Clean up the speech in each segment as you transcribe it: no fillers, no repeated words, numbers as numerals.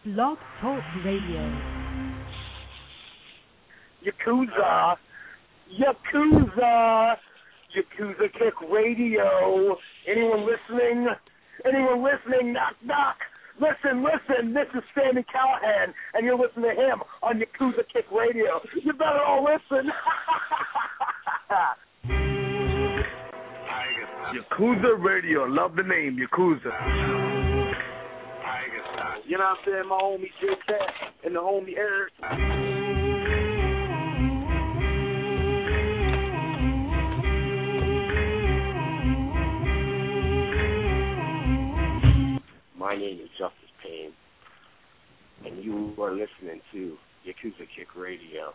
Blog Talk Radio. Yakuza. Yakuza. Yakuza Kick Radio. Anyone listening? Anyone listening? Knock, knock. Listen, this is Sammy Callahan, and you're listening to him on Yakuza Kick Radio. You better all listen. Yakuza Radio, love the name, Yakuza. You know what I'm saying? My homie J Cat and the homie Eric. My name is Justice Payne, and you are listening to Yakuza Kick Radio.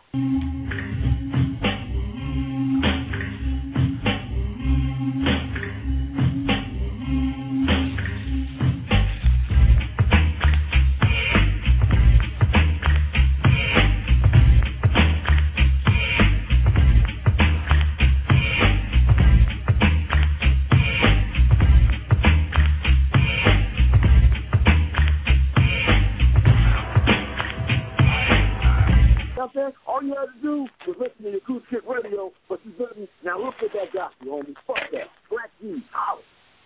All you had to do was listen to your Yakuza Kick Radio, but you didn't. Now look what that got you, homie. Fuck that. Black G, out.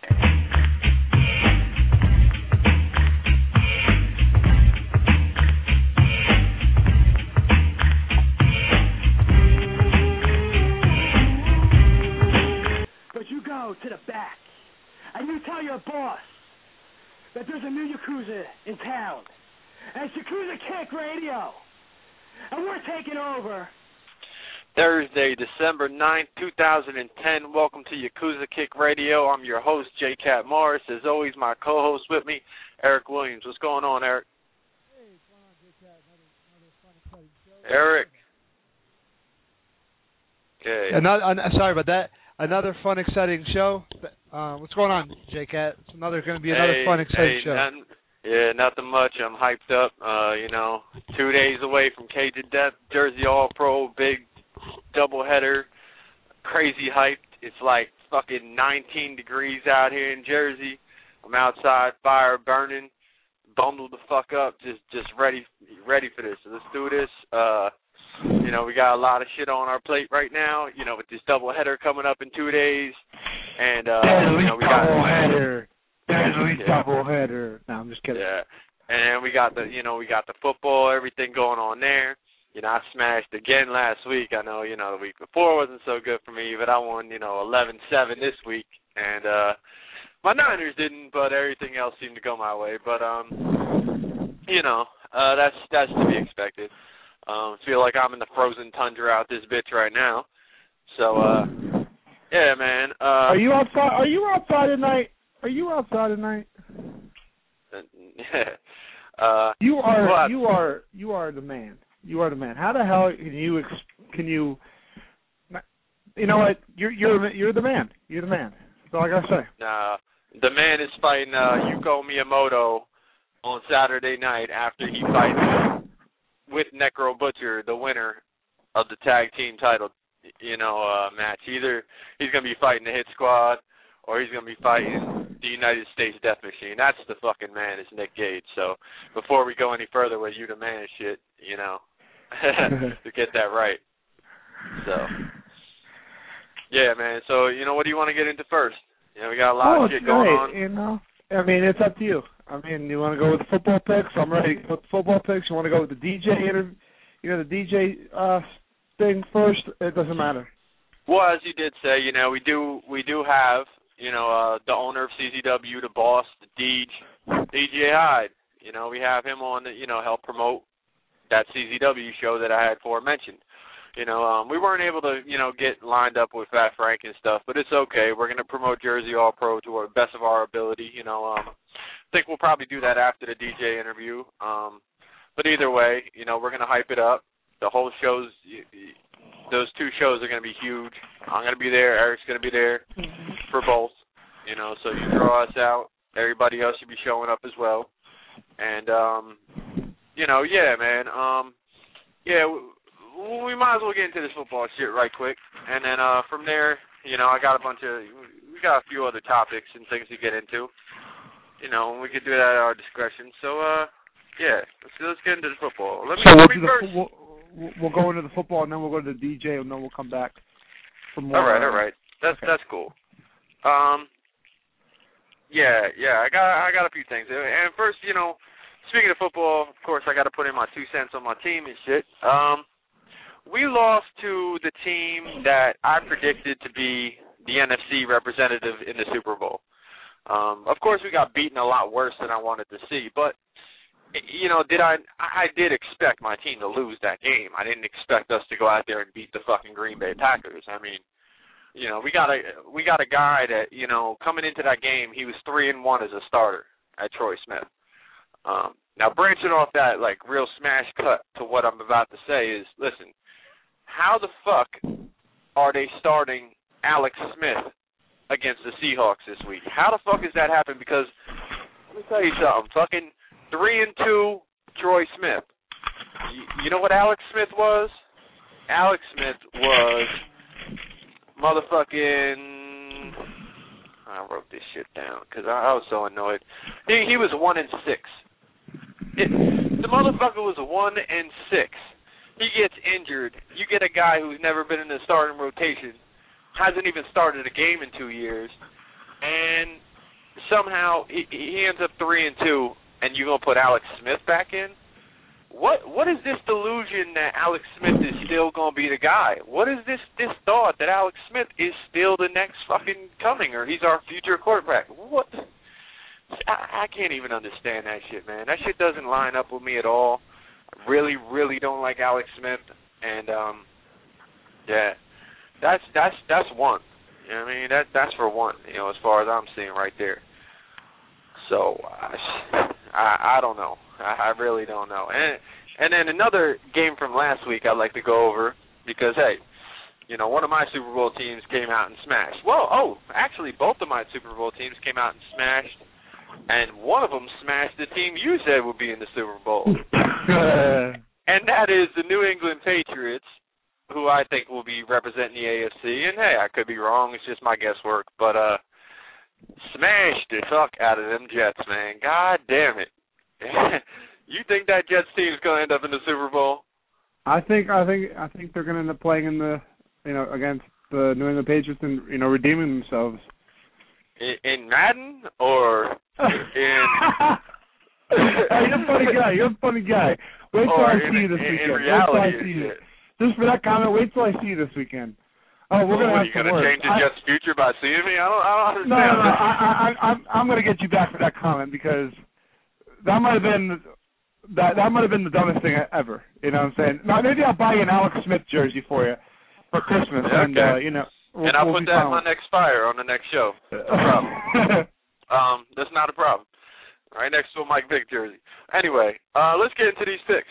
But you go to the back, and you tell your boss that there's a new Yakuza in town, and it's Yakuza Kick Radio. And we're taking over. Thursday, December 9th, 2010. Welcome to Yakuza Kick Radio. I'm your host, J. Cat Morris. As always, my co-host with me, Eric Williams. What's going on, Eric? Hey, what's going on, J. Cat? Another fun, exciting show. Eric. Okay. Sorry about that. Another fun, exciting show. What's going on, J. Cat? It's going to be another fun, exciting show. Nothing much. I'm hyped up. 2 days away from Cage of Death, Jersey All-Pro, big doubleheader, crazy hyped. It's like fucking 19 degrees out here in Jersey. I'm outside, fire burning, bundled the fuck up, just ready for this. So let's do this. We got a lot of shit on our plate right now. With this doubleheader coming up in 2 days, and we got doubleheader. Doubleheader. No, I'm just kidding. Yeah, and we got the football, everything going on there. I smashed again last week. I know, the week before wasn't so good for me, but I won, 11-7 this week, and my Niners didn't, but everything else seemed to go my way. But that's to be expected. Feel like I'm in the frozen tundra out this bitch right now. So, yeah, man. Are you outside? Are you outside tonight? You are the man. You are the man. How the hell can you? You know what? You're the man. You're the man. That's all I gotta say. Nah, the man is fighting Yuko Miyamoto on Saturday night after he fights with Necro Butcher, the winner of the tag team title. Match. Either he's gonna be fighting the Hit Squad, or he's gonna be fighting the United States Death Machine. That's the fucking man, is Nick Gage. So before we go any further with you the man shit, to get that right. So, yeah, man. So, what do you want to get into first? We got a lot of shit going on. It's up to you. You want to go with the football picks? I'm ready with the football picks. You want to go with the DJ interview? The DJ thing first? It doesn't matter. Well, as you did say, we do have the owner of CZW, the boss, the DJ Hyde. We have him on to, help promote that CZW show that I had aforementioned. We weren't able to, get lined up with Fat Frank and stuff, but it's okay. We're going to promote Jersey All-Pro to our best of our ability. I think we'll probably do that after the DJ interview. But either way, we're going to hype it up. The whole show's, those two shows are going to be huge. I'm going to be there. Eric's going to be there for both. So you draw us out. Everybody else should be showing up as well. And, yeah, man. We might as well get into this football shit right quick. And then from there, we got a few other topics and things to get into. We could do that at our discretion. So, Yeah, let's get into the football. Let me first. We'll go into the football, and then we'll go to the DJ, and then we'll come back for more. All right. That's cool. Yeah. I got a few things. And first, speaking of football, of course, I got to put in my 2 cents on my team and shit. We lost to the team that I predicted to be the NFC representative in the Super Bowl. Of course, we got beaten a lot worse than I wanted to see, but I did expect my team to lose that game. I didn't expect us to go out there and beat the fucking Green Bay Packers. I mean, we got a guy that, coming into that game, he was 3-1 as a starter at Troy Smith. Now, branching off that, real smash cut to what I'm about to say is, listen, how the fuck are they starting Alex Smith against the Seahawks this week? How the fuck has that happened? Because, let me tell you something, fucking 3-2 Troy Smith. You know what Alex Smith was? Alex Smith was motherfucking... I wrote this shit down because I was so annoyed. He was 1-6. The motherfucker was 1-6. He gets injured. You get a guy who's never been in the starting rotation, hasn't even started a game in 2 years, and somehow he ends up 3-2. And you're going to put Alex Smith back in? What is this delusion that Alex Smith is still going to be the guy? What is this thought that Alex Smith is still the next fucking coming, or he's our future quarterback? What? I can't even understand that shit, man. That shit doesn't line up with me at all. I really, really don't like Alex Smith. And, yeah, that's one. You know what I mean? That's for one, as far as I'm seeing right there. So, I don't know. I really don't know. And then another game from last week I'd like to go over because, hey, one of my Super Bowl teams came out and smashed. Well, actually, both of my Super Bowl teams came out and smashed, and one of them smashed the team you said would be in the Super Bowl. And that is the New England Patriots, who I think will be representing the AFC. And, hey, I could be wrong. It's just my guesswork. But, smashed the fuck out of them Jets, man. God damn it. You think that Jets team is going to end up in the Super Bowl? I think they're going to end up playing in the, against the New England Patriots and, redeeming themselves. In Madden or in... You're a funny guy. Wait till I see you this weekend. In reality. Just for that comment, wait till I see you this weekend. Oh, we're going to have some words. Are you going to change the Jets' future by seeing me? I don't understand. No. I'm going to get you back for that comment because that might have been the dumbest thing ever. You know what I'm saying? Now, maybe I'll buy you an Alex Smith jersey for you for Christmas, and we'll I'll put that in my next fire on the next show. No problem. That's not a problem. Right next to a Mike Vick jersey. Anyway, let's get into these picks.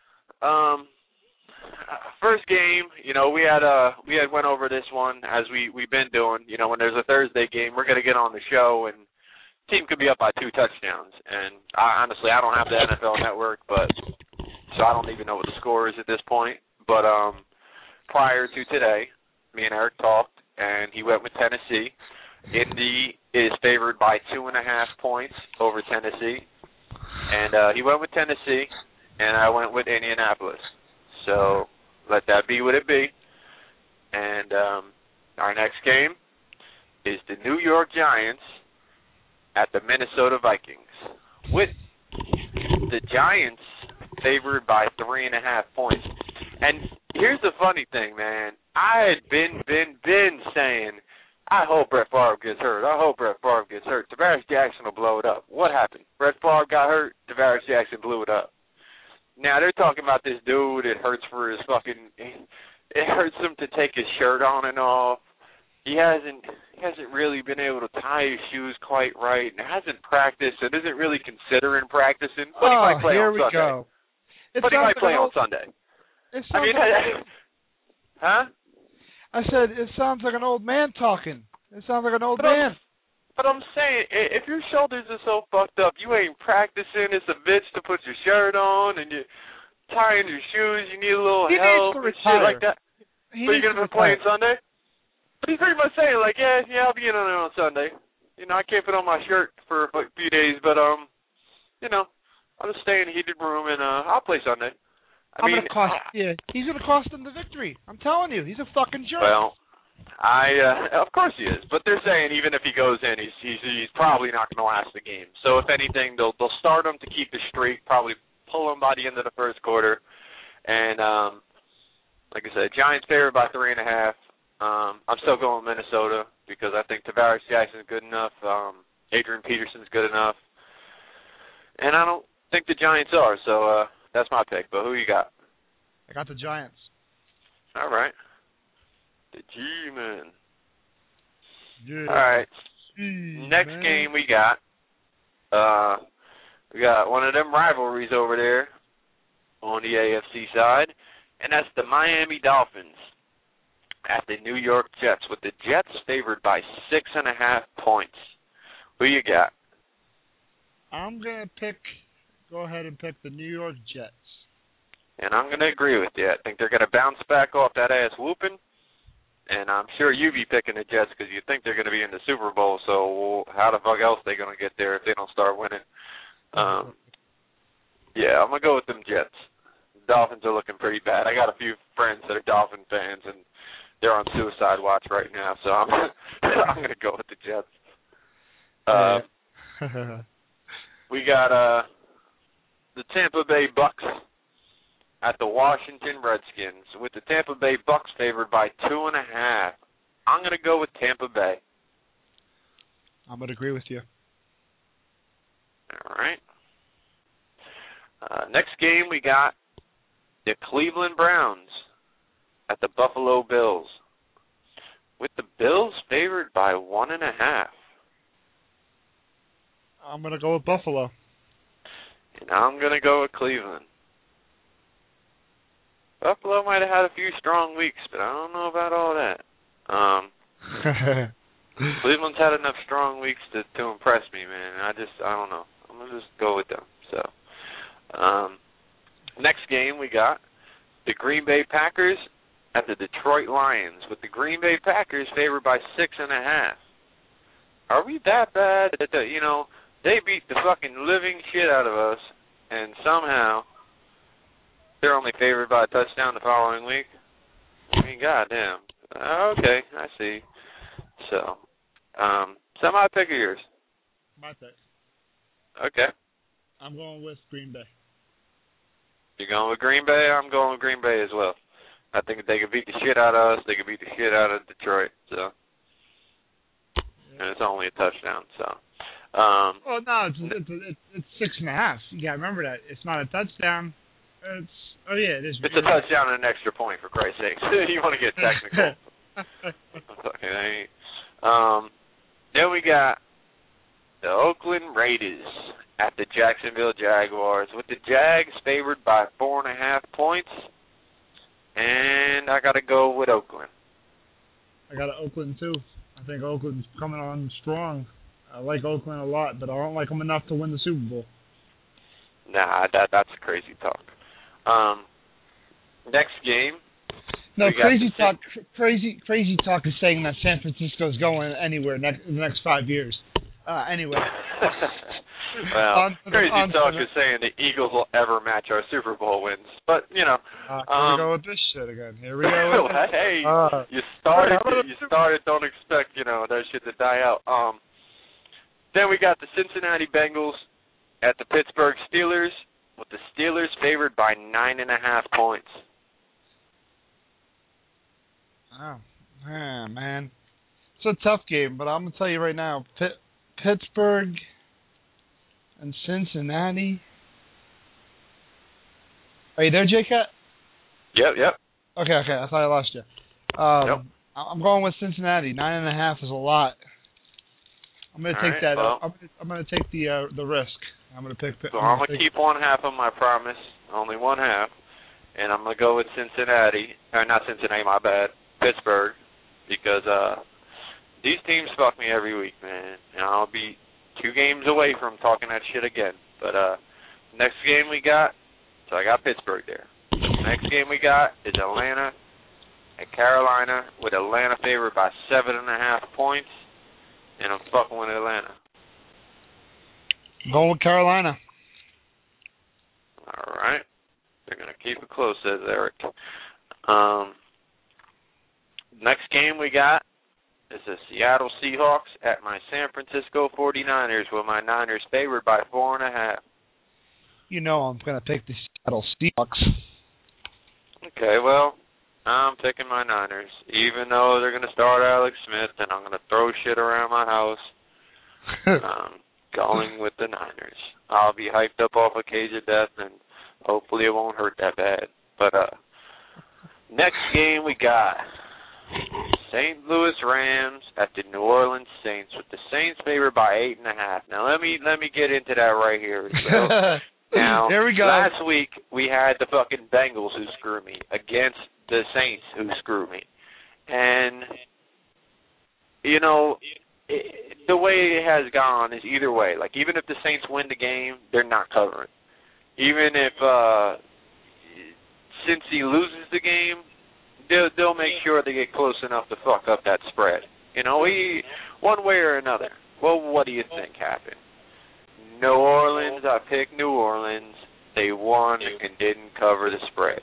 First game, we had went over this one as we've been doing. When there's a Thursday game, we're gonna get on the show and team could be up by 2 touchdowns. And honestly, I don't have the NFL Network, so I don't even know what the score is at this point. But prior to today, me and Eric talked, and he went with Tennessee. Indy is favored by 2.5 points over Tennessee, and he went with Tennessee, and I went with Indianapolis. So let that be what it be. And our next game is the New York Giants at the Minnesota Vikings, with the Giants favored by 3.5 points. And here's the funny thing, man. I had been saying, I hope Brett Favre gets hurt. Tavares Jackson will blow it up. What happened? Brett Favre got hurt. Tavares Jackson blew it up. Now they're talking about this dude. It hurts him to take his shirt on and off. He hasn't really been able to tie his shoes quite right, and hasn't practiced, and isn't really considering practicing. But he might play on Sunday. Go. But he might play on Sunday. Huh? I said it sounds like an old man talking. It sounds like an old man. But I'm saying, if your shoulders are so fucked up, you ain't practicing. It's a bitch to put your shirt on, and you're tying your shoes. You need a little help and shit like that. But you're gonna be playing Sunday? But he's pretty much saying, like, yeah, I'll be in on it on Sunday. I can't put on my shirt for a few days, but I'll just stay in a heated room, and I'll play Sunday. He's gonna cost them the victory. I'm telling you, he's a fucking jerk. Well, of course he is, but they're saying even if he goes in, he's probably not going to last the game. So if anything, they'll start him to keep the streak, probably pull him by the end of the first quarter, and like I said, Giants favored by 3.5. I'm still going Minnesota because I think Tavares Jackson's good enough, Adrian Peterson's good enough, and I don't think the Giants are. So that's my pick. But who you got? I got the Giants. All right. The G-Men. Yeah. All right. Next game we got one of them rivalries over there on the AFC side, and that's the Miami Dolphins at the New York Jets, with the Jets favored by 6.5 points. Who you got? I'm going to go ahead and pick the New York Jets. And I'm going to agree with you. I think they're going to bounce back off that ass whooping. And I'm sure you be picking the Jets because you think they're going to be in the Super Bowl. So how the fuck else are they going to get there if they don't start winning? Yeah, I'm going to go with them Jets. The Dolphins are looking pretty bad. I got a few friends that are Dolphin fans, and they're on suicide watch right now. So I'm going to go with the Jets. We got the Tampa Bay Bucks at the Washington Redskins, with the Tampa Bay Bucks favored by 2.5. I'm going to go with Tampa Bay. I'm going to agree with you. All right. Next game, we got the Cleveland Browns at the Buffalo Bills, with the Bills favored by 1.5. I'm going to go with Buffalo. And I'm going to go with Cleveland. Buffalo might have had a few strong weeks, but I don't know about all that. Cleveland's had enough strong weeks to impress me, man. I don't know. I'm going to just go with them. So, next game we got the Green Bay Packers at the Detroit Lions, with the Green Bay Packers favored by 6.5. Are we that bad that they beat the fucking living shit out of us, and somehow they're only favored by a touchdown the following week? I mean, goddamn. Okay, I see. So, my pick of yours. My pick. Okay. I'm going with Green Bay. You're going with Green Bay? I'm going with Green Bay as well. I think if they could beat the shit out of us, they could beat the shit out of Detroit. So, and it's only a touchdown. So. Well, no, it's 6.5. You got to remember that it's not a touchdown. It is. It's a touchdown and an extra point, for Christ's sake. You want to get technical? Okay. Then we got the Oakland Raiders at the Jacksonville Jaguars, with the Jags favored by 4.5 points, and I got to go with Oakland. I got Oakland too. I think Oakland's coming on strong. I like Oakland a lot, but I don't like them enough to win the Super Bowl. Nah, that's crazy talk. Next game. No, crazy talk is saying that San Francisco's going anywhere in the next 5 years. Anyway. Well, crazy talk is saying the Eagles will ever match our Super Bowl wins. But, here we go with this shit again. Here we go with Hey, you started. Don't expect, that shit to die out. Then we got the Cincinnati Bengals at the Pittsburgh Steelers, with the Steelers favored by 9.5 points. Oh, man. It's a tough game, but I'm going to tell you right now, Pittsburgh and Cincinnati. Are you there, J-Cat? Yep. Okay, I thought I lost you. Yep. I'm going with Cincinnati. 9.5 is a lot. I'm going to take that. Well, I'm going to take the risk. I'm going to pick. So I'm going to keep 1/2 of my promise, only 1/2, and I'm going to go with Cincinnati. Or not Cincinnati, my bad. Pittsburgh, because these teams fuck me every week, man. And I'll be 2 games away from talking that shit again. But next game we got, so I got Pittsburgh there. Next game we got is Atlanta at Carolina, with Atlanta favored by 7.5 points. And I'm fucking with Atlanta. Going with Carolina. keep it close, says Eric. Next game we got is the Seattle Seahawks at my San Francisco 49ers, with my Niners favored by 4.5. You know I'm going to pick the Seattle Seahawks. Okay, well, I'm picking my Niners, even though they're going to start Alex Smith, and I'm going to throw shit around my house. Going with the Niners. I'll be hyped up off a cage of death, and hopefully it won't hurt that bad. But next game we got St. Louis Rams at the New Orleans Saints, with the Saints favored by 8.5. Now let me get into that right here. So, now, there we go. Last week we had the fucking Bengals who screwed me against the Saints who screwed me, and you know, the way it has gone is either way. Like, even if the Saints win the game, they're not covering. Even if Cincy loses the game, they'll make sure they get close enough to fuck up that spread. You know, one way or another. Well, what do you think happened? New Orleans, I picked New Orleans. They won and didn't cover the spread.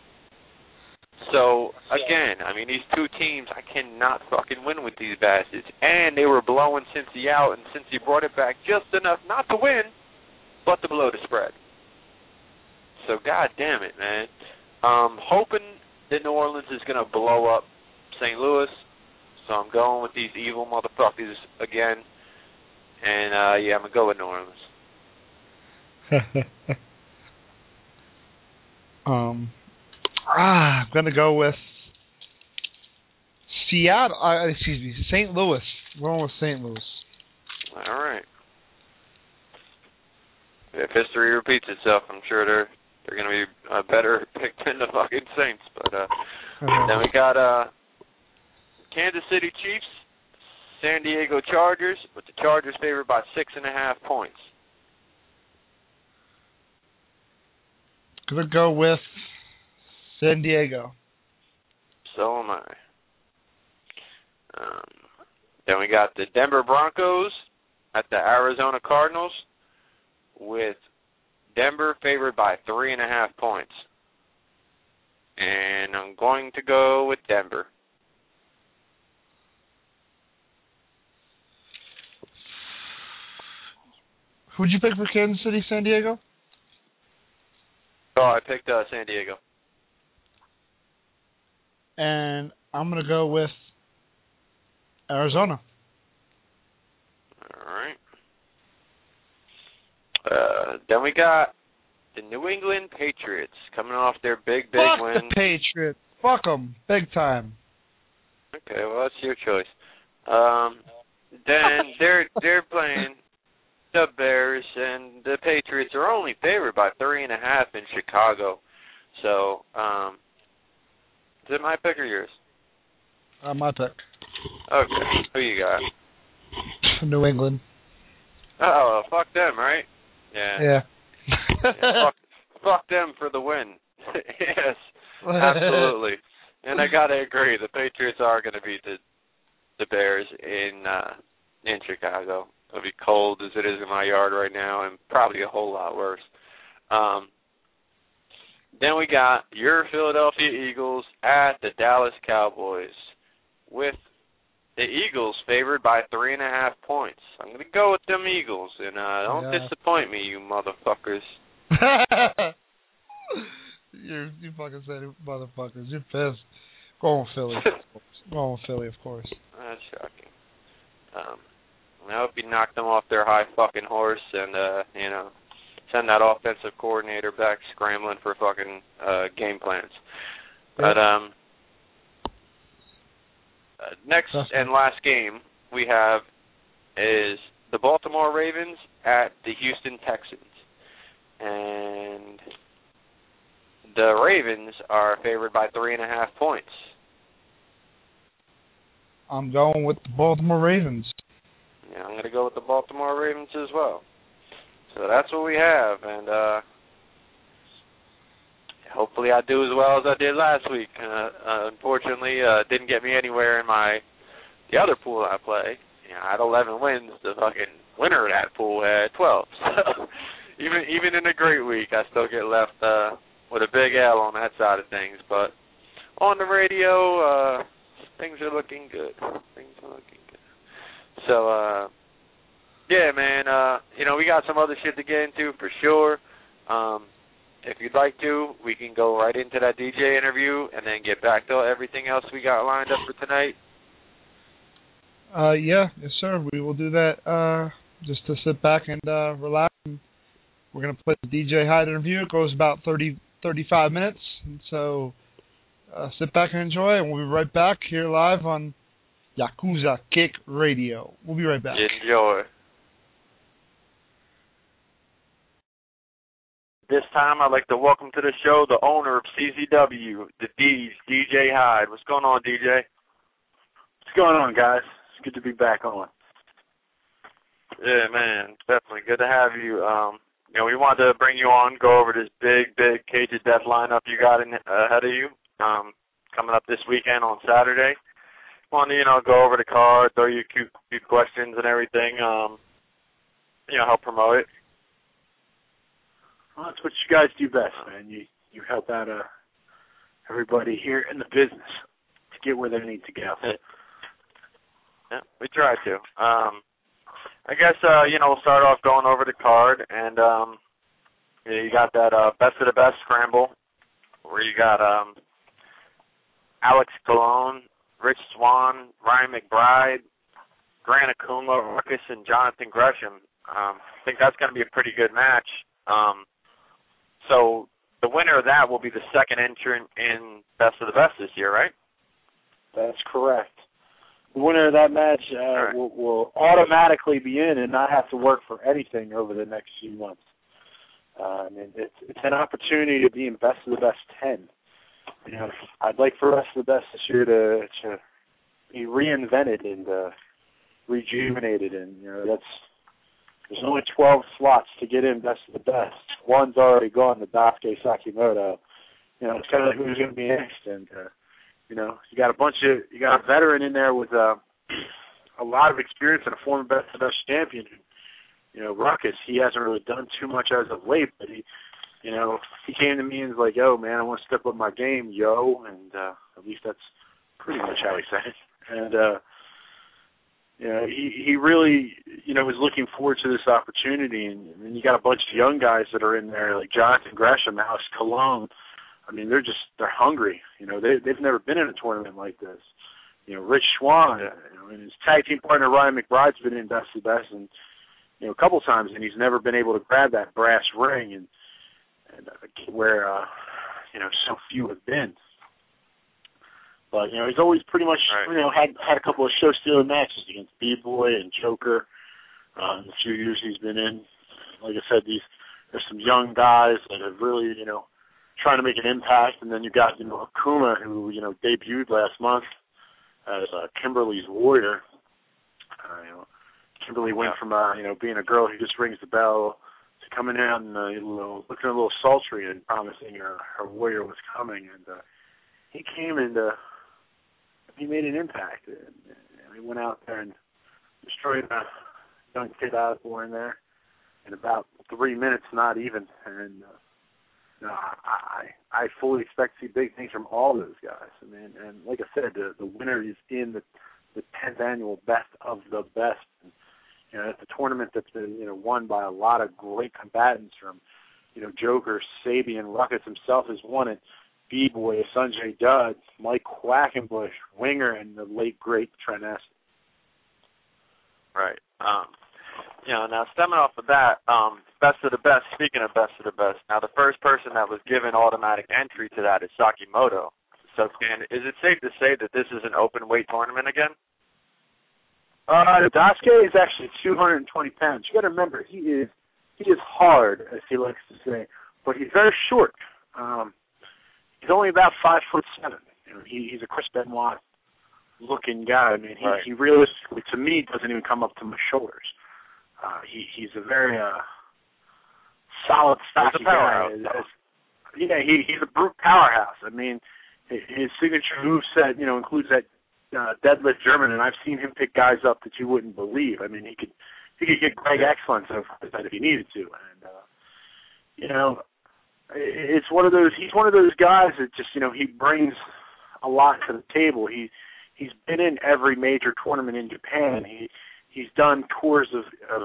So, again, I mean, these two teams, I cannot fucking win with these bastards. And they were blowing Cincy out, and Cincy brought it back just enough not to win, but to blow the spread. So, god damn it, man. Hoping that New Orleans is going to blow up St. Louis. So I'm going with these evil motherfuckers again. And, yeah, I'm going to go with New Orleans. I'm going to go with Seattle. St. Louis. I'm going with St. Louis. All right. If history repeats itself, I'm sure they're going to be a better pick than the fucking Saints. But then we got Kansas City Chiefs, San Diego Chargers, with the Chargers favored by 6.5 points. Gonna go with San Diego. So am I. Then we got the Denver Broncos at the Arizona Cardinals, with Denver favored by 3.5 points. And I'm going to go with Denver. Who'd you pick for Kansas City, San Diego? Oh, I picked San Diego. And I'm going to go with Arizona. All right. Then we got the New England Patriots coming off their big Fuck win. Fuck the Patriots. Fuck them. Big time. Okay, well, that's your choice. Then they're playing the Bears, and the Patriots are only favored by 3.5 in Chicago. So, is it my pick or yours? My pick. Okay, who you got? New England. Oh, fuck them, right? Yeah. Fuck them for the win. Yes, absolutely. And I gotta agree, the Patriots are gonna beat the Bears in Chicago. It'll be cold as it is in my yard right now, and probably a whole lot worse. Then we got your Philadelphia Eagles at the Dallas Cowboys, with the Eagles favored by 3.5 points. I'm going to go with them Eagles, and don't disappoint me, you motherfuckers. You fucking said it, motherfuckers. You're pissed. Going with Philly. Going with Philly, of course. That's shocking. I hope you knock them off their high fucking horse and, send that offensive coordinator back scrambling for fucking game plans. But next and last game we have is the Baltimore Ravens at the Houston Texans. And the Ravens are favored by 3.5 points. I'm going with the Baltimore Ravens. Yeah, I'm going to go with the Baltimore Ravens as well. So that's what we have, and hopefully I do as well as I did last week. Unfortunately, didn't get me anywhere in the other pool I play. I had 11 wins. The fucking winner of that pool had 12. So even in a great week, I still get left with a big L on that side of things. But on the radio, things are looking good. So, yeah, man, we got some other shit to get into for sure. If you'd like to, we can go right into that DJ interview and then get back to everything else we got lined up for tonight. Yes, sir. We will do that just to sit back and relax. We're going to play the DJ Hyde interview. It goes about 35 minutes. And so sit back and enjoy, and we'll be right back here live on Yakuza Kick Radio. We'll be right back. Enjoy. This time, I'd like to welcome to the show the owner of CZW, the D's, DJ Hyde. What's going on, DJ? What's going on, guys? It's good to be back on. Yeah, man, definitely good to have you. We wanted to bring you on, go over this big Cage of Death lineup you got ahead of you coming up this weekend on Saturday. Wanted to, go over the card, throw you a few questions and everything, help promote it. Well, that's what you guys do best, man. You help out everybody here in the business to get where they need to go. Yeah, we try to. I guess, we'll start off going over the card, and you got that Best of the Best scramble, where you got Alex Colon, Rich Swann, Ryan McBride, Grant Akuma, Ruckus, and Jonathan Gresham. I think that's going to be a pretty good match. So the winner of that will be the second entrant in Best of the Best this year, right? That's correct. The winner of that match right. will automatically be in and not have to work for anything over the next few months. It's an opportunity to be in Best of the Best 10. I'd like for Best of the Best this year to be reinvented and rejuvenated, and there's only 12 slots to get in Best of the Best. One's already gone to Daisuke Sakimoto. It's kind of like who's going to be next, and you got a veteran in there with a lot of experience and a former Best of the Best champion. Ruckus, he hasn't really done too much as of late, but he came to me and was like, "Yo, man, I want to step up my game, yo," and at least that's pretty much how he said it. And he really, was looking forward to this opportunity, and you got a bunch of young guys that are in there, like Jonathan Gresham, Alex Colon. I mean, they're hungry. They've never been in a tournament like this. Rich Swann, and his tag team partner Ryan McBride's been in Best of the Best, and a couple times, and he's never been able to grab that brass ring, and where so few have been. But he's always pretty much had a couple of show stealing matches against B-Boy and Joker in the few years he's been in. Like I said, there's some young guys that have really trying to make an impact, and then you got Akuma, who debuted last month as Kimberly's Warrior. Kimberly went from being a girl who just rings the bell to coming out and looking a little sultry and promising her warrior was coming, and he came and he made an impact. And he went out there and destroyed a young kid I was born there in about 3 minutes, not even. And I fully expect to see big things from all those guys. And like I said, the winner is in the 10th annual Best of the Best. And, it's a tournament that's been won by a lot of great combatants from Joker, Sabian, Ruckus himself has won it. B-Boy, Sanjay Dutt, Mike Quackenbush, Winger, and the late great Trent Acid. Right. Now stemming off of that, Best of the Best. Speaking of Best of the Best, now the first person that was given automatic entry to that is Sakimoto. So, is it safe to say that this is an open weight tournament again? Daisuke is actually 220 pounds. You got to remember, he is hard, as he likes to say, but he's very short. He's only about 5'7". He's a Chris Benoit looking guy. I mean, he realistically, to me, doesn't even come up to my shoulders. He's a very solid, stocky guy. He's a brute powerhouse. I mean, his signature moveset, includes that deadlift German, and I've seen him pick guys up that you wouldn't believe. I mean, he could get Greg Excellence over that if he needed to. And it's one of those. He's one of those guys that just he brings a lot to the table. He's been in every major tournament in Japan. He's done tours of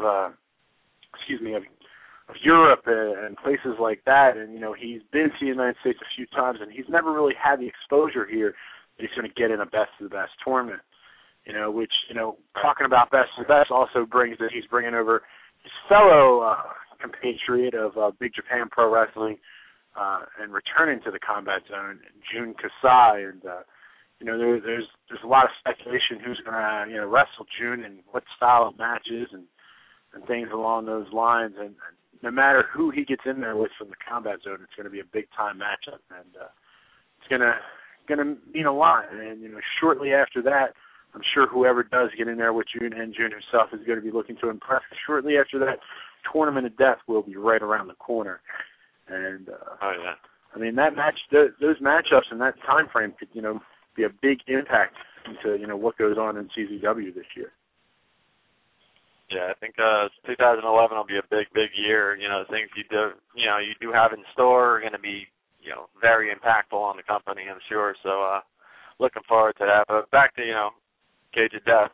Europe and places like that, and he's been to the United States a few times, and he's never really had the exposure here that he's going to get in a best of the best tournament. Which talking about best of the best also brings that he's bringing over his fellow compatriot of Big Japan Pro Wrestling and returning to the Combat Zone, Jun Kasai, and there's a lot of speculation who's going to wrestle Jun and what style of matches and things along those lines, and no matter who he gets in there with from the Combat Zone, it's going to be a big time matchup, and it's going to mean a lot. And shortly after that, I'm sure whoever does get in there with Jun and Jun himself is going to be looking to impress. Shortly after that, Tournament of Death will be right around the corner, and I mean that match, those matchups and that time frame could be a big impact into what goes on in CZW this year. Yeah, I think 2011 will be a big year. The things you do have in store are going to be very impactful on the company, I'm sure. So looking forward to that. But back to Cage of Death,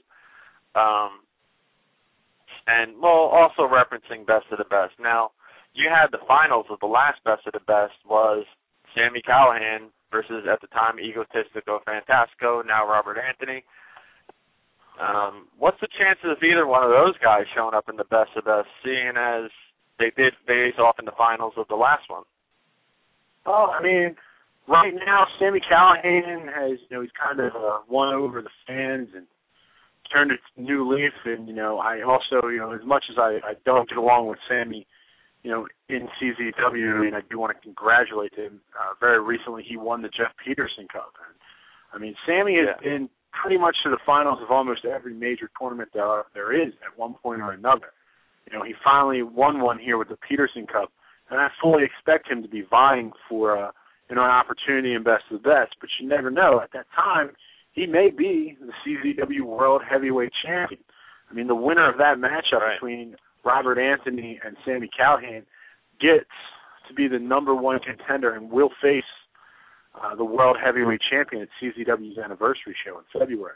and also referencing Best of the Best. Now you had the finals of the last Best of the Best was Sami Callihan versus at the time Egotistico Fantastico, now Robert Anthony. What's the chances of either one of those guys showing up in the Best of Best, seeing as they did face off in the finals of the last one? Oh, I mean, right now Sami Callihan has, he's kind of won over the fans and turned a new leaf. And I also, as much as I don't get along with Sami, in CZW, I mean, I do want to congratulate him. Very recently, he won the Jeff Peterson Cup. And, I mean, Sami has been pretty much to the finals of almost every major tournament there is at one point or another. He finally won one here with the Peterson Cup, and I fully expect him to be vying for an opportunity in Best of the Best. But you never know. At that time, he may be the CZW World Heavyweight Champion. I mean, the winner of that matchup between Robert Anthony and Sami Callihan gets to be the number one contender and will face the World Heavyweight Champion at CZW's anniversary show in February.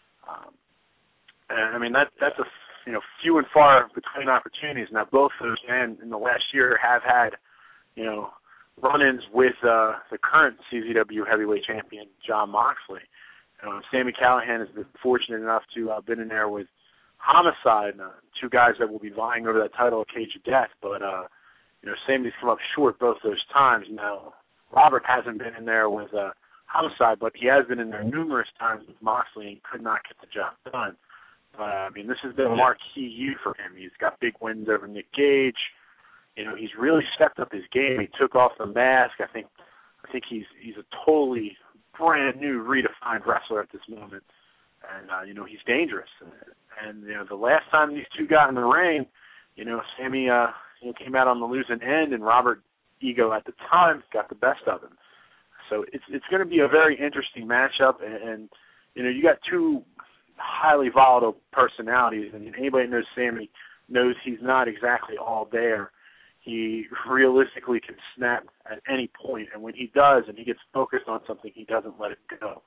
And I mean, that's a few and far between opportunities. Now, both of those men in the last year have had run-ins with the current CZW Heavyweight Champion, Jon Moxley. Sami Callihan has been fortunate enough to have been in there with Homicide, two guys that will be vying over that title at Cage of Death, but Sami's come up short both those times. Now, Robert hasn't been in there with Homicide, but he has been in there numerous times with Moxley and could not get the job done. I mean, this has been a marquee year for him. He's got big wins over Nick Gage. He's really stepped up his game. He took off the mask. I think he's a totally brand new, redefined wrestler at this moment, and he's dangerous. And the last time these two got in the ring, Sami came out on the losing end, and Robert Ego at the time got the best of him. So it's going to be a very interesting matchup, and you got two highly volatile personalities, and anybody who knows Sami knows he's not exactly all there. He realistically can snap at any point, and when he does, and he gets focused on something, he doesn't let it go.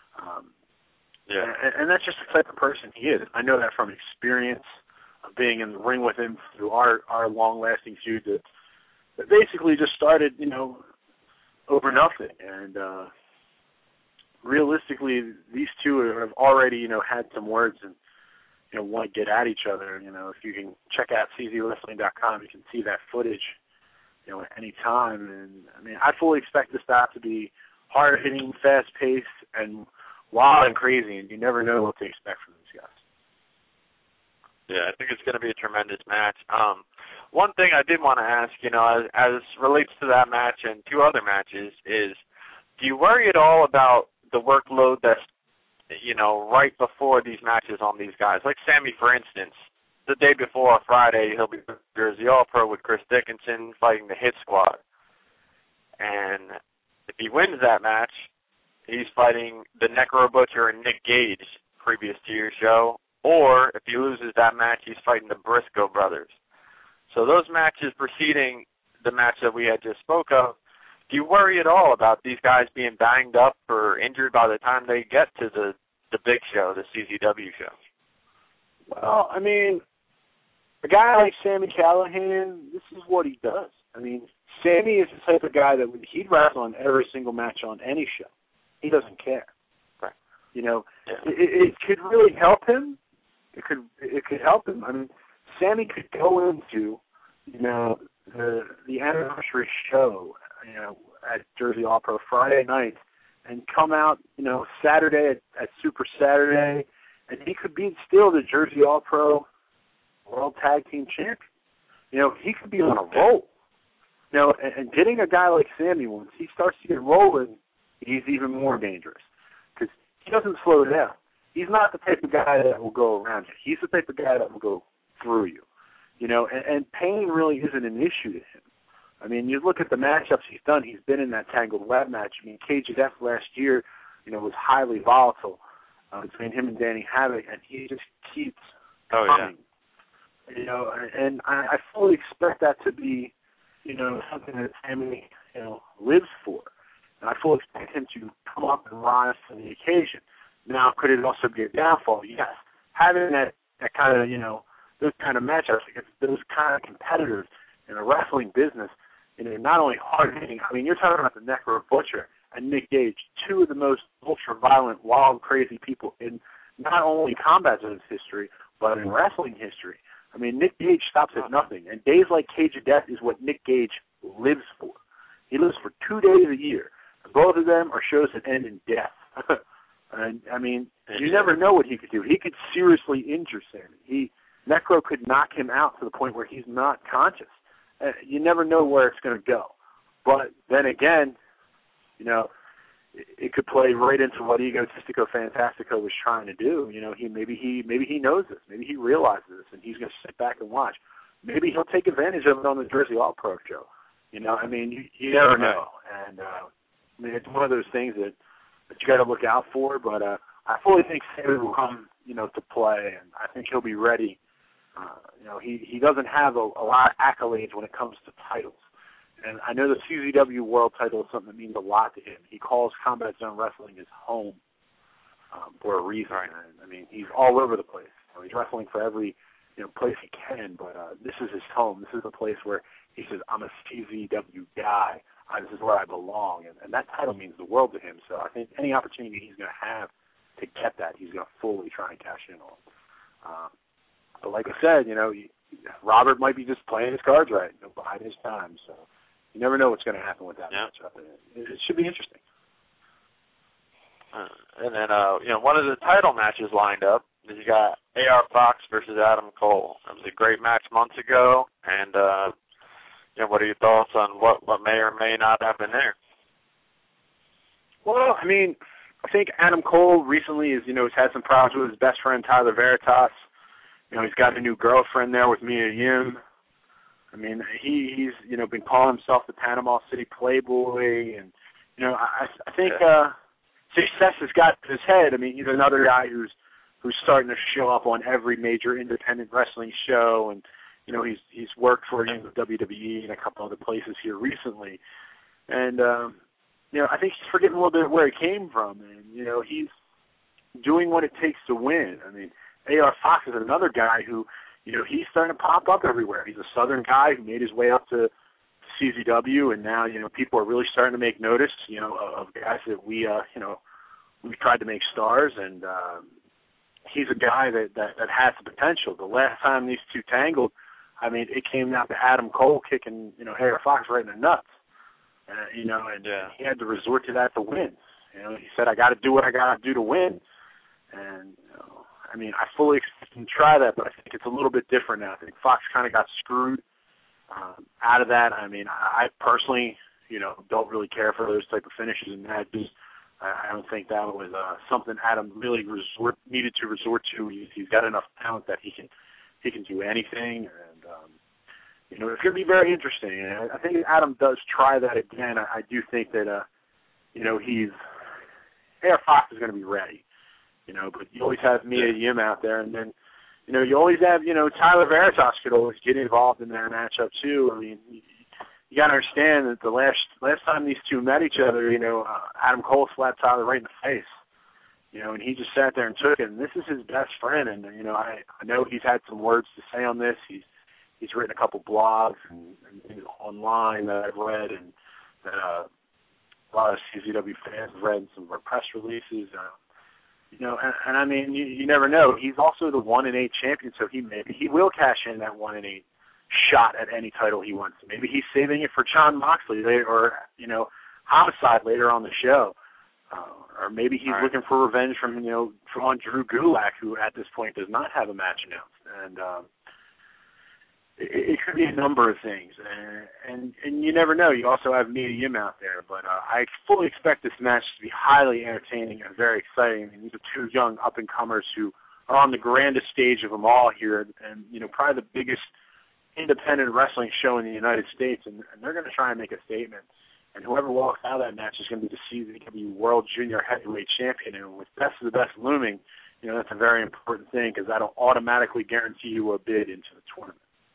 And that's just the type of person he is. I know that from experience of being in the ring with him through our long-lasting feud that basically just started, over nothing. And realistically, these two have already, had some words and, want to get at each other. If you can check out czwrestling.com, you can see that footage, at any time. And, I mean, I fully expect this to be hard-hitting, fast-paced, and wild and crazy, and you never know what to expect from these guys. Yeah, I think it's going to be a tremendous match. One thing I did want to ask, as relates to that match and two other matches, is do you worry at all about the workload that's, right before these matches on these guys? Like Sami, for instance, the day before, Friday, he'll be Jersey All-Pro with Chris Dickinson fighting the Hit Squad. And if he wins that match, he's fighting the Necro Butcher and Nick Gage previous to your show. Or if he loses that match, he's fighting the Briscoe brothers. So those matches preceding the match that we had just spoke of, do you worry at all about these guys being banged up or injured by the time they get to the big show, the CZW show? Well, I mean, a guy like Sami Callihan, this is what he does. I mean, Sami is the type of guy that he'd wrestle on every single match on any show. He doesn't care. Right. You know, it could really help him. It could help him. I mean, Sami could go into, you know, the anniversary show, you know, at Jersey All Pro Friday night, and come out, you know, Saturday at Super Saturday, and he could be still the Jersey All Pro World Tag Team Champion. You know, he could be on a roll. You know, and getting a guy like Sami, once he starts to get rolling, he's even more dangerous because he doesn't slow down. He's not the type of guy that will go around you. He's the type of guy that will go through you. You know, and pain really isn't an issue to him. I mean, you look at the matchups he's done. He's been in that Tangled Web match. I mean, Cage of Death last year, you know, was highly volatile between him and Danny Havoc, and he just keeps coming. Yeah. You know, and I fully expect that to be, you know, something that Sami, you know, lives for. And I fully expect him to come up and rise to the occasion. Now, could it also be a downfall? Yes. Having that kind of, you know, those kind of matchups against those kind of competitors in a wrestling business, you know, not only hard-hitting. I mean, you're talking about the Necro Butcher and Nick Gage, two of the most ultra-violent, wild, crazy people in not only combat zones history, but in wrestling history. I mean, Nick Gage stops at nothing, and days like Cage of Death is what Nick Gage lives for. He lives for 2 days a year. Both of them are shows that end in death. And I mean, you never know what he could do. He could seriously injure Sami. Necro could knock him out to the point where he's not conscious. You never know where it's going to go. But then again, you know, it could play right into what Egotistico Fantastico was trying to do. You know, maybe he knows this. Maybe he realizes this, and he's going to sit back and watch. Maybe he'll take advantage of it on the Jersey All Pro show. You know, I mean, you never know. And I mean, it's one of those things that you got to look out for. But I fully think Sami will come, you know, to play, and I think he'll be ready. You know, he doesn't have a lot of accolades when it comes to titles. And I know the CZW World title is something that means a lot to him. He calls Combat Zone Wrestling his home for a reason. Right. And, I mean, he's all over the place. You know, he's wrestling for every, you know, place he can, but this is his home. This is the place where he says, I'm a CZW guy. This is where I belong. And that title means the world to him. So I think any opportunity he's going to have to get that, he's going to fully try and cash in on. But like I said, you know, Robert might be just playing his cards right, you know, behind his time. So you never know what's going to happen with that matchup. It should be interesting. And then, you know, one of the title matches lined up is you got AR Fox versus Adam Cole. It was a great match months ago. And, you know, what are your thoughts on what may or may not happen there? Well, I mean, I think Adam Cole recently has had some problems with his best friend Tyler Veritas. You know, he's got a new girlfriend there with Mia Yim. I mean, he's been calling himself the Panama City Playboy, and I think success has got to his head. I mean, he's another guy who's starting to show up on every major independent wrestling show, and he's worked for WWE and a couple other places here recently, and I think he's forgetting a little bit where he came from, and he's doing what it takes to win. I mean, AR Fox is another guy who, he's starting to pop up everywhere. He's a Southern guy who made his way up to CZW, and now, people are really starting to make notice, of guys that we've tried to make stars, and he's a guy that has the potential. The last time these two tangled, I mean, it came down to Adam Cole kicking, AR Fox right in the nuts, and he had to resort to that to win. He said, I got to do what I got to do to win, and I mean, I fully expect him to try that, but I think it's a little bit different now. I think Fox kind of got screwed out of that. I mean, I personally, don't really care for those type of finishes and matches. I don't think that was something Adam really needed to resort to. He's got enough talent that he can do anything, and it's going to be very interesting. And I think if Adam does try that again, I do think that AR Fox is going to be ready. But you always have Mia Yim out there, and then, you always have, Tyler Veritas could always get involved in that matchup too. I mean, you got to understand that the last time these two met each other, Adam Cole slapped Tyler right in the face, and he just sat there and took it. And this is his best friend, and I know he's had some words to say on this. He's written a couple blogs and online that I've read, and that a lot of CZW fans have read, and some of our press releases. And I mean, you never know. He's also the 1-8 champion, so he will cash in that 1-8 shot at any title he wants. Maybe he's saving it for Jon Moxley or Homicide later on the show, or maybe he's looking for revenge from on Drew Gulak, who at this point does not have a match announced, and it could be a number of things, and you never know. You also have Mia Yim out there, but I fully expect this match to be highly entertaining and very exciting. I mean, these are two young up-and-comers who are on the grandest stage of them all here, and probably the biggest independent wrestling show in the United States, and they're going to try and make a statement. And whoever walks out of that match is going to be the CZW World Junior Heavyweight Champion, and with Best of the Best looming, that's a very important thing because that'll automatically guarantee you a bid into the tournament.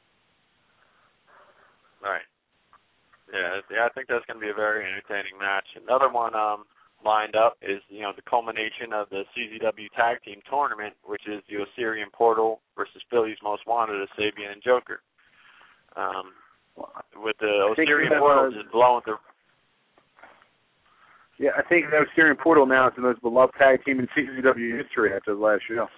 Right. Yeah, I think that's going to be a very entertaining match. Another one lined up is, the culmination of the CZW Tag Team Tournament, which is the Osirian Portal versus Philly's Most Wanted of Sabian and Joker. With the Osirian Portal just blowing through. Yeah, I think the Osirian Portal now is the most beloved tag team in CZW history after the last show.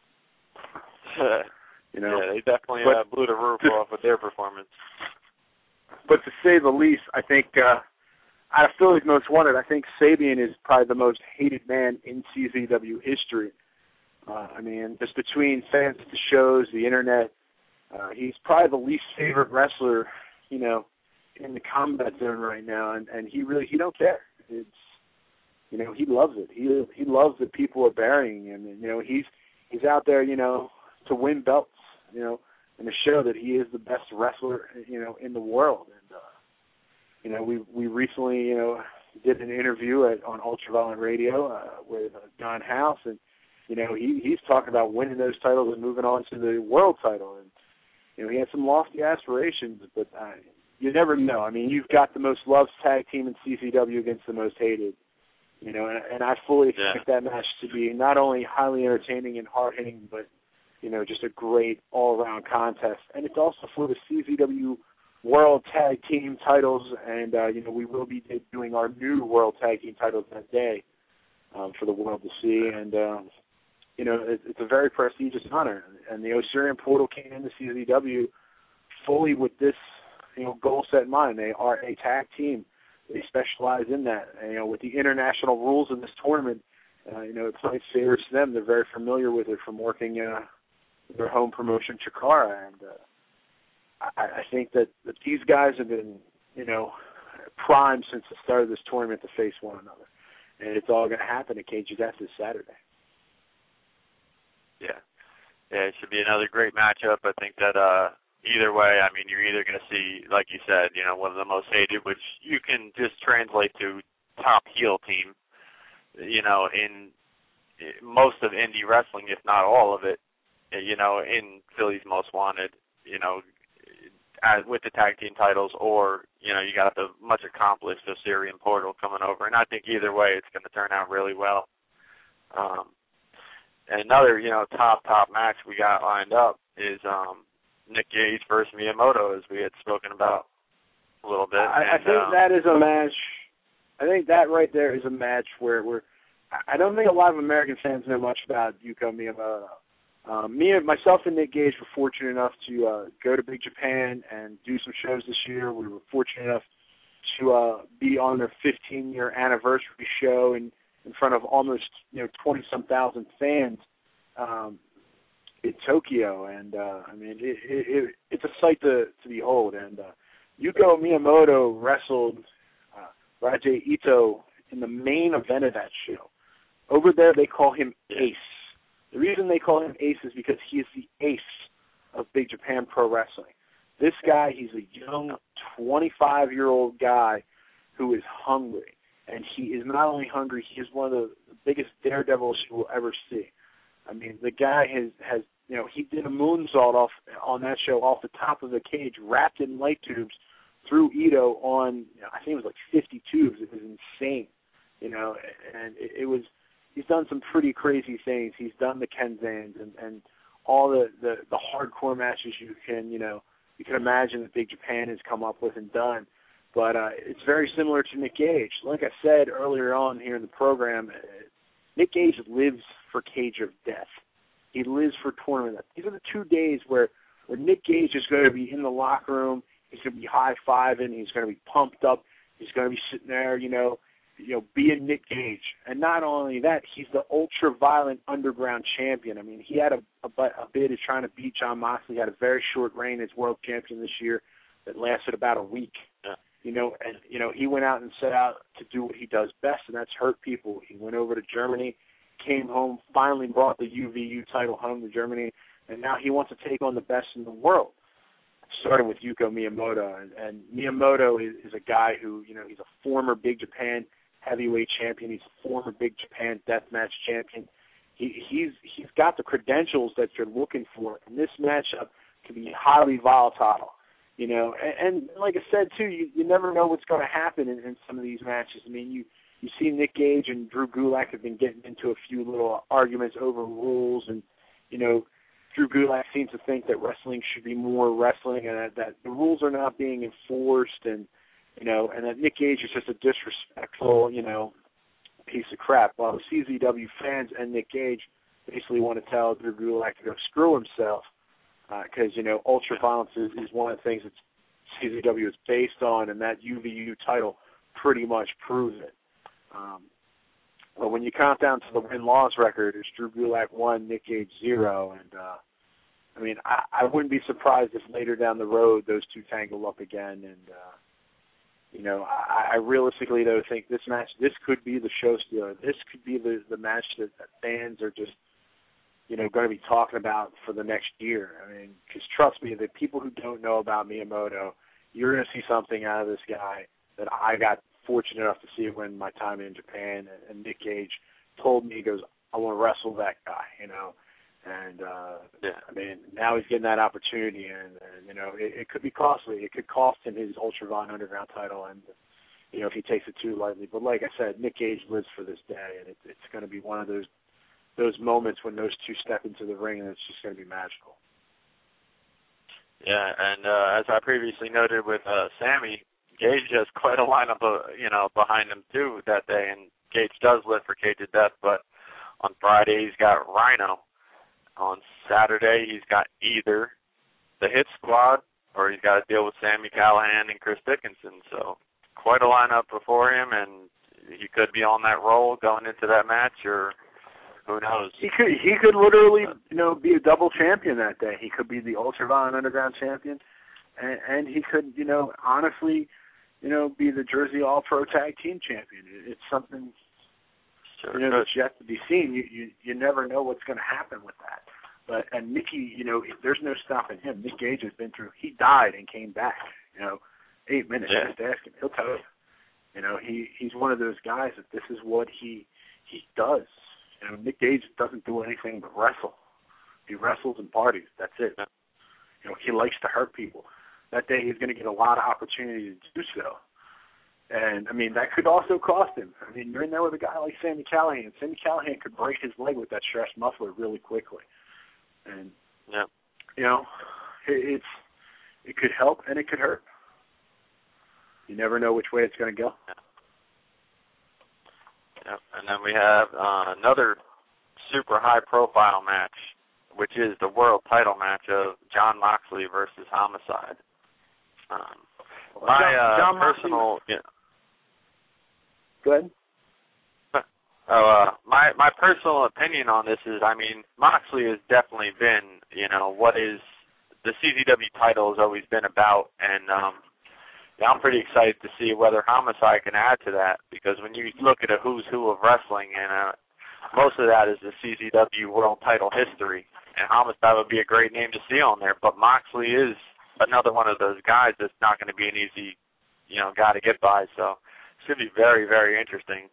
Yeah, they definitely blew the roof off with their performance. But to say the least, I think out of Philly's Most Wanted, I think Sabian is probably the most hated man in CZW history. I mean, just between fans at the shows, the internet, he's probably the least favorite wrestler, in the combat zone right now, and he don't care. It's, he loves it. He loves that people are burying him, and he's out there, to win belts, and to show that he is the best wrestler, in the world. And we recently, did an interview on Ultraviolent Radio with Don House, and he's talking about winning those titles and moving on to the world title, and he had some lofty aspirations, but you never know. I mean, you've got the most loved tag team in CZW against the most hated, and I fully expect that match to be not only highly entertaining and hard-hitting, but just a great all-around contest. And it's also for the CZW World Tag Team titles, and we will be doing our new World Tag Team titles that day for the world to see, and it's a very prestigious honor. And the Osirian Portal came into CZW fully with this goal set in mind. They are a tag team. They specialize in that. And, with the international rules in this tournament, it plays favors to them. They're very familiar with it from working their home promotion, Chikara, and I think that these guys have been, primed since the start of this tournament to face one another, and it's all going to happen at Cage of Death this Saturday. Yeah, it should be another great matchup. I think that either way, I mean, you're either going to see, like you said, one of the most hated, which you can just translate to top heel team, in most of indie wrestling, if not all of it. In Philly's Most Wanted, with the tag team titles, or, you got the much accomplished Osirian Portal coming over. And I think either way it's going to turn out really well. And another, top match we got lined up is Nick Gage versus Miyamoto, as we had spoken about a little bit. I think that is a match. I think that right there is a match where I don't think a lot of American fans know much about Yuko Miyamoto. Myself and Nick Gage were fortunate enough to go to Big Japan and do some shows this year. We were fortunate enough to be on their 15-year anniversary show in front of almost 20-some thousand fans in Tokyo, and I mean it's a sight to behold. And Yuko Miyamoto wrestled Rajay Ito in the main event of that show. Over there, they call him Ace. The reason they call him Ace is because he is the ace of Big Japan Pro Wrestling. This guy, he's a young 25-year-old guy who is hungry. And he is not only hungry, he is one of the biggest daredevils you will ever see. I mean, the guy has he did a moonsault on that show off the top of the cage, wrapped in light tubes, threw Ito on, I think it was like 50 tubes. It was insane, and it was. He's done some pretty crazy things. He's done the Kenzans and all the hardcore matches you can imagine that Big Japan has come up with and done. But it's very similar to Nick Gage. Like I said earlier on here in the program, Nick Gage lives for Cage of Death. He lives for tournament. These are the 2 days where Nick Gage is going to be in the locker room. He's going to be high-fiving. He's going to be pumped up. He's going to be sitting there, being Nick Gage. And not only that, he's the ultra-violent underground champion. I mean, he had a bid of trying to beat Jon Moxley. He had a very short reign as world champion this year that lasted about a week. He went out and set out to do what he does best, and that's hurt people. He went over to Germany, came home, finally brought the UVU title home to Germany, and now he wants to take on the best in the world, starting with Yuko Miyamoto. And Miyamoto is a guy who, he's a former Big Japan heavyweight champion. He's a former Big Japan deathmatch champion. He's got the credentials that you're looking for, and this matchup can be highly volatile. And like I said, too, you never know what's going to happen in some of these matches. I mean, you see Nick Gage and Drew Gulak have been getting into a few little arguments over rules, and, Drew Gulak seems to think that wrestling should be more wrestling and that the rules are not being enforced, and that Nick Gage is just a disrespectful, piece of crap. While the CZW fans and Nick Gage basically want to tell Drew Gulak to go screw himself, because, ultra-violence is one of the things that CZW is based on, and that UVU title pretty much proves it. But when you count down to the win-loss record, it's Drew Gulak 1, Nick Gage 0, and, I wouldn't be surprised if later down the road those two tangle up again, and, I realistically, though, think this could be the show stealer. This could be the match that fans are just, going to be talking about for the next year. I mean, because trust me, the people who don't know about Miyamoto, you're going to see something out of this guy that I got fortunate enough to see when my time in Japan. And Nick Gage told me, he goes, I want to wrestle that guy, And, I mean, now he's getting that opportunity, and it could be costly. It could cost him his Ultravon Underground title, and, if he takes it too lightly. But like I said, Nick Gage lives for this day, and it's going to be one of those moments when those two step into the ring, and it's just going to be magical. Yeah, and as I previously noted with Sammy, Gage has quite a lineup, behind him too that day, and Gage does live for Cage of Death. But on Friday he's got Rhino. On Saturday he's got either the Hit Squad or he's got to deal with Sami Callihan and Chris Dickinson. So quite a lineup before him, and he could be on that roll going into that match, or who knows? He could literally, be a double champion that day. He could be the Ultravon Underground champion, and he could, honestly, be the Jersey All-Pro Tag Team champion. It's something, that's yet to be seen. You never know what's going to happen with that. And Nicky, there's no stopping him. Nick Gage has been through. He died and came back. 8 minutes. Yeah. Just ask him. He'll tell you. He's one of those guys that this is what he does. Nick Gage doesn't do anything but wrestle. He wrestles and parties. That's it. He likes to hurt people. That day he's going to get a lot of opportunity to do so. And, that could also cost him. You're in there with a guy like Sami Callihan. Sami Callihan could break his leg with that stretched muffler really quickly. And, it could help and it could hurt. You never know which way it's going to go. Yep. And then we have another super high-profile match, which is the world title match of Jon Moxley versus Homicide. John personal... Moxley. Go ahead. My personal opinion on this is, Moxley has definitely been, what is the CZW title has always been about, and I'm pretty excited to see whether Homicide can add to that, because when you look at a who's who of wrestling, and most of that is the CZW world title history, and Homicide would be a great name to see on there, but Moxley is another one of those guys that's not going to be an easy, guy to get by, so it should be very, very interesting.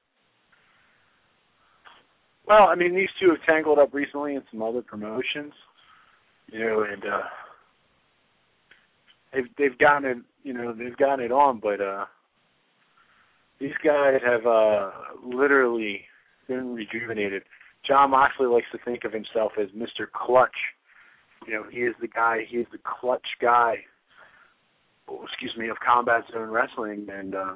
Well, these two have tangled up recently in some other promotions, and they've gotten they've gotten it on, but these guys have literally been rejuvenated. Jon Moxley likes to think of himself as Mr. Clutch. He is the guy. He is the clutch guy. Of Combat Zone Wrestling, and I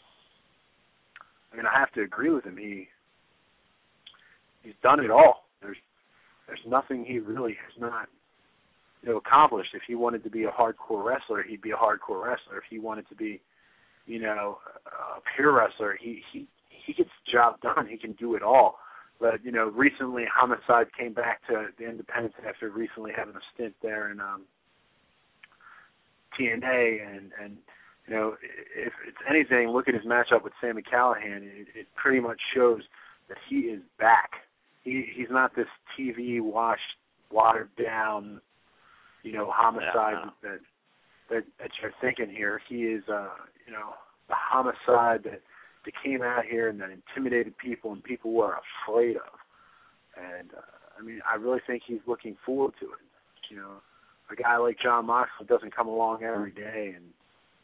have to agree with him. He's done it all. There's nothing he really has not accomplished. If he wanted to be a hardcore wrestler, he'd be a hardcore wrestler. If he wanted to be, a pure wrestler, he gets the job done. He can do it all. But recently Homicide came back to the independents after recently having a stint there in TNA, and if it's anything, look at his matchup with Sami Callihan. It pretty much shows that he is back. He's not this TV watered down, Homicide that you're thinking here. He is, the Homicide that came out here and that intimidated people and people were afraid of. And I really think he's looking forward to it. A guy like Jon Moxley doesn't come along every day, and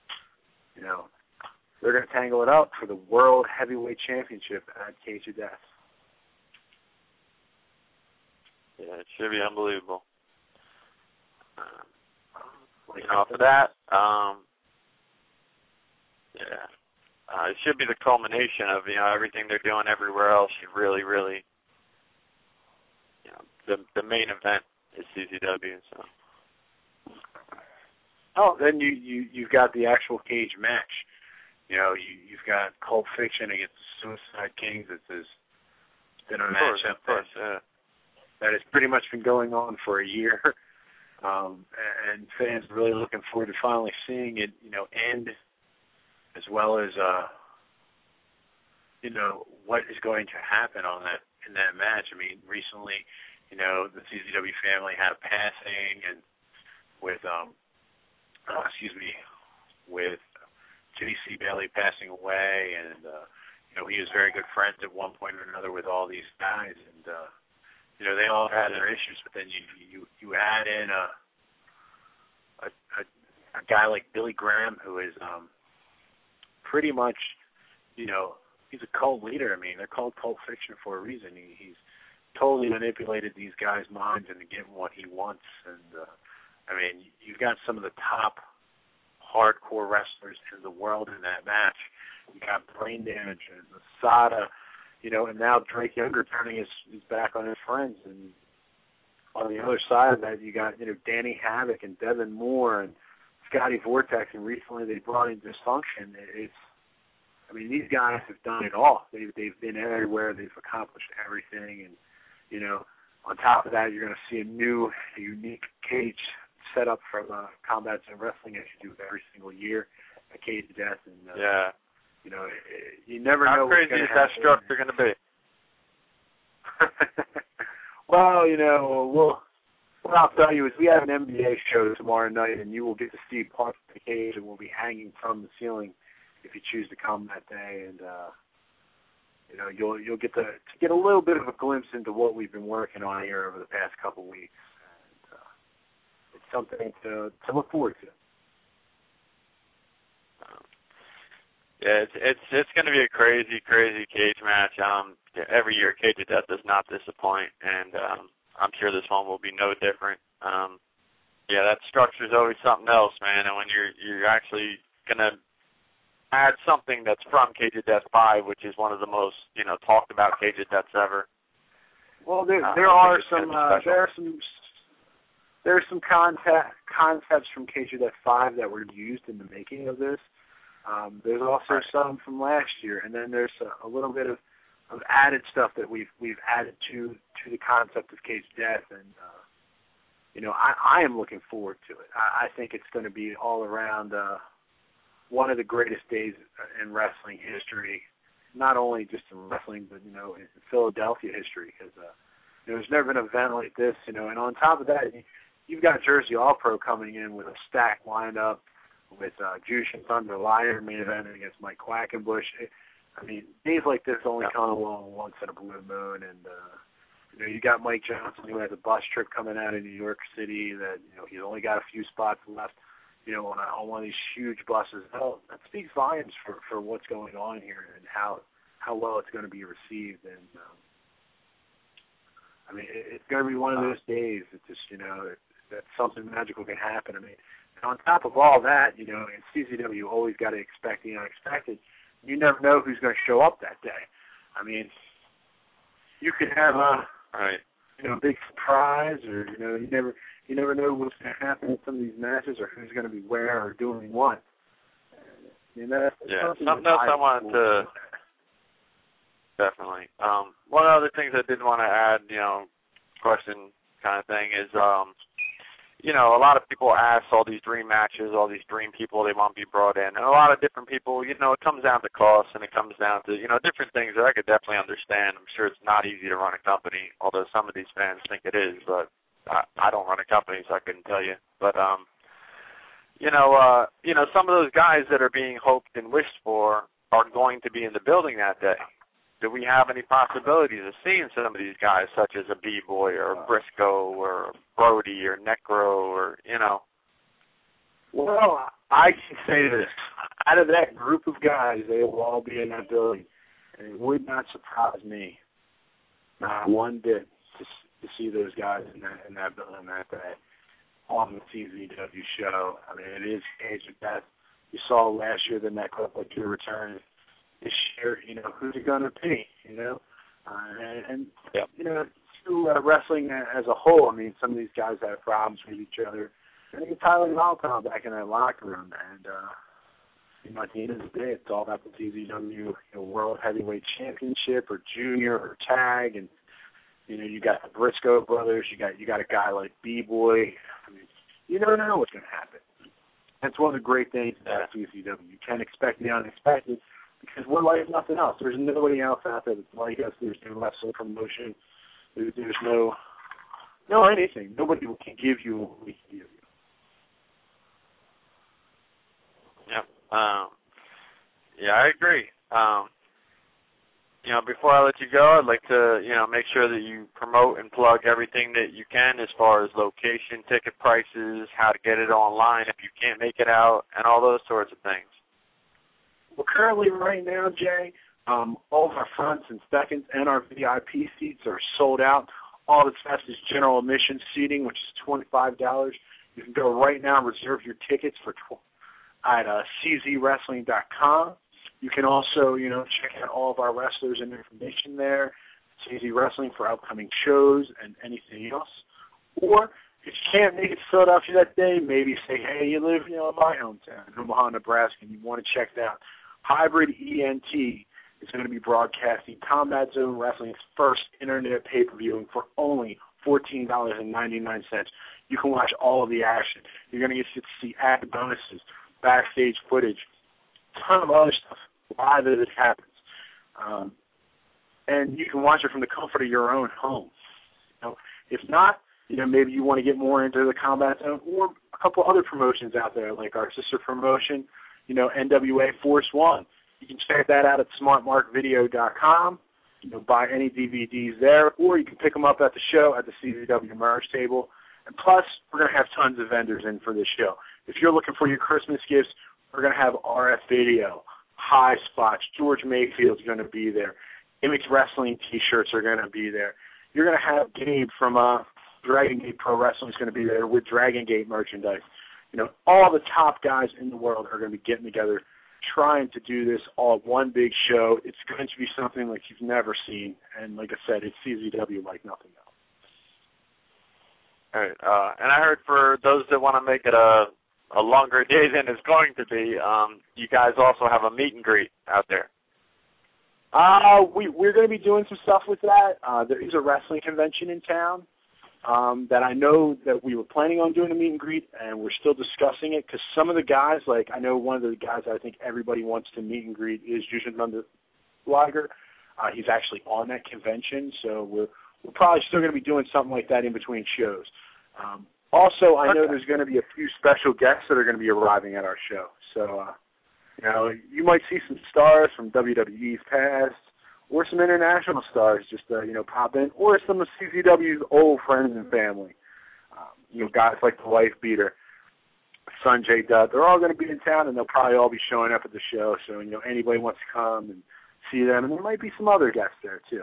they're going to tangle it up for the World Heavyweight Championship at Cage of Death. Yeah, it should be unbelievable. Off of that, it should be the culmination of everything they're doing everywhere else. You really, really, the main event is CZW. So. Oh, then you've got the actual cage match. You've got Cult Fiction against the Suicide Kings. It's been a matchup that has pretty much been going on for a year, and fans are really looking forward to finally seeing it, end, as well as what is going to happen in that match. Recently, the CZW family had a passing, and with with J.C. Bailey passing away, and he was very good friends at one point or another with all these guys, and they all had their issues. But then you add in a guy like Billy Graham, who is pretty much he's a cult leader. They're called Cult Fiction for a reason. He's totally manipulated these guys' minds into getting what he wants, and you've got some of the top hardcore wrestlers in the world in that match. You got Brain Damage and Masada, and now Drake Younger turning his back on his friends. And on the other side of that, you got Danny Havoc and Devin Moore and Scotty Vortex, and recently they brought in Dysfunction. These guys have done it all. They've been everywhere. They've accomplished everything, and on top of that, you're going to see a new, unique cage set up from Combat Zone Wrestling, as you do every single year, a Cage of Death, and you never know. How crazy is that structure going to be? Well, what I'll tell you is we have an NBA show tomorrow night, and you will get to see parts of the cage and will be hanging from the ceiling if you choose to come that day, and you'll get to get a little bit of a glimpse into what we've been working on here over the past couple weeks. It's something to look forward to. It's going to be a crazy cage match. Every year Cage of Death does not disappoint, and I'm sure this one will be no different. That structure is always something else, man. And when you're actually going to add something that's from Cage of Death 5, which is one of the most talked about Cage of Deaths ever. Well, there are some concepts from Cage of Death 5 that were used in the making of this. There's also some from last year, and then there's a little bit of added stuff that we've added to the concept of Cage of Death, and I am looking forward to it. I think it's going to be all around one of the greatest days in wrestling history, not only just in wrestling, but in Philadelphia history, because there's never been an event like this, and on top of that, you've got Jersey All Pro coming in with a stacked lineup with Jushin Thunder Liger main event against Mike Quackenbush. Days like this only come along once in a blue moon, and you got Mike Johnson, who has a bus trip coming out of New York City that he's only got a few spots left. on one of these huge buses. That speaks volumes for what's going on here and how well it's going to be received. And I mean, it's going to be one of those days that just that something magical can happen. I mean, and on top of all that, in CZW, always got to expect the unexpected. You never know who's going to show up that day. I mean, you could have a big surprise, or you never know what's going to happen in some of these matches, or who's going to be where or doing what. That's something else I wanted to definitely. One of the other things I did want to add, question kind of thing is, a lot of people ask all these dream matches, all these dream people they want to be brought in, and a lot of different people, it comes down to cost, and it comes down to, different things that I could definitely understand. I'm sure it's not easy to run a company, although some of these fans think it is, but I don't run a company, so I couldn't tell you. But, some of those guys that are being hoped and wished for are going to be in the building that day. Do we have any possibilities of seeing some of these guys, such as a B-Boy or a Briscoe or Brody or Necro or, Well, I can say this. Out of that group of guys, they will all be in that building. And it would not surprise me, not one bit, to see those guys in that building that day on the CZW show. I mean, it is Cage of Death. You saw last year the Necro like your return. This year, who's it going to be, wrestling as a whole, I mean, some of these guys have problems with each other. I think Tyler Malcolm back in that locker room, and, at the end of the day, it's all about the CZW World Heavyweight Championship or Junior or Tag, and, you got the Briscoe brothers, you got a guy like B-Boy. I mean, you never know what's going to happen. That's one of the great things about CZW. You can't expect the unexpected, because we're like nothing else. There's nobody else out there that's like us. There's no wrestling promotion. There's no anything. Nobody can give you what we can give you. Yep. I agree. Before I let you go, I'd like to, make sure that you promote and plug everything that you can as far as location, ticket prices, how to get it online if you can't make it out, and all those sorts of things. Well, currently right now, Jay, all of our fronts and seconds and our VIP seats are sold out. All that's left is general admission seating, which is $25. You can go right now and reserve your tickets at czwrestling.com. You can also, check out all of our wrestlers and information there, CZ Wrestling for upcoming shows and anything else. Or if you can't make it to Philadelphia that day, maybe say, hey, you live, in my hometown, Omaha, Nebraska, and you want to check it out. Hybrid ENT is going to be broadcasting Combat Zone Wrestling's first internet pay-per-view for only $14.99. You can watch all of the action. You're going to get to see added bonuses, backstage footage, a ton of other stuff live as it happens. And you can watch it from the comfort of your own home. If not, maybe you want to get more into the Combat Zone or a couple other promotions out there, like our sister promotion, NWA Force One. You can check that out at smartmarkvideo.com. Buy any DVDs there, or you can pick them up at the show at the CZW merch table. And plus, we're going to have tons of vendors in for this show. If you're looking for your Christmas gifts, we're going to have RF Video, High Spots, George Mayfield's going to be there. Image Wrestling T-shirts are going to be there. You're going to have Gabe from Dragon Gate Pro Wrestling is going to be there with Dragon Gate merchandise. All the top guys in the world are going to be getting together, trying to do this all at one big show. It's going to be something like you've never seen. And like I said, it's CZW like nothing else. All right. And I heard for those that want to make it a longer day than it's going to be, you guys also have a meet and greet out there. We're going to be doing some stuff with that. There is a wrestling convention in town that I know that we were planning on doing a meet and greet, and we're still discussing it because some of the guys, like I know one of the guys I think everybody wants to meet and greet is Jushin Thunder Liger. He's actually on that convention, so we're probably still going to be doing something like that in between shows. Also, I know there's going to be a few special guests that are going to be arriving at our show. So, you might see some stars from WWE's past or some international stars just, pop in, or some of CZW's old friends and family, guys like the Wife Beater. son J Dub. They're all going to be in town, and they'll probably all be showing up at the show. So anybody wants to come and see them, and there might be some other guests there too.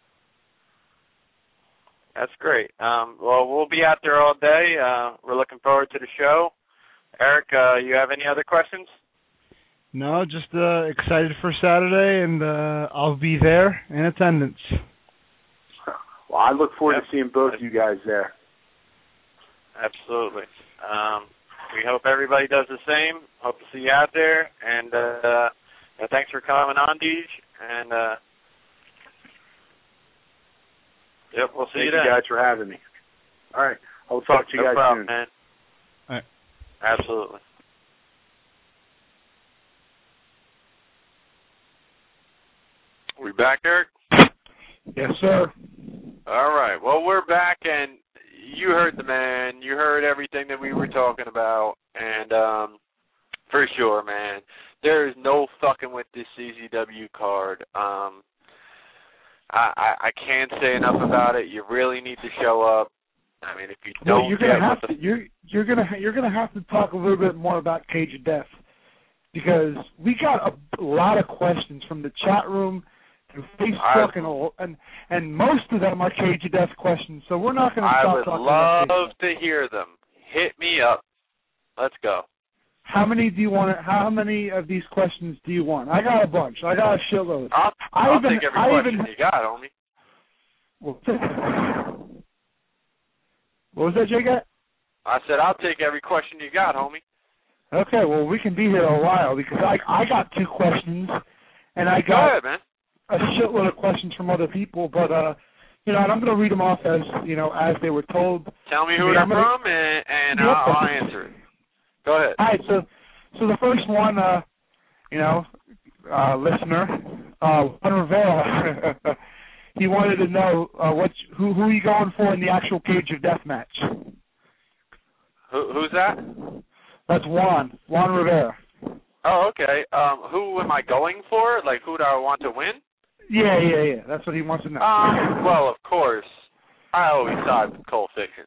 That's great. Well, we'll be out there all day. We're looking forward to the show. Eric, you have any other questions? No, just excited for Saturday, and I'll be there in attendance. Well, I look forward to seeing both of you guys there. Absolutely. We hope everybody does the same. Hope to see you out there. And thanks for coming on, Deej. And we'll see you then. Thank you guys for having me. All right. I'll talk to you guys soon. Man. All right. Absolutely. We back, Eric? Yes, sir. All right. Well, we're back, and you heard the man. You heard everything that we were talking about, and for sure, man, there is no fucking with this CZW card. I can't say enough about it. You really need to show up. I mean, if you don't, you're gonna have to talk a little bit more about Cage of Death, because we got a lot of questions from the chat room and Facebook, and most of them are Cage of Death questions. So we're not going to stop talking about I would love to hear them. Hit me up. Let's go. How many do you want? How many of these questions do you want? I got a bunch. I got a shitload. I'll take every question you got, homie. What was that, Jay? I said I'll take every question you got, homie. Okay, well, we can be here a while, because I got 2 questions, and I got Go ahead, man. a shitload of questions from other people, but and I'm going to read them off as as they were told. Tell me who they're from, and I'll answer it. Go ahead. All right, so the first one, listener, Juan Rivera, he wanted to know who are you going for in the actual Cage of Death match? Who's that? That's Juan Rivera. Oh, okay. Who am I going for? Like, who do I want to win? Yeah. That's what he wants to know. Well, of course, I always side with Cold Fiction.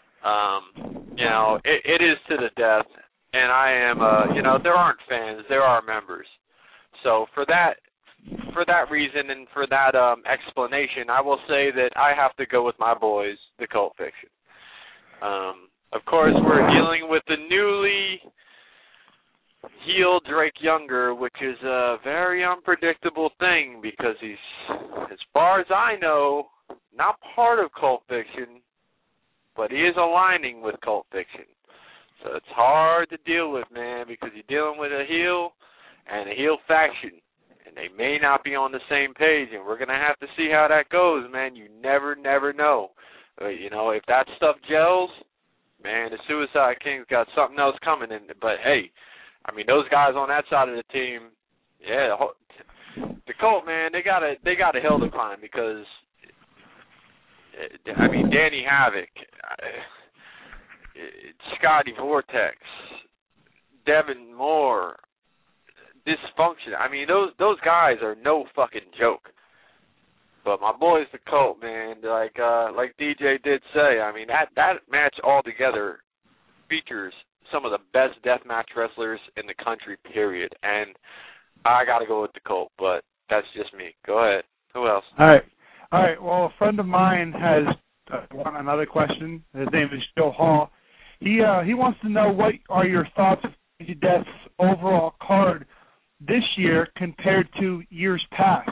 It is to the death, and I am, there aren't fans, there are members. So for that reason and for that explanation, I will say that I have to go with my boys, the Cold Fiction. Of course, we're dealing with the newly heel Drake Younger, which is a very unpredictable thing because he's, as far as I know, not part of Cult Fiction, but he is aligning with Cult Fiction. So it's hard to deal with, man, because you're dealing with a heel and a heel faction, and they may not be on the same page, and we're going to have to see how that goes, man. You never know. If that stuff gels, man, the Suicide King's got something else coming in. But, hey, I mean, those guys on that side of the team, yeah, the Cult, man, they got a hill to climb because, I mean, Danny Havoc, Scotty Vortex, Devin Moore, Dysfunction. I mean, those guys are no fucking joke. But my boys, the Cult, man, like DJ did say, I mean, that match altogether features some of the best deathmatch wrestlers in the country, period. And I got to go with the Cult, but that's just me. Go ahead. Who else? All right. Well, a friend of mine has another question. His name is Joe Hall. He wants to know, what are your thoughts of Cage Death's overall card this year compared to years past?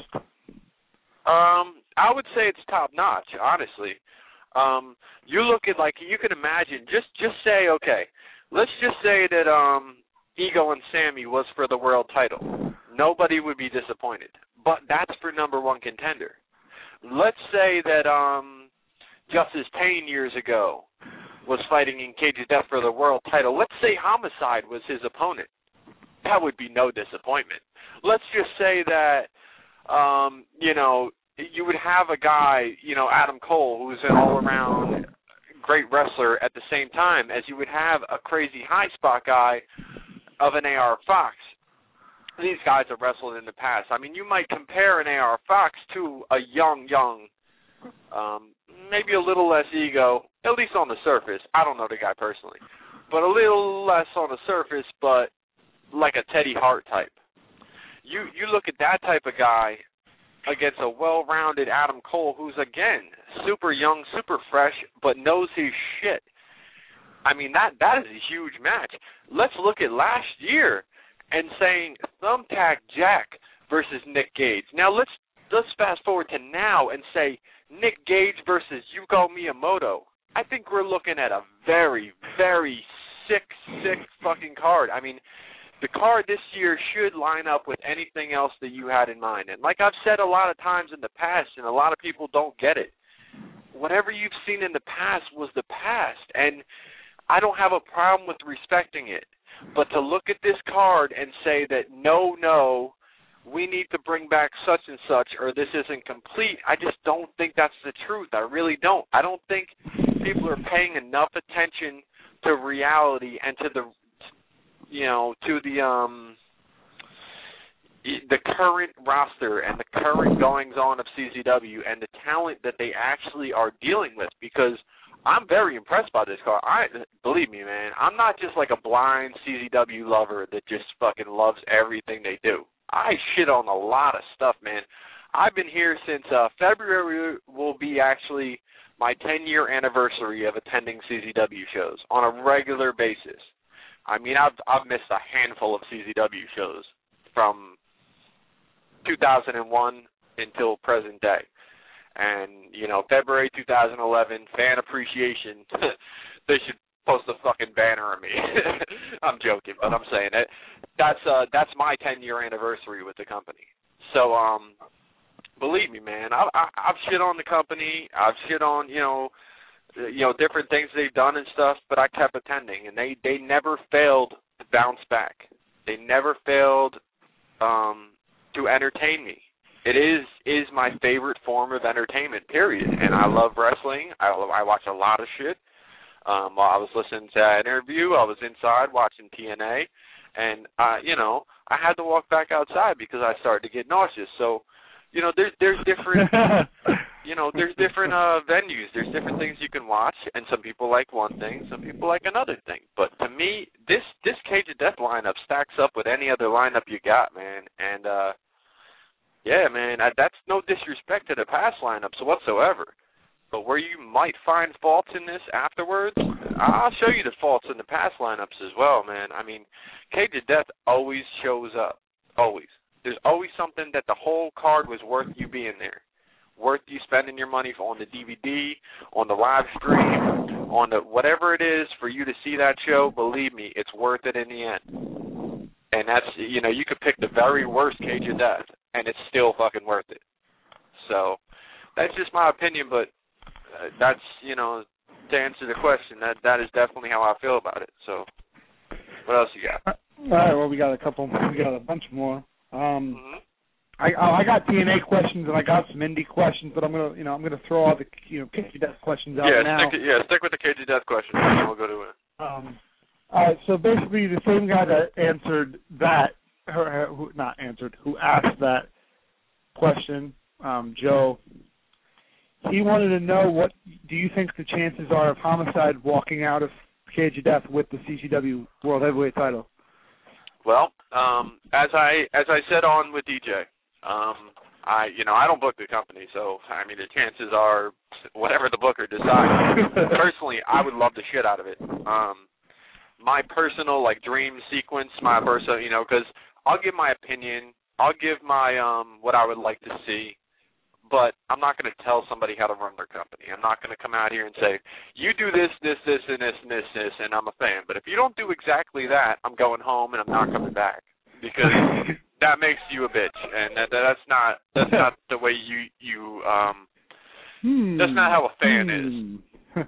I would say it's top notch, honestly. You look at, like, you can imagine, just say, okay, let's just say that Ego and Sammy was for the world title. Nobody would be disappointed. But that's for number one contender. Let's say that Justice Payne years ago was fighting in Cage of Death for the world title. Let's say Homicide was his opponent. That would be no disappointment. Let's just say that, you would have a guy, Adam Cole, who's an all-around great wrestler at the same time as you would have a crazy high spot guy of an AR Fox. These guys have wrestled in the past. I mean, you might compare an AR Fox to a young, maybe a little less ego, at least on the surface. I don't know the guy personally. but a little less on the surface, but like a Teddy Hart type. You look at that type of guy against a well-rounded Adam Cole, who's, again, super young, super fresh, but knows his shit. I mean, that is a huge match. Let's look at last year and saying Thumbtack Jack versus Nick Gage. Now, let's fast forward to now and say Nick Gage versus Yuko Miyamoto. I think we're looking at a very, very sick fucking card. I mean, the card this year should line up with anything else that you had in mind. And like I've said a lot of times in the past, and a lot of people don't get it, whatever you've seen in the past was the past. And I don't have a problem with respecting it. But to look at this card and say that, no, we need to bring back such and such, or this isn't complete, I just don't think that's the truth. I really don't. I don't think people are paying enough attention to reality and to the current roster and the current goings-on of CZW and the talent that they actually are dealing with, because I'm very impressed by this card. Believe me, man, I'm not just like a blind CZW lover that just fucking loves everything they do. I shit on a lot of stuff, man. I've been here since February will be actually my 10-year anniversary of attending CZW shows on a regular basis. I mean, I've missed a handful of CZW shows from 2001 until present day. And, February 2011, fan appreciation, they should post a fucking banner of me. I'm joking, but I'm saying it. That's my 10-year anniversary with the company. So, believe me, man, I've shit on the company. I've shit on, different things they've done and stuff, but I kept attending, and they never failed to bounce back. They never failed to entertain me. It is my favorite form of entertainment, period, and I love wrestling. I watch a lot of shit. While I was listening to that interview, I was inside watching TNA, and, I had to walk back outside because I started to get nauseous. So, there's different, there's different venues. There's different things you can watch, and some people like one thing, some people like another thing. But to me, this Cage of Death lineup stacks up with any other lineup you got, man. And, yeah, man, that's no disrespect to the past lineups whatsoever. But where you might find faults in this afterwards, I'll show you the faults in the past lineups as well, man. I mean, Cage of Death always shows up, always. There's always something that the whole card was worth you being there, worth you spending your money on the DVD, on the live stream, on the whatever it is for you to see that show. Believe me, it's worth it in the end. And that's, you could pick the very worst Cage of Death, and it's still fucking worth it. So that's just my opinion, but that's, to answer the question, that is definitely how I feel about it. So what else you got? All right, well, we got a bunch more. I got TNA questions and I got some indie questions, but I'm gonna throw all the Cage of Death questions out now. Stick with the Cage of Death questions, and then we'll go to it. All right, so basically the same guy that answered that, who asked that question, Joe. He wanted to know, what do you think the chances are of Homicide walking out of Cage of Death with the CZW World Heavyweight title? Well, as I said on with DJ, I don't book the company, so I mean the chances are whatever the booker decides. Personally, I would love the shit out of it. My personal dream sequence, because I'll give my opinion, I'll give my what I would like to see. But I'm not going to tell somebody how to run their company. I'm not going to come out here and say, you do this, and this, and I'm a fan. But if you don't do exactly that, I'm going home and I'm not coming back, because that makes you a bitch, and that's not the way you that's not how a fan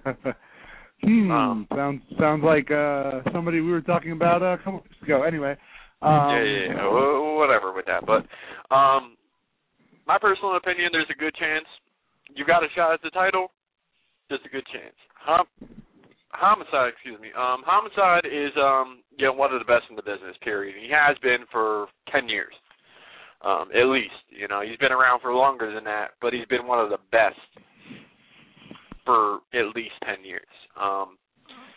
is. Sounds like somebody we were talking about a couple weeks ago. Anyway. Whatever with that, but. My personal opinion, there's a good chance. You got a shot at the title, there's a good chance. Homicide is one of the best in the business, period. He has been for 10 years, at least. He's been around for longer than that, but he's been one of the best for at least 10 years.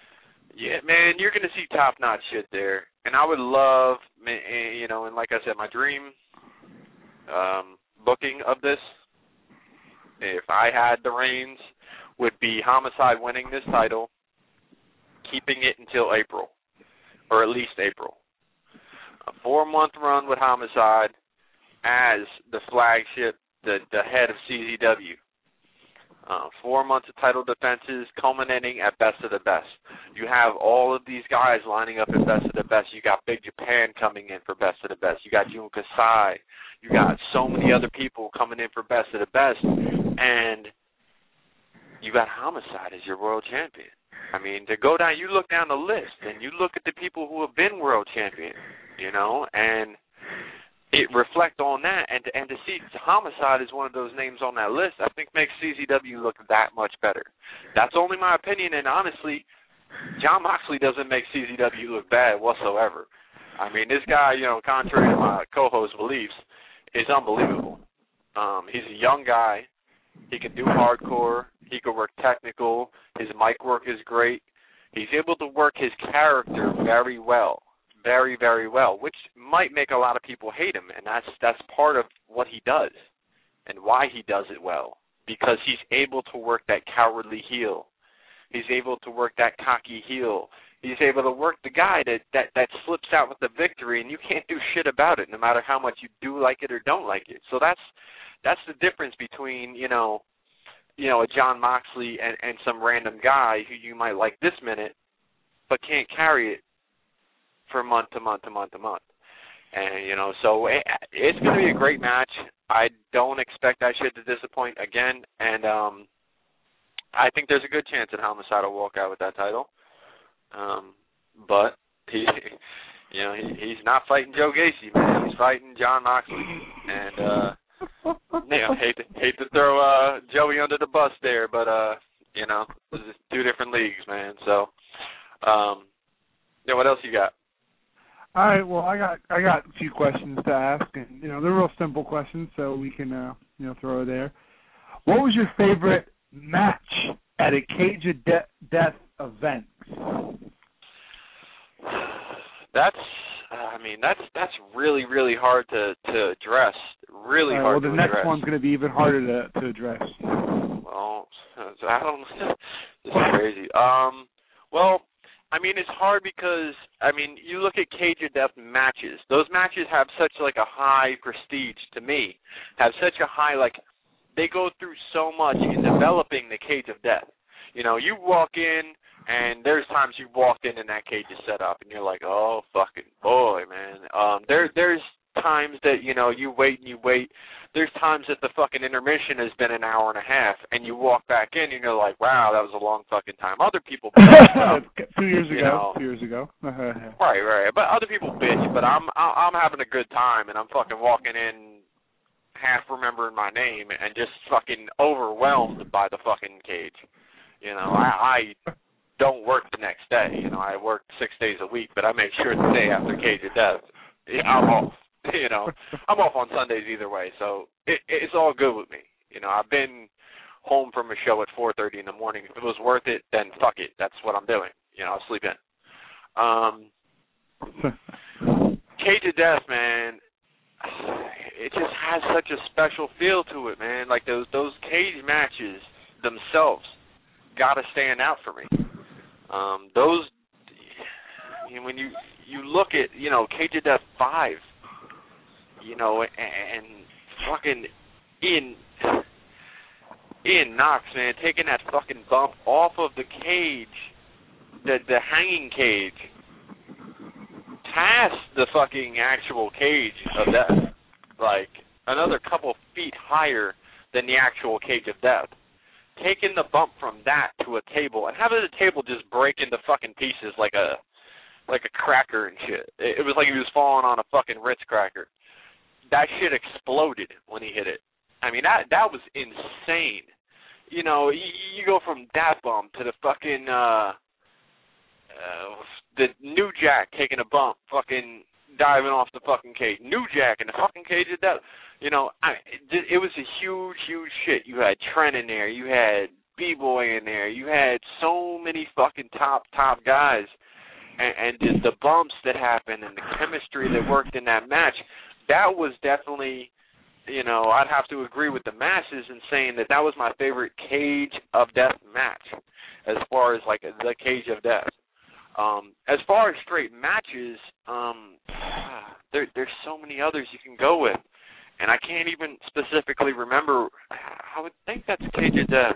Yeah, man, you're going to see top-notch shit there. And I would love, you know, and like I said, my dream booking of this, if I had the reins, would be Homicide winning this title, keeping it until April, or at least April. A 4-month run with Homicide as the flagship, the head of CZW. 4 months of title defenses culminating at Best of the Best. You have all of these guys lining up at Best of the Best. You got Big Japan coming in for Best of the Best. You got Jun Kasai. You got so many other people coming in for Best of the Best. And you got Homicide as your world champion. I mean, to go down, you look down the list, and you look at the people who have been world champion, you know, and it reflect on that, and to see Homicide is one of those names on that list, I think makes CZW look that much better. That's only my opinion, and honestly, Jon Moxley doesn't make CZW look bad whatsoever. I mean, this guy, you know, contrary to my co-host's beliefs, is unbelievable. He's a young guy. He can do hardcore. He can work technical. His mic work is great. He's able to work his character very well. Very, very well, which might make a lot of people hate him, and that's part of what he does and why he does it well, because he's able to work that cowardly heel. He's able to work that cocky heel. He's able to work the guy that slips out with the victory, and you can't do shit about it, no matter how much you do like it or don't like it. So that's the difference between, you know, a Jon Moxley and some random guy who you might like this minute, but can't carry it for month to month to month to month. And, you know, so it's going to be a great match. I don't expect that shit to disappoint again. And I think there's a good chance that Homicide will walk out with that title. But he's not fighting Joe Gacy, man. He's fighting Jon Moxley. And, you know, hate to throw Joey under the bus there, but, you know, this is 2 different leagues, man. So, yeah, what else you got? All right, well, I got a few questions to ask, and, you know, they're real simple questions, so we can, you know, throw it there. What was your favorite match at a Cage of Death event? That's really, really hard to address. Really hard to address. Well, the next one's going to be even harder to address. Well, I don't. This is crazy. Well, I mean, it's hard because, I mean, you look at Cage of Death matches. Those matches have such, like, a high prestige to me. Have such a high, like, they go through so much in developing the Cage of Death. You know, you walk in, and there's times you walked in and that cage is set up, and you're like, oh, fucking boy, man. There's times that, you know, you wait and you wait. There's times that the fucking intermission has been an hour and a half, and you walk back in, and you're like, wow, that was a long fucking time. Other people bitch. 2 years ago. Right. But other people bitch, but I'm having a good time, and I'm fucking walking in half remembering my name and just fucking overwhelmed by the fucking cage. You know, I don't work the next day. You know, I work 6 days a week, but I make sure the day after Cage of Death, I'm off. You know, I'm off on Sundays either way, so it's all good with me. You know, I've been home from a show at 4:30 in the morning. If it was worth it, then fuck it. That's what I'm doing. You know, I'll sleep in. Cage of Death, man, it just has such a special feel to it, man. Like those cage matches themselves gotta stand out for me. Those, you know, when you look at, you know, Cage of Death 5, you know, and fucking Ian Knox, man, taking that fucking bump off of the cage, the hanging cage, past the fucking actual cage of death, like another couple feet higher than the actual Cage of Death. Taking the bump from that to a table and having the table just break into fucking pieces like a cracker and shit. It was like he was falling on a fucking Ritz cracker. That shit exploded when he hit it. I mean, that was insane. You know, you go from that bump to the fucking the New Jack taking a bump, fucking diving off the fucking cage. New Jack in the fucking Cage of Death. You know, it was a huge, huge shit. You had Trent in there. You had B-Boy in there. You had so many fucking top guys. And just the bumps that happened and the chemistry that worked in that match, that was definitely, you know, I'd have to agree with the masses in saying that was my favorite Cage of Death match as far as, like, the Cage of Death. As far as straight matches, there's so many others you can go with. And I can't even specifically remember. I would think that's Cage of Death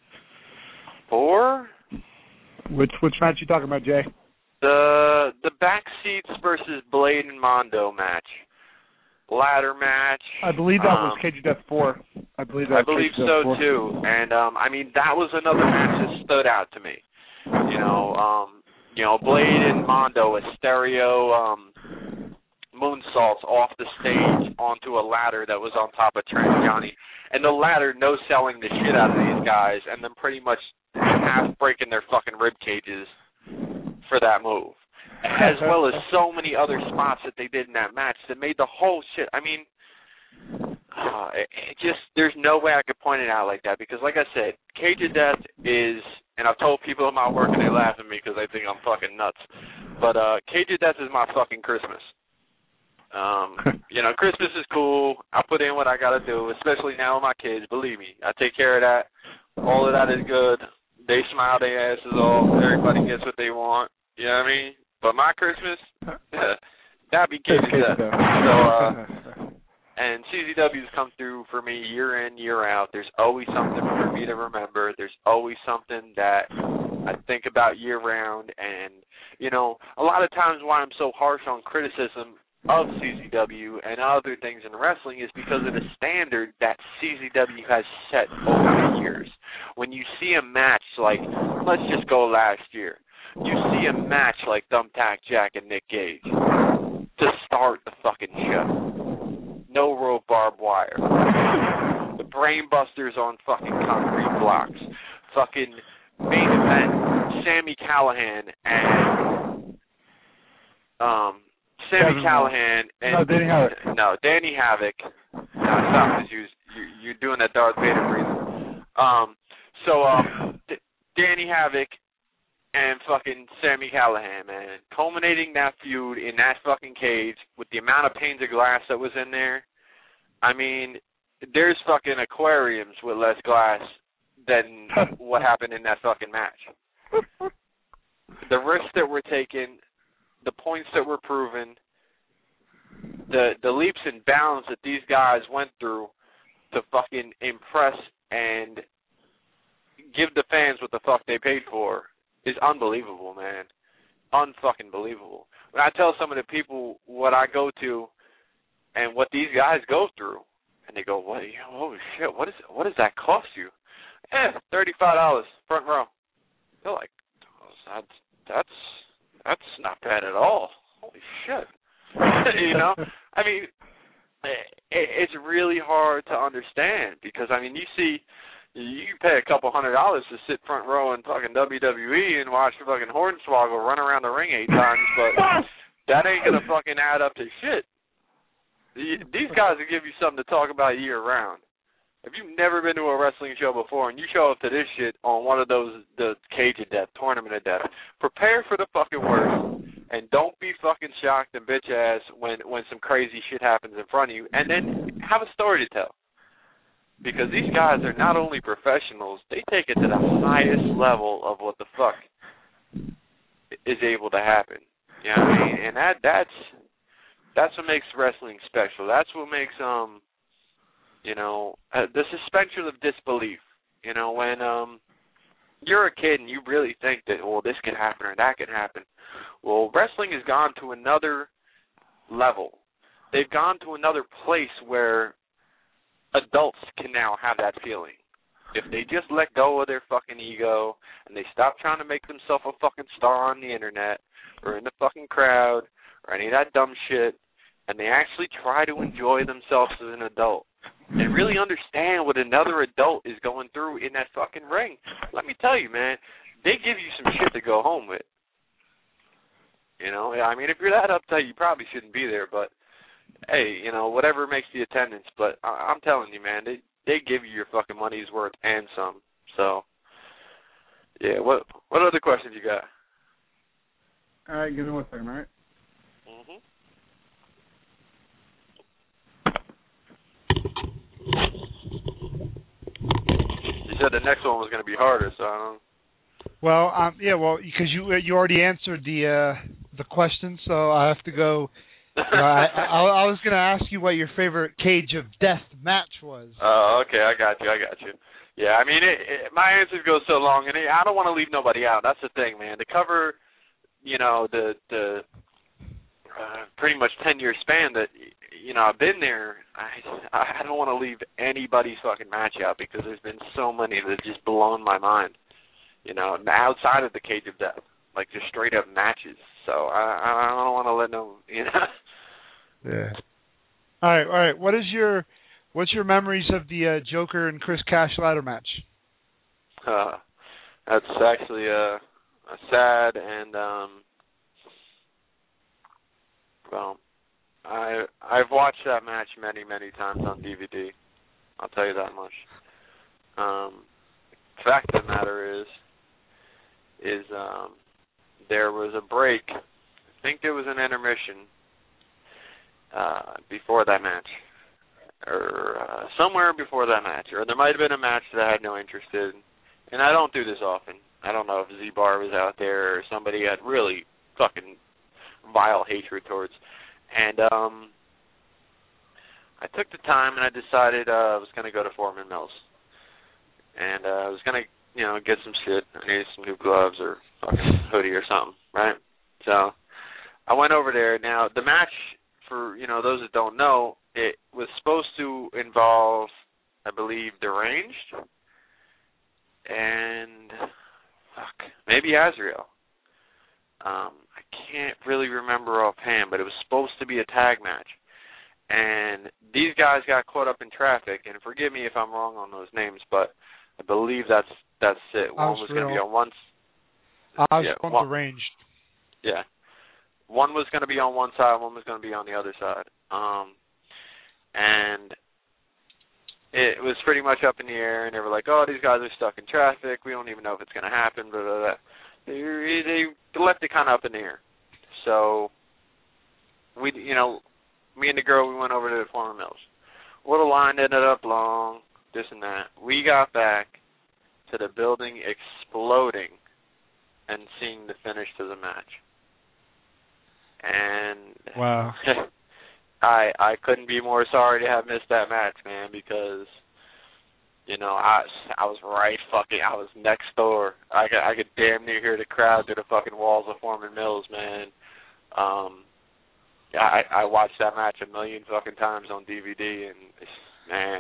4? Which match you talking about, Jay? The Backseats versus Blade and Mondo match. Ladder match. I believe that was Cage of Death 4. I believe so, too. And, I mean, that was another match that stood out to me. You know, Blade and Mondo, a stereo moonsaults off the stage onto a ladder that was on top of Trent and Johnny. And the ladder no-selling the shit out of these guys and then pretty much half breaking their fucking rib cages for that move. As well as so many other spots that they did in that match that made the whole shit. I mean, it just, there's no way I could point it out like that because, like I said, Cage of Death is, and I've told people in my work and they laugh at me because they think I'm fucking nuts, but Cage of Death is my fucking Christmas. You know, Christmas is cool. I put in what I got to do, especially now with my kids. Believe me, I take care of that. All of that is good. They smile their asses off. Everybody gets what they want. You know what I mean? But my Christmas, that'd be Cage of Death. So, and CZW's come through for me year in, year out. There's always something for me to remember. There's always something that I think about year round. And, you know, a lot of times why I'm so harsh on criticism of CZW and other things in wrestling is because of the standard that CZW has set over the years. When you see a match like, let's just go last year, you see a match like Thumbtack Jack and Nick Gage to start the fucking show. No rope barbed wire. The Brainbusters on fucking concrete blocks. Fucking main event, Sami Callihan and Danny Havoc. No, Danny Havoc. No, stop this. You're doing that Darth Vader breathing. Danny Havoc and fucking Sami Callihan, man. Culminating that feud in that fucking cage with the amount of panes of glass that was in there. I mean, there's fucking aquariums with less glass than what happened in that fucking match. The risks that were taken, the points that were proven, the leaps and bounds that these guys went through to fucking impress and give the fans what the fuck they paid for is unbelievable, man. Unfucking believable. When I tell some of the people what I go to and what these guys go through, and they go, "What? Holy shit! What does that cost you?" $35 front row. They're like, that's not bad at all. Holy shit! You know, I mean, it's really hard to understand because I mean, you pay a couple $100 to sit front row in fucking WWE and watch fucking Hornswoggle run around the ring 8 times, but that ain't gonna fucking add up to shit. These guys will give you something to talk about year round. If you've never been to a wrestling show before and you show up to this shit on one of those, the Cage of Death, Tournament of Death, prepare for the fucking worst and don't be fucking shocked and bitch ass when some crazy shit happens in front of you, and then have a story to tell. Because these guys are not only professionals, they take it to the highest level of what the fuck is able to happen. You know what I mean? And that's what makes wrestling special. That's what makes the suspension of disbelief. You know, when you're a kid and you really think that, well, this could happen or that could happen. Well, wrestling has gone to another level. They've gone to another place where adults can now have that feeling. If they just let go of their fucking ego and they stop trying to make themselves a fucking star on the internet or in the fucking crowd or any of that dumb shit, and they actually try to enjoy themselves as an adult and really understand what another adult is going through in that fucking ring, let me tell you, man, they give you some shit to go home with. You know, I mean, if you're that uptight, you probably shouldn't be there, but hey, you know, whatever makes the attendance. But I'm telling you, man, they give you your fucking money's worth and some. So Yeah. What other questions you got? All right, give me 1 second, all right? Mhm. You said the next one was going to be harder, so I don't. Well, because you already answered the question, so I have to go. I was going to ask you what your favorite Cage of Death match was. Oh, okay, I got you. Yeah, I mean, my answers go so long, and I don't want to leave nobody out. That's the thing, man. To cover, the pretty much 10-year span that I've been there, I don't want to leave anybody's fucking match out because there's been so many that just blown my mind. Outside of the Cage of Death, like just straight up matches. So I don't want to let them, Yeah. All right. What's your memories of the Joker and Chris Cash ladder match? That's actually a sad and well, I've watched that match many times on DVD. I'll tell you that much. Fact of the matter is there was a break. I think there was an intermission before that match, or somewhere before that match, or there might have been a match that I had no interest in. And I don't do this often. I don't know if Z-Bar was out there or somebody had really fucking vile hatred towards. And I took the time and I decided I was going to go to Foreman Mills. And I was going to, get some shit. I needed some new gloves or fucking hoodie or something, right? So I went over there. Now, the match, for, those that don't know, it was supposed to involve, I believe, Deranged and, maybe Azrael. I can't really remember offhand, but it was supposed to be a tag match. And these guys got caught up in traffic, and forgive me if I'm wrong on those names, but I believe that's it. One was going to be on one side. Deranged. Yeah. One was going to be on one side, one was going to be on the other side. And it was pretty much up in the air, and they were like, oh, these guys are stuck in traffic. We don't even know if it's going to happen, blah, blah, blah. They left it kind of up in the air. So, me and the girl, we went over to the Foreman Mills. Well, the line ended up long, this and that. We got back to the building exploding and seeing the finish to the match. And wow. I couldn't be more sorry to have missed that match, man, because I was right fucking, I was next door. I could damn near hear the crowd through the fucking walls of Foreman Mills, man. I watched that match a million fucking times on DVD, and man,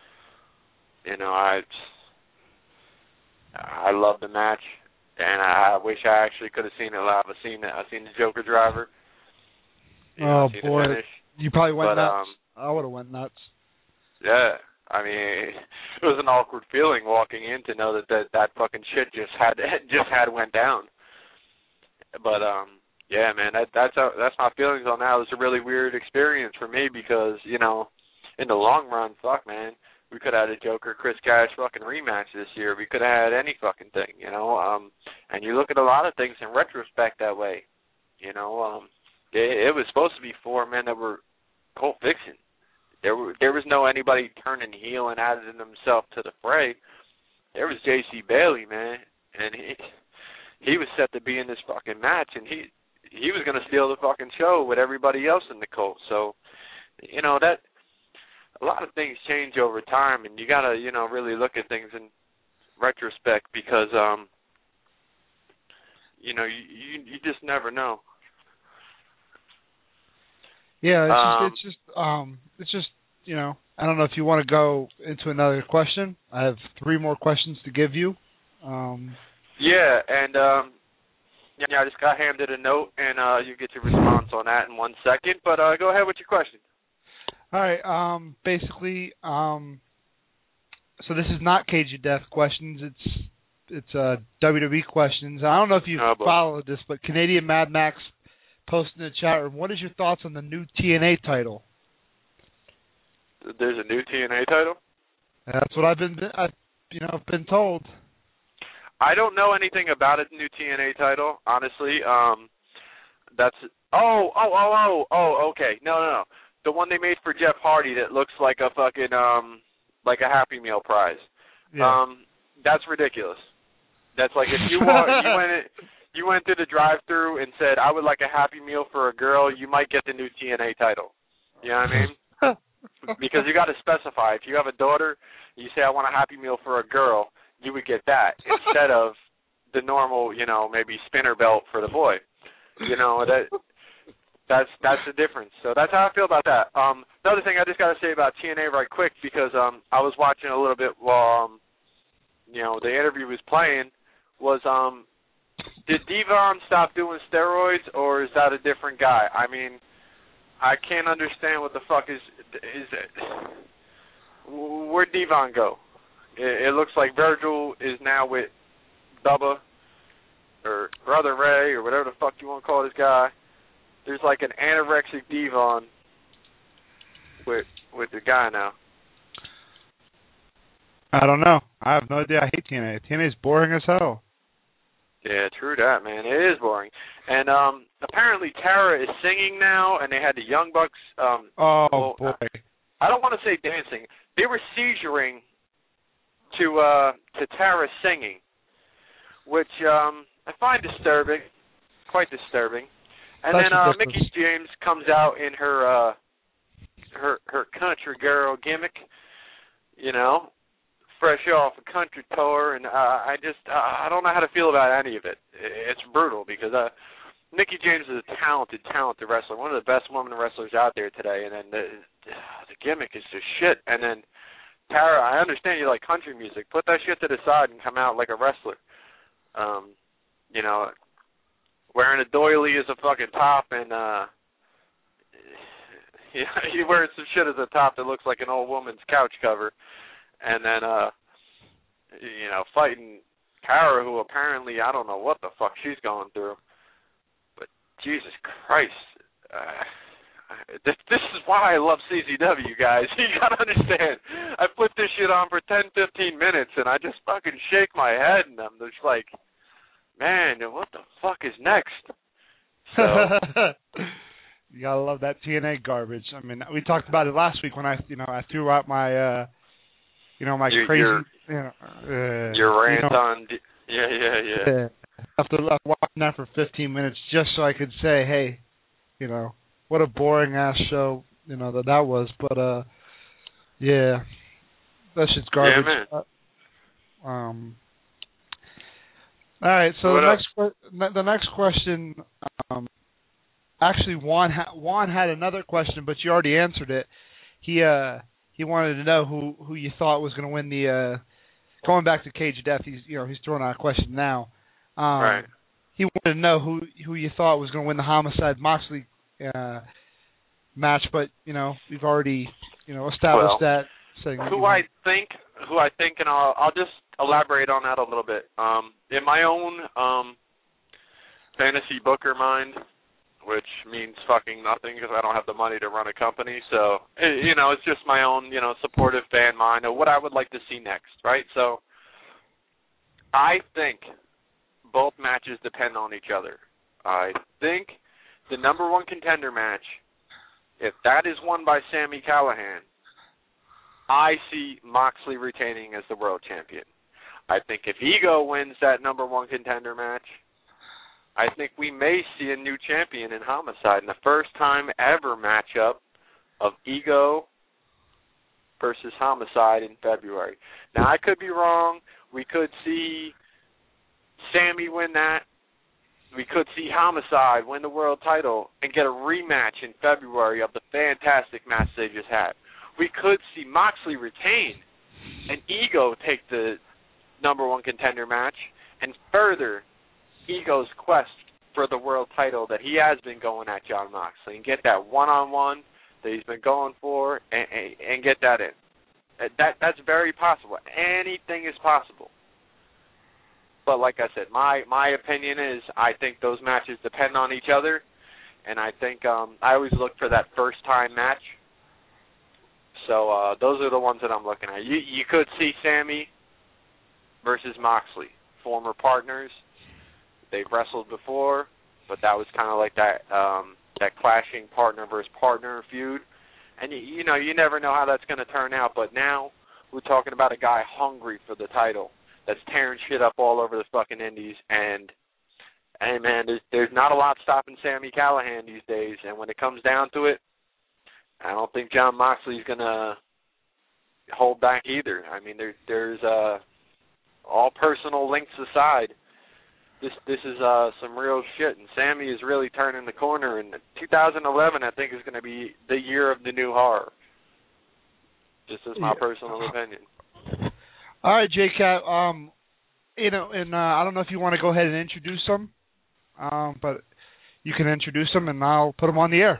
I love the match, and I wish I actually could have seen it live. I've seen the Joker Driver. Oh boy, you probably went nuts. I would have went nuts. Yeah. I mean, it was an awkward feeling walking in to know that fucking shit just had went down. But yeah, man, that's my feelings on that. It was a really weird experience for me because in the long run, fuck, man, we could have had a Joker Chris Cash fucking rematch this year. We could have had any fucking thing, And you look at a lot of things in retrospect that way, It was supposed to be four men that were Colt Vixen. There was no anybody turning heel and adding himself to the fray. There was J.C. Bailey, man, and he was set to be in this fucking match, and he was going to steal the fucking show with everybody else in the Colt. So, that a lot of things change over time, and you got to, really look at things in retrospect because, you just never know. Yeah, it's just I don't know if you want to go into another question. I have 3 more questions to give you. Yeah, and I just got handed a note, and you get your response on that in 1 second. But go ahead with your question. All right. Basically, so this is not Cage of Death questions. It's WWE questions. I don't know if you followed this, but Canadian Mad Max posted in the chat room, what is your thoughts on the new TNA title? There's a new TNA title? That's what I've been told. I don't know anything about a new TNA title, honestly. That's okay. No. The one they made for Jeff Hardy that looks like a fucking like a Happy Meal prize. Yeah. That's ridiculous. That's like if you went through the drive-thru and said, "I would like a Happy Meal for a girl," you might get the new TNA title. You know what I mean? Because you got to specify. If you have a daughter, you say, "I want a Happy Meal for a girl," you would get that instead of the normal, maybe spinner belt for the boy. That's the difference. So that's how I feel about that. Another thing I just got to say about TNA right quick, because I was watching a little bit while the interview was playing, was did Devon stop doing steroids, or is that a different guy? I mean, I can't understand what the fuck is it. Where'd Devon go? It looks like Virgil is now with Bubba or Brother Ray or whatever the fuck you want to call this guy. There's like an anorexic Devon with the guy now. I don't know. I have no idea. I hate TNA. TNA is boring as hell. Yeah, true that, man. It is boring. And apparently Tara is singing now, and they had the Young Bucks. Boy. I don't want to say dancing. They were seizuring to Tara singing, which I find disturbing, quite disturbing. And then Mickie James comes out in her country girl gimmick, fresh off a country tour, and I don't know how to feel about any of it. It's brutal because Mickie James is a talented wrestler, one of the best women wrestlers out there today, and then the gimmick is just shit. And then Tara, I understand you like country music. Put that shit to the side and come out like a wrestler. Wearing a doily as a fucking top, and he wears some shit as a top that looks like an old woman's couch cover, and then fighting Tara, who apparently I don't know what the fuck she's going through, but Jesus Christ, this is why I love CZW, guys. You gotta understand. I put this shit on for 10-15 minutes, and I just fucking shake my head, and I'm just like, man, what the fuck is next? So you gotta love that TNA garbage. I mean, we talked about it last week when I threw out my my crazy your rant on yeah. After watching that for 15 minutes just so I could say, hey, what a boring ass show, that was. But yeah, that shit's garbage. Yeah, man. All right, so the next question, actually Juan had another question, but you already answered it. He wanted to know who you thought was going to win the going back to Cage of Death. He's throwing out a question now. Right. He wanted to know who you thought was going to win the Homicide Moxley match, but we've already established that. Who I think, and I'll just elaborate on that a little bit. In my own fantasy booker mind, which means fucking nothing because I don't have the money to run a company, so it's just my own supportive fan mind of what I would like to see next, right? So I think both matches depend on each other. I think the number one contender match, if that is won by Sami Callihan, I see Moxley retaining as the world champion. I think if Ego wins that number one contender match, I think we may see a new champion in Homicide in the first time ever matchup of Ego versus Homicide in February. Now, I could be wrong. We could see Sami win that. We could see Homicide win the world title and get a rematch in February of the fantastic match they just had. We could see Moxley retain and Ego take the number one contender match and further Ego's quest for the world title that he has been going at Jon Moxley and get that one-on-one that he's been going for and get that in. That's very possible. Anything is possible. But like I said, my opinion is I think those matches depend on each other, and I think I always look for that first-time match. So those are the ones that I'm looking at. You could see Sami versus Moxley former partners. They've wrestled before, but that was kind of like that clashing partner versus partner feud. And, you never know how that's going to turn out. But now we're talking about a guy hungry for the title that's tearing shit up all over the fucking indies. And man, there's not a lot stopping Sami Callihan these days. And when it comes down to it, I don't think Jon Moxley's going to hold back either. I mean, there's all personal links aside, this is some real shit, and Sami is really turning the corner. And 2011, I think, is going to be the year of the new horror. Just as my personal opinion. All right, J-Cat. And I don't know if you want to go ahead and introduce them, but you can introduce them, and I'll put them on the air.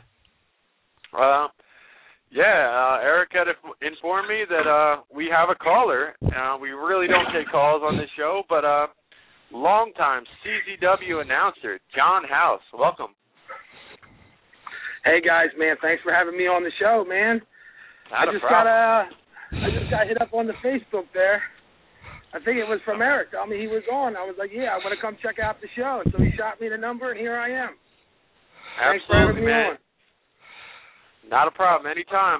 Eric had informed me that we have a caller. We really don't take calls on this show, but longtime CZW announcer, John House. Welcome. Hey, guys, man. Thanks for having me on the show, man. I just got hit up on the Facebook there. I think it was from Eric. Told me he was on. I was like, I want to come check out the show. So he shot me the number, and here I am. Thanks for having me on. Not a problem. Anytime.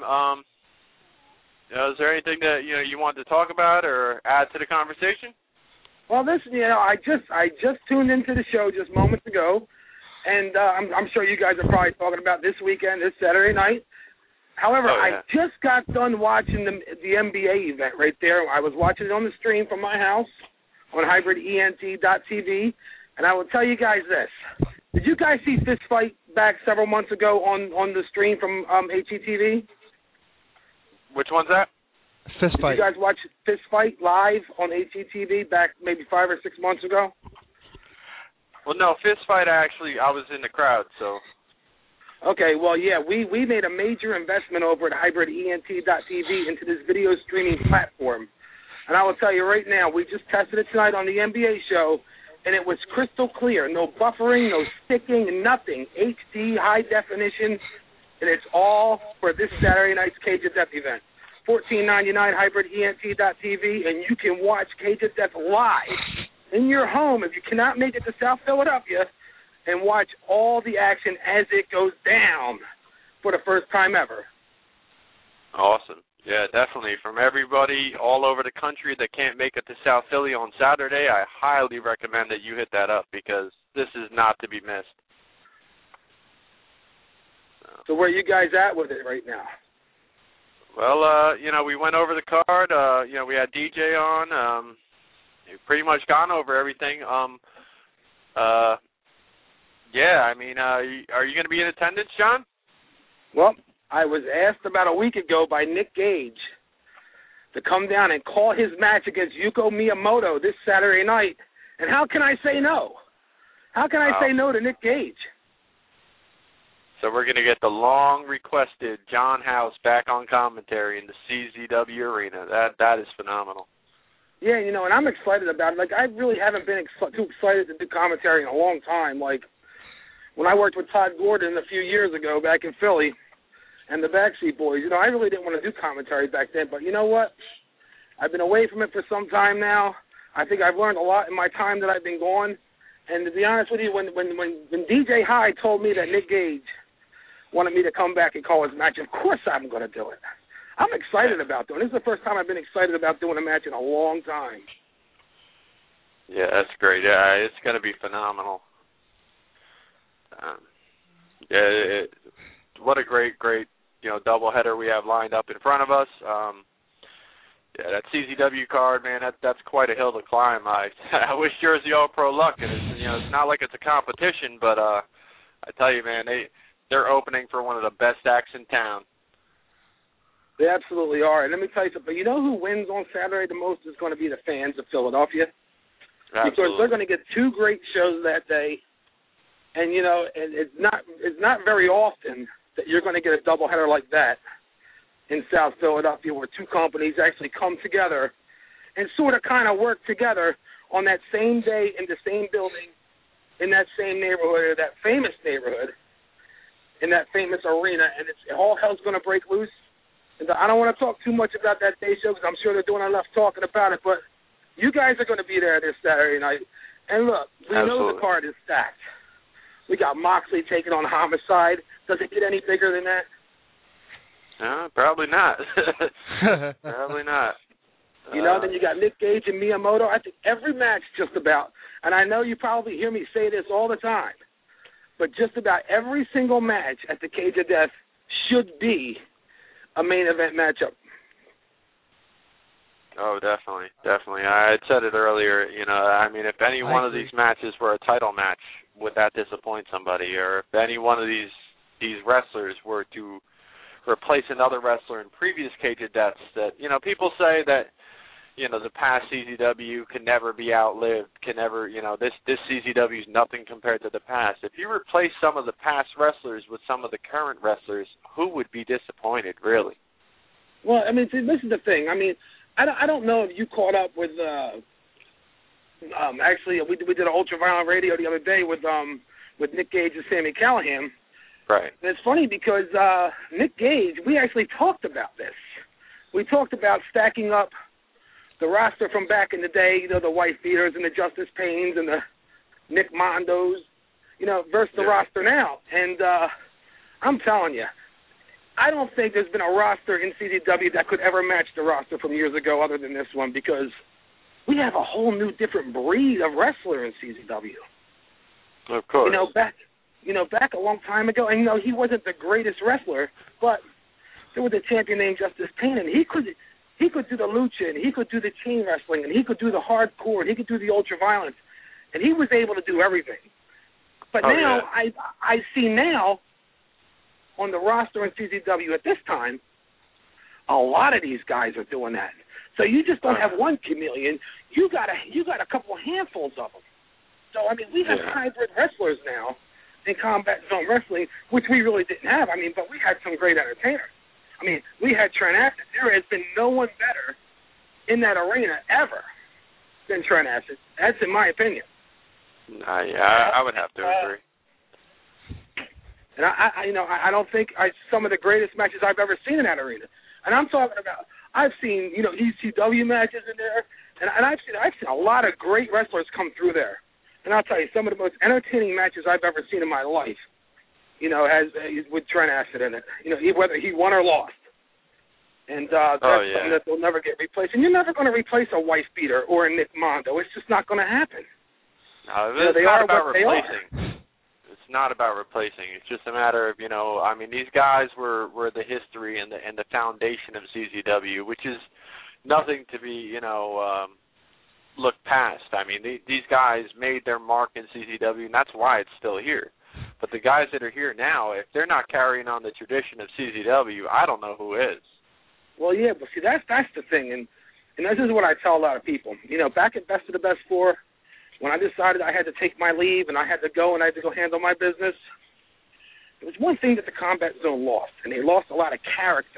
Is there anything that you wanted to talk about or add to the conversation? Well, listen, I just tuned into the show just moments ago, and I'm sure you guys are probably talking about this weekend, this Saturday night. However, I just got done watching the NBA event right there. I was watching it on the stream from my house on hybrident.tv, and I will tell you guys this. Did you guys see Fist Fight back several months ago on the stream from HGTV? Which one's that? Fist Fight. Did you guys watch Fist Fight live on HGTV back maybe 5 or 6 months ago? Well, no, Fist Fight, I was in the crowd, so. Okay, well, we made a major investment over at hybrident.tv into this video streaming platform. And I will tell you right now, we just tested it tonight on the NBA show, and it was crystal clear. No buffering, no sticking, nothing. HD, high definition, and it's all for this Saturday night's Cage of Death event. $14.99 hybrident.tv, and you can watch Cage of Death live in your home if you cannot make it to South Philadelphia, and watch all the action as it goes down for the first time ever. Awesome. Yeah, definitely. From everybody all over the country that can't make it to South Philly on Saturday, I highly recommend that you hit that up because this is not to be missed. So where are you guys at with it right now? Well, we went over the card. We had DJ on. We've pretty much gone over everything. Are you going to be in attendance, John? Well, I was asked about a week ago by Nick Gage to come down and call his match against Yuko Miyamoto this Saturday night. And how can I say no? How can I say no to Nick Gage? So we're going to get the long-requested John House back on commentary in the CZW arena. That is phenomenal. Yeah, and I'm excited about it. Like, I really haven't been too excited to do commentary in a long time. Like, when I worked with Todd Gordon a few years ago back in Philly and the Backstreet Boys, I really didn't want to do commentary back then. But you know what? I've been away from it for some time now. I think I've learned a lot in my time that I've been gone. And to be honest with you, when DJ Hyde told me that Nick Gage wanted me to come back and call his match, of course I'm going to do it. I'm excited about doing it. This is the first time I've been excited about doing a match in a long time. Yeah, that's great. Yeah, it's going to be phenomenal. What a great doubleheader we have lined up in front of us. That CZW card, man, that's quite a hill to climb. I wish Jersey All Pro luck, and it's not like it's a competition, but I tell you, man, they're opening for one of the best acts in town. They absolutely are. And let me tell you something. You know who wins on Saturday the most is going to be the fans of Philadelphia. Absolutely. Because they're going to get two great shows that day. And, and it's not very often that you're going to get a doubleheader like that in South Philadelphia where two companies actually come together and sort of kind of work together on that same day in the same building, in that same neighborhood, or that famous neighborhood, in that famous arena, and all hell's going to break loose. And I don't want to talk too much about that day show because I'm sure they're doing enough talking about it, but You guys are going to be there this Saturday night. And look, we know the card is stacked. We got Moxley taking on Homicide. Does it get any bigger than that? No, probably not. Probably not. You know, then you got Nick Gage and Miyamoto. I think every match just about, and I know you probably hear me say this all the time, but just about every single match at the Cage of Death should be a main event matchup. Oh, definitely, definitely. I had said it earlier, you know, I mean, if any one of these matches were a title match, would that disappoint somebody? Or if any one of these wrestlers were to replace another wrestler in previous Cage of Deaths that, you know, people say that, you know, the past CZW can never be outlived, can never, you know, this CZW is nothing compared to the past. If you replace some of the past wrestlers with some of the current wrestlers, who would be disappointed, really? Well, I mean, see, this is the thing. I mean, I don't know if you caught up with, actually, we did an Ultraviolent Radio the other day with Nick Gage and Sami Callihan. Right. And it's funny because Nick Gage, we actually talked about this. We talked about stacking up the roster from back in the day, you know, the Wife Beaters and the Justice Paynes and the Nick Mondos, you know, versus the roster now. And I'm telling you, I don't think there's been a roster in CZW that could ever match the roster from years ago other than this one, because we have a whole new different breed of wrestler in CZW. Of course. You know, back a long time ago, and, you know, he wasn't the greatest wrestler, but there was a champion named Justice Payne, and he could do the lucha, and he could do the chain wrestling, and he could do the hardcore, and he could do the ultra-violence, and he was able to do everything. But now, I see now, on the roster in CZW at this time, a lot of these guys are doing that. So you just don't have one chameleon. You got a couple handfuls of them. So, I mean, we have hybrid wrestlers now in Combat Zone Wrestling, which we really didn't have. I mean, but we had some great entertainers. I mean, we had Trent Acid. There has been no one better in that arena ever than Trent Acid. That's in my opinion. I would have to agree. And I don't think some of the greatest matches I've ever seen in that arena. And I'm talking about, I've seen, you know, ECW matches in there, and I've seen a lot of great wrestlers come through there. And I'll tell you, some of the most entertaining matches I've ever seen in my life, you know, has with Trent Acid in it. You know, whether he won or lost. And that's something that will never get replaced. And you're never going to replace a Wife Beater or a Nick Mondo. It's just not going to happen. No, it's not about replacing. It's not about replacing. It's just a matter of, you know, I mean, these guys were the history and the foundation of CZW, which is nothing to be, you know, look past. I mean, these guys made their mark in CZW, and that's why it's still here. But the guys that are here now, if they're not carrying on the tradition of CZW, I don't know who is. Well, yeah, but see, that's the thing, and this is what I tell a lot of people. You know, back at Best of the Best 4, when I decided I had to take my leave and I had to go handle my business, there was one thing that the Combat Zone lost, and they lost a lot of character.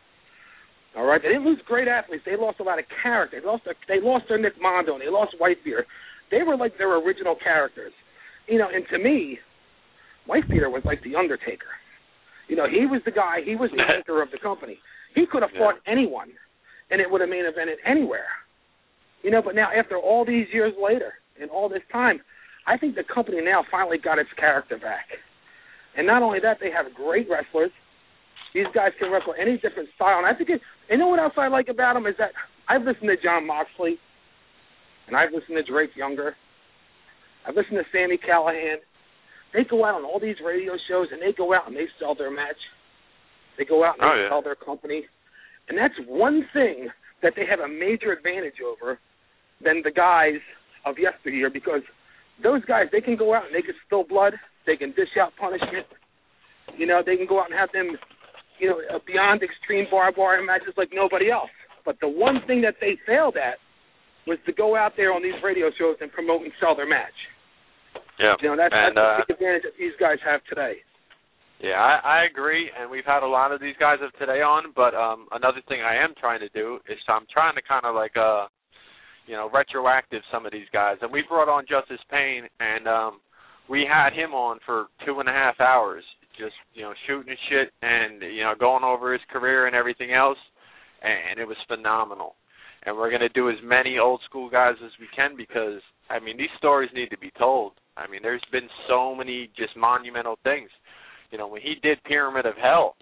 All right, they didn't lose great athletes. They lost a lot of character. They lost their Nick Mondo, and they lost Whitebeard. They were like their original characters. You know, and to me, Whitebeard was like the Undertaker. You know, he was the guy. He was the anchor of the company. He could have fought anyone, and it would have main evented anywhere. You know, but now after all these years later and all this time, I think the company now finally got its character back. And not only that, they have great wrestlers. These guys can wrestle any different style. And I think you know what else I like about them is that I've listened to Jon Moxley, and I've listened to Drake Younger. I've listened to Sami Callihan. They go out on all these radio shows, and they go out and they sell their match. They go out and they sell their company. And that's one thing that they have a major advantage over than the guys of yesteryear, because those guys, they can go out and they can spill blood. They can dish out punishment. You know, they can go out and have them, you know, beyond extreme barbed wire matches like nobody else. But the one thing that they failed at was to go out there on these radio shows and promote and sell their match. Yeah. You know, that's the big advantage that these guys have today. Yeah, I agree, and we've had a lot of these guys of today on, but another thing I am trying to do is I'm trying to kind of like, you know, retroactive some of these guys. And we brought on Justice Payne, and we had him on for 2.5 hours, just, you know, shooting shit and, you know, going over his career and everything else, and it was phenomenal. and we're going to do as many old school guys as we can because, I mean, these stories need to be told. I mean, there's been so many just monumental things. You know, when he did Pyramid of Hell,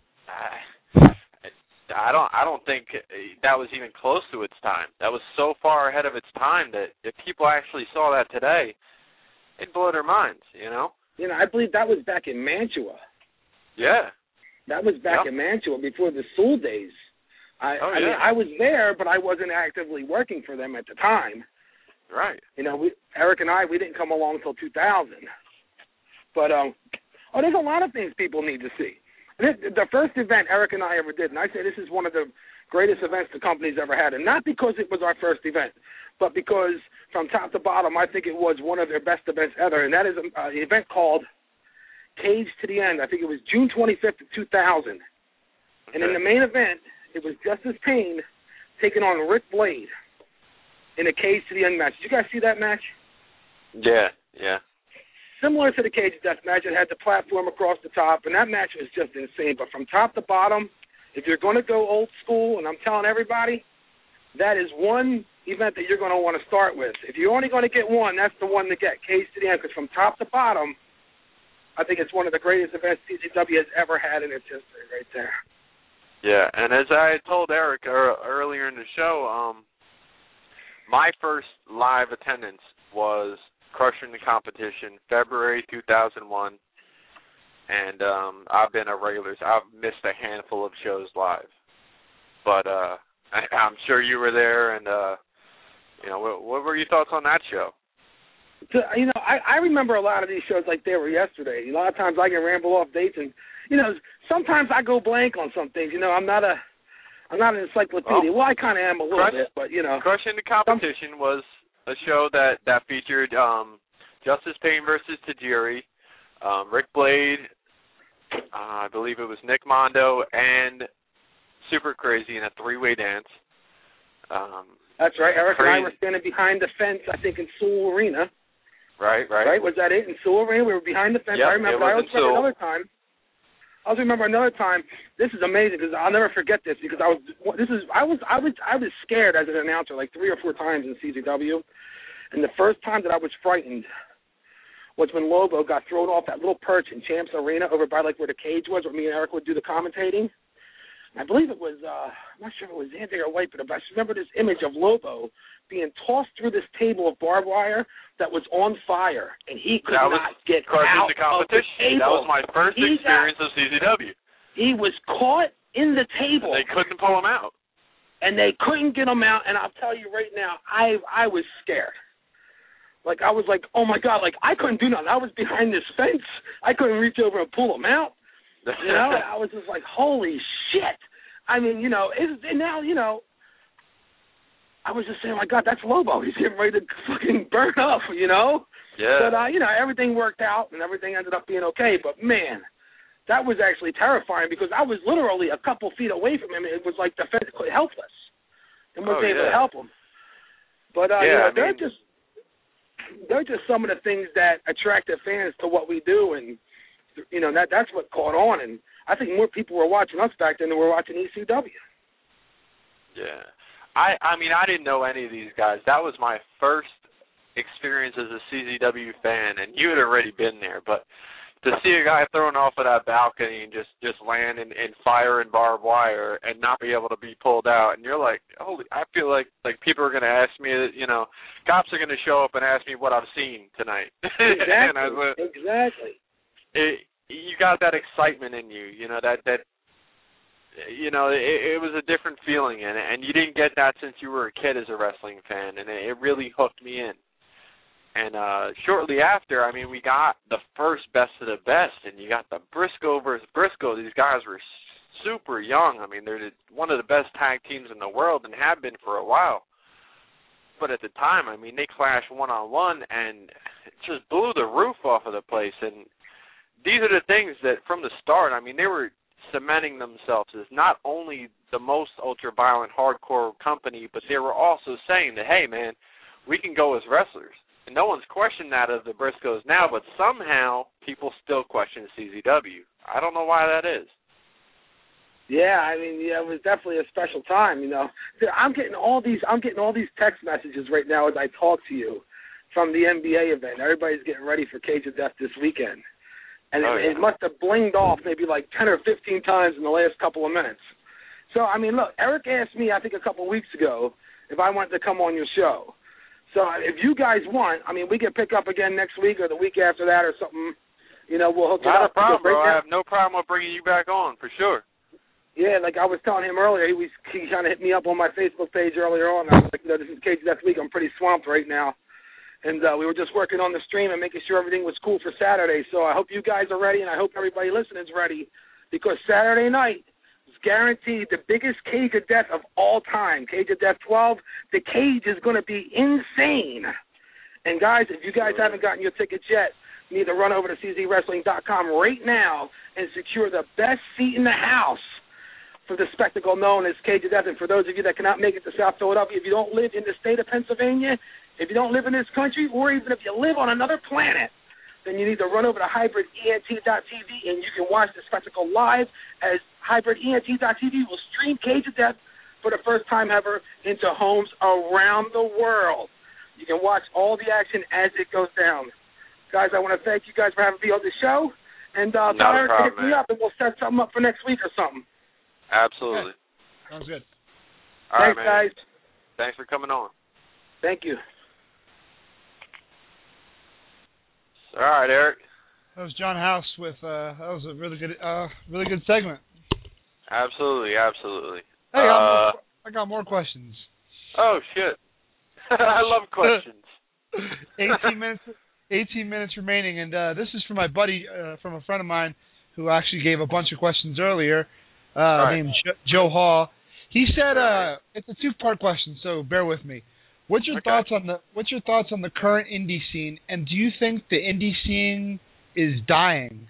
I don't think that was even close to its time. That was so far ahead of its time that if people actually saw that today, it'd blow their minds, you know? You know, I believe that was back in Mantua. Yeah. That was back in Mantua before the Sewell days. I mean, I was there, but I wasn't actively working for them at the time. Right. You know, Eric and I, we didn't come along until 2000. But, there's a lot of things people need to see. The first event Eric and I ever did, and I say this is one of the greatest events the company's ever had, and not because it was our first event, but because from top to bottom, I think it was one of their best events ever, and that is an event called Cage to the End. I think it was June 25th of 2000. And in the main event, it was Justice Payne taking on Rick Blade in a Cage to the End match. Did you guys see that match? Yeah. Similar to the cage death match, it had the platform across the top, and that match was just insane. But from top to bottom, if you're going to go old school, and I'm telling everybody, that is one event that you're going to want to start with. If you're only going to get one, that's the one to get, Cage to the End, because from top to bottom, I think it's one of the greatest events CZW has ever had in its history right there. Yeah, and as I told Eric earlier in the show, my first live attendance was Crushing the Competition, February 2001, and I've been a regular. I've missed a handful of shows live, but I'm sure you were there. And you know, what were your thoughts on that show? You know, I remember a lot of these shows like they were yesterday. A lot of times I can ramble off dates, and you know, sometimes I go blank on some things. You know, I'm not an encyclopedia. Well, I kind of am a little bit, but you know, Crushing the Competition was a show that featured Justice Payne versus Tajiri, Rick Blade, I believe it was Nick Mondo, and Super Crazy in a three-way dance. That's right. Eric and I were standing behind the fence, I think, in Sewell Arena. Right. Was that it? In Sewell Arena, we were behind the fence. Yep, I remember. I also remember another time. This is amazing because I'll never forget this because I was scared as an announcer like 3 or 4 times in CZW, and the first time that I was frightened was when Lobo got thrown off that little perch in Champs Arena over by like where the cage was, where me and Eric would do the commentating. I believe it was I'm not sure if it was Andy or White, but I just remember this image of Lobo being tossed through this table of barbed wire that was on fire, and he could not get out the competition. Of the table. That was my first experience of CZW. He was caught in the table. And they couldn't pull him out. And they couldn't get him out, and I'll tell you right now, I was scared. Like, I was like, oh, my God, like, I couldn't do nothing. I was behind this fence. I couldn't reach over and pull him out. You know, I was just like, holy shit. I mean, you know, and now, you know, I was just saying, my God, that's Lobo. He's getting ready to fucking burn up, you know? Yeah. But, you know, everything worked out and everything ended up being okay. But, man, that was actually terrifying because I was literally a couple feet away from him. It was like the fence was helpless and wasn't able to help him. But, you know, they're just some of the things that attract the fans to what we do. And, you know, that's what caught on. And I think more people were watching us back then than were watching ECW. Yeah. I mean, I didn't know any of these guys. That was my first experience as a CZW fan, and you had already been there. But to see a guy thrown off of that balcony and just land in fire and barbed wire and not be able to be pulled out, and you're like, holy, I feel like people are going to ask me, you know, cops are going to show up and ask me what I've seen tonight. Exactly. Exactly. You got that excitement in you, you know, that you know, it was a different feeling, and you didn't get that since you were a kid as a wrestling fan, and it really hooked me in. And shortly after, I mean, we got the first Best of the Best, and you got the Briscoe versus Briscoe. These guys were super young. I mean, they're one of the best tag teams in the world and have been for a while. But at the time, I mean, they clashed one-on-one, and it just blew the roof off of the place. And these are the things that, from the start, I mean, they were cementing themselves as not only the most ultra-violent hardcore company, but they were also saying that, hey, man, we can go as wrestlers. And no one's questioned that of the Briscoes now, but somehow people still question CZW. I don't know why that is. Yeah, I mean, yeah, it was definitely a special time. You know, I'm getting all these text messages right now as I talk to you from the NBA event. Everybody's getting ready for Cage of Death this weekend, and it must have blinged off maybe like 10 or 15 times in the last couple of minutes. So, I mean, look, Eric asked me, I think a couple of weeks ago, if I wanted to come on your show. So if you guys want, I mean, we can pick up again next week or the week after that or something. You know, we'll hook it up. Not a problem, bro. I have no problem with bringing you back on, for sure. Yeah, like I was telling him earlier, he kind of hit me up on my Facebook page earlier on. I was like, this is Cage Death Week. I'm pretty swamped right now. And we were just working on the stream and making sure everything was cool for Saturday. So I hope you guys are ready, and I hope everybody listening is ready, because Saturday night is guaranteed the biggest Cage of Death of all time. Cage of Death 12, the cage is going to be insane. And, guys, if you guys haven't gotten your tickets yet, you need to run over to czwrestling.com right now and secure the best seat in the house for the spectacle known as Cage of Death. And for those of you that cannot make it to South Philadelphia, if you don't live in the state of Pennsylvania, if you don't live in this country, or even if you live on another planet, then you need to run over to hybrident.tv and you can watch the spectacle live, as hybrident.tv will stream Cage of Death for the first time ever into homes around the world. You can watch all the action as it goes down. Guys, I want to thank you guys for having me on the show. And tell Eric to hit me up, and we'll set something up for next week or something. Absolutely. Yeah. Sounds good. All Thanks, right, guys. Thanks for coming on. Thank you. All right, Eric. That was John House with that was a really good segment. Absolutely. Hey, I got more questions. Oh shit. I love questions. 18 minutes remaining, and this is from my buddy, from a friend of mine who actually gave a bunch of questions earlier, named Joe Hall. He said it's a two-part question, so bear with me. What's your thoughts on the current indie scene, and do you think the indie scene is dying?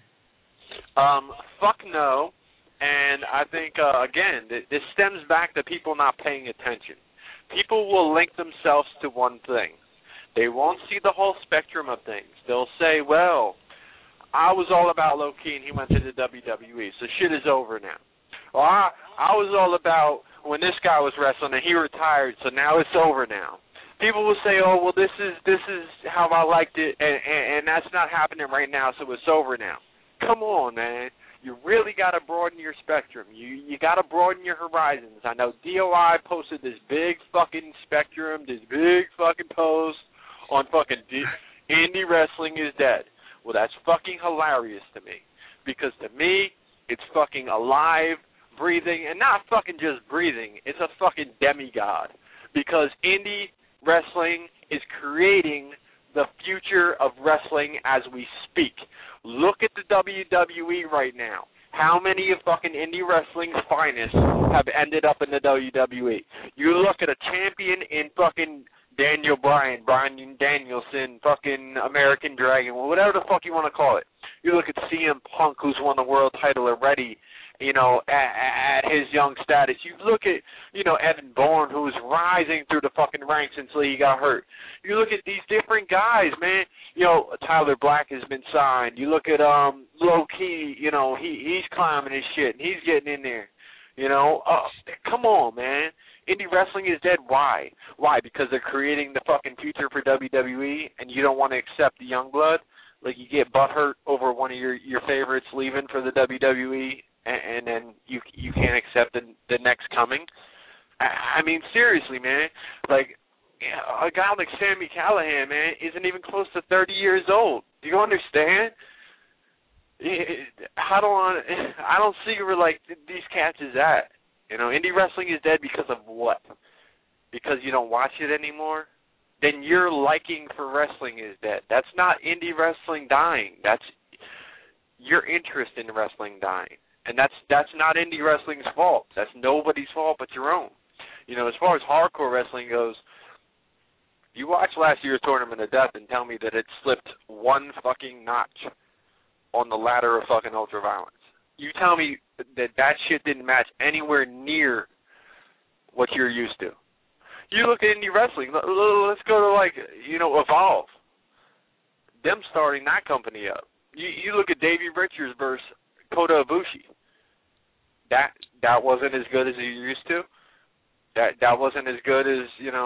Fuck no. And I think again, this stems back to people not paying attention. People will link themselves to one thing. They won't see the whole spectrum of things. They'll say, well, I was all about Low-Ki and he went to the WWE, so shit is over now. Or I was all about when this guy was wrestling and he retired, so now it's over now. People will say, oh, well, this is how I liked it, and that's not happening right now, so it's over now. Come on, man. You really got to broaden your spectrum. You got to broaden your horizons. I know DOI posted this big fucking spectrum, this big fucking post on fucking indie wrestling is dead. Well, that's fucking hilarious to me, because to me, it's fucking alive, breathing, and not fucking just breathing. It's a fucking demigod, because indie wrestling is creating the future of wrestling as we speak. Look at the WWE right now. How many of fucking indie wrestling's finest have ended up in the WWE? You look at a champion in fucking Daniel Bryan Danielson, fucking American Dragon, whatever the fuck you want to call it. You look at CM Punk, who's won the world title already, you know, at his young status. You look at, you know, Evan Bourne, who's rising through the fucking ranks until he got hurt. You look at these different guys, man. You know, Tyler Black has been signed. You look at Low-Ki, you know, he's climbing his shit, and he's getting in there. You know, come on, man. Indie wrestling is dead. Why? Why? Because they're creating the fucking future for WWE, and you don't want to accept the young blood? Like, you get butthurt over one of your favorites leaving for the WWE, and then you can't accept the next coming. I mean, seriously, man. Like, a guy like Sami Callihan, man, isn't even close to 30 years old. Do you understand? I don't see where, like, these cats is at. You know, indie wrestling is dead because of what? Because you don't watch it anymore? Then your liking for wrestling is dead. That's not indie wrestling dying. That's your interest in wrestling dying. And that's not indie wrestling's fault. That's nobody's fault but your own. You know, as far as hardcore wrestling goes, you watch last year's Tournament of Death and tell me that it slipped one fucking notch on the ladder of fucking ultraviolence. You tell me that shit didn't match anywhere near what you're used to. You look at indie wrestling, let's go to, like, you know, Evolve. Them starting that company up. You look at Davey Richards versus Kota Ibushi. that wasn't as good as you used to. That wasn't as good as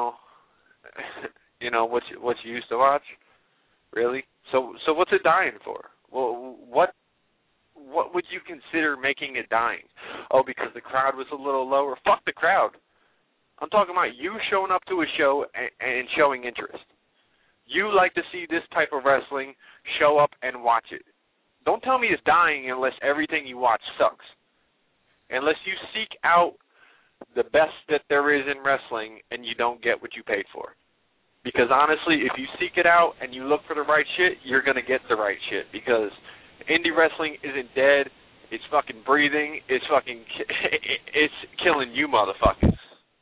what you used to watch. Really? So what's it dying for? Well, what would you consider making it dying? Oh, because the crowd was a little lower. Fuck the crowd. I'm talking about you showing up to a show and showing interest. You like to see this type of wrestling, show up and watch it. Don't tell me it's dying unless everything you watch sucks. Unless you seek out the best that there is in wrestling and you don't get what you paid for. Because honestly, if you seek it out and you look for the right shit, you're going to get the right shit. Because indie wrestling isn't dead. It's fucking breathing. It's killing you motherfuckers.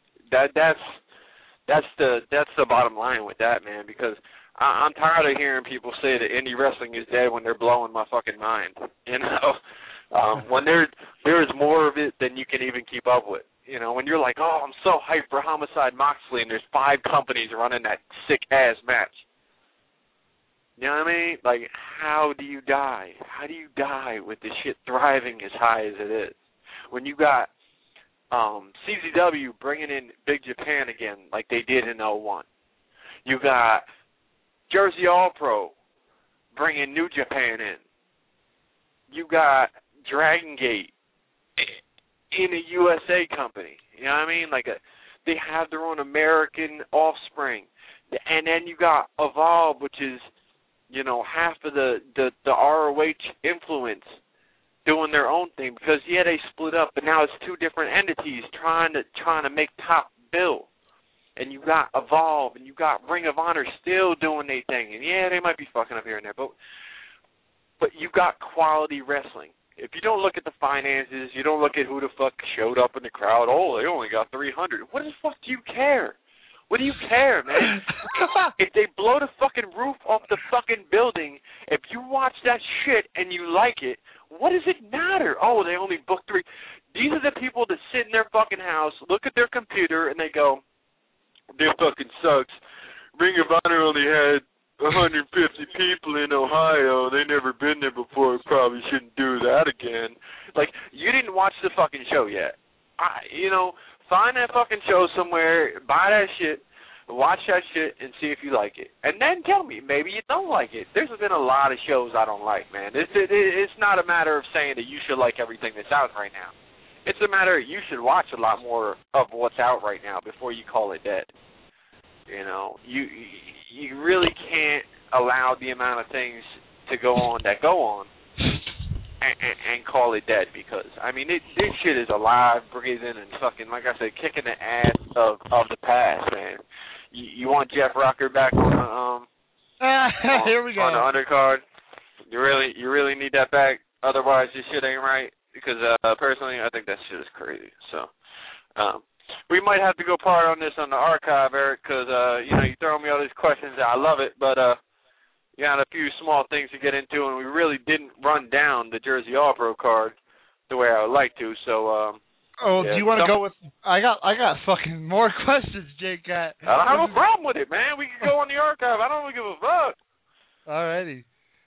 That's the bottom line with that, man. Because I'm tired of hearing people say that indie wrestling is dead when they're blowing my fucking mind. When there is more of it than you can even keep up with. When you're like, oh, I'm so hyped for Homicide Moxley, and there's 5 companies running that sick-ass match. You know what I mean? Like, how do you die? How do you die with the shit thriving as high as it is? When you got CZW bringing in Big Japan again like they did in 01. You got Jersey All Pro bringing New Japan in. You got Dragon Gate in a USA company. You know what I mean? They have their own American offspring. And then you got Evolve, which is, half of the ROH influence doing their own thing. Because, they split up, but now it's 2 different entities trying to make top bill. And you got Evolve, and you got Ring of Honor still doing their thing. And, they might be fucking up here and there, but you got quality wrestling. If you don't look at the finances, you don't look at who the fuck showed up in the crowd, oh, they only got 300. What the fuck do you care? What do you care, man? if they blow the fucking roof off the fucking building, if you watch that shit and you like it, what does it matter? Oh, they only booked 3. These are the people that sit in their fucking house, look at their computer, and they go, this fucking sucks. Ring of Honor only had 150 people in Ohio. They never been there before. Probably shouldn't do that again. You didn't watch the fucking show yet. Find that fucking show somewhere, buy that shit, watch that shit, and see if you like it. And then tell me, maybe you don't like it. There's been a lot of shows I don't like, man. It's not a matter of saying that you should like everything that's out right now. It's a matter of you should watch a lot more of what's out right now before you call it dead. You really can't allow the amount of things to go on that go on and call it dead because, this shit is alive, breathing, and fucking, like I said, kicking the ass of the past, man. You want Jeff Rocker back on here we go. On the undercard? You really need that back? Otherwise, this shit ain't right? Because, personally, I think that shit is crazy. So, we might have to go part on this on the archive, Eric, because, you throw me all these questions. I love it, but you got a few small things to get into, and we really didn't run down the Jersey All-Pro card the way I would like to, so... do you want to go with... I got fucking more questions, Jake. I don't have a problem with it, man. We can go on the archive. I don't give a fuck. Alrighty.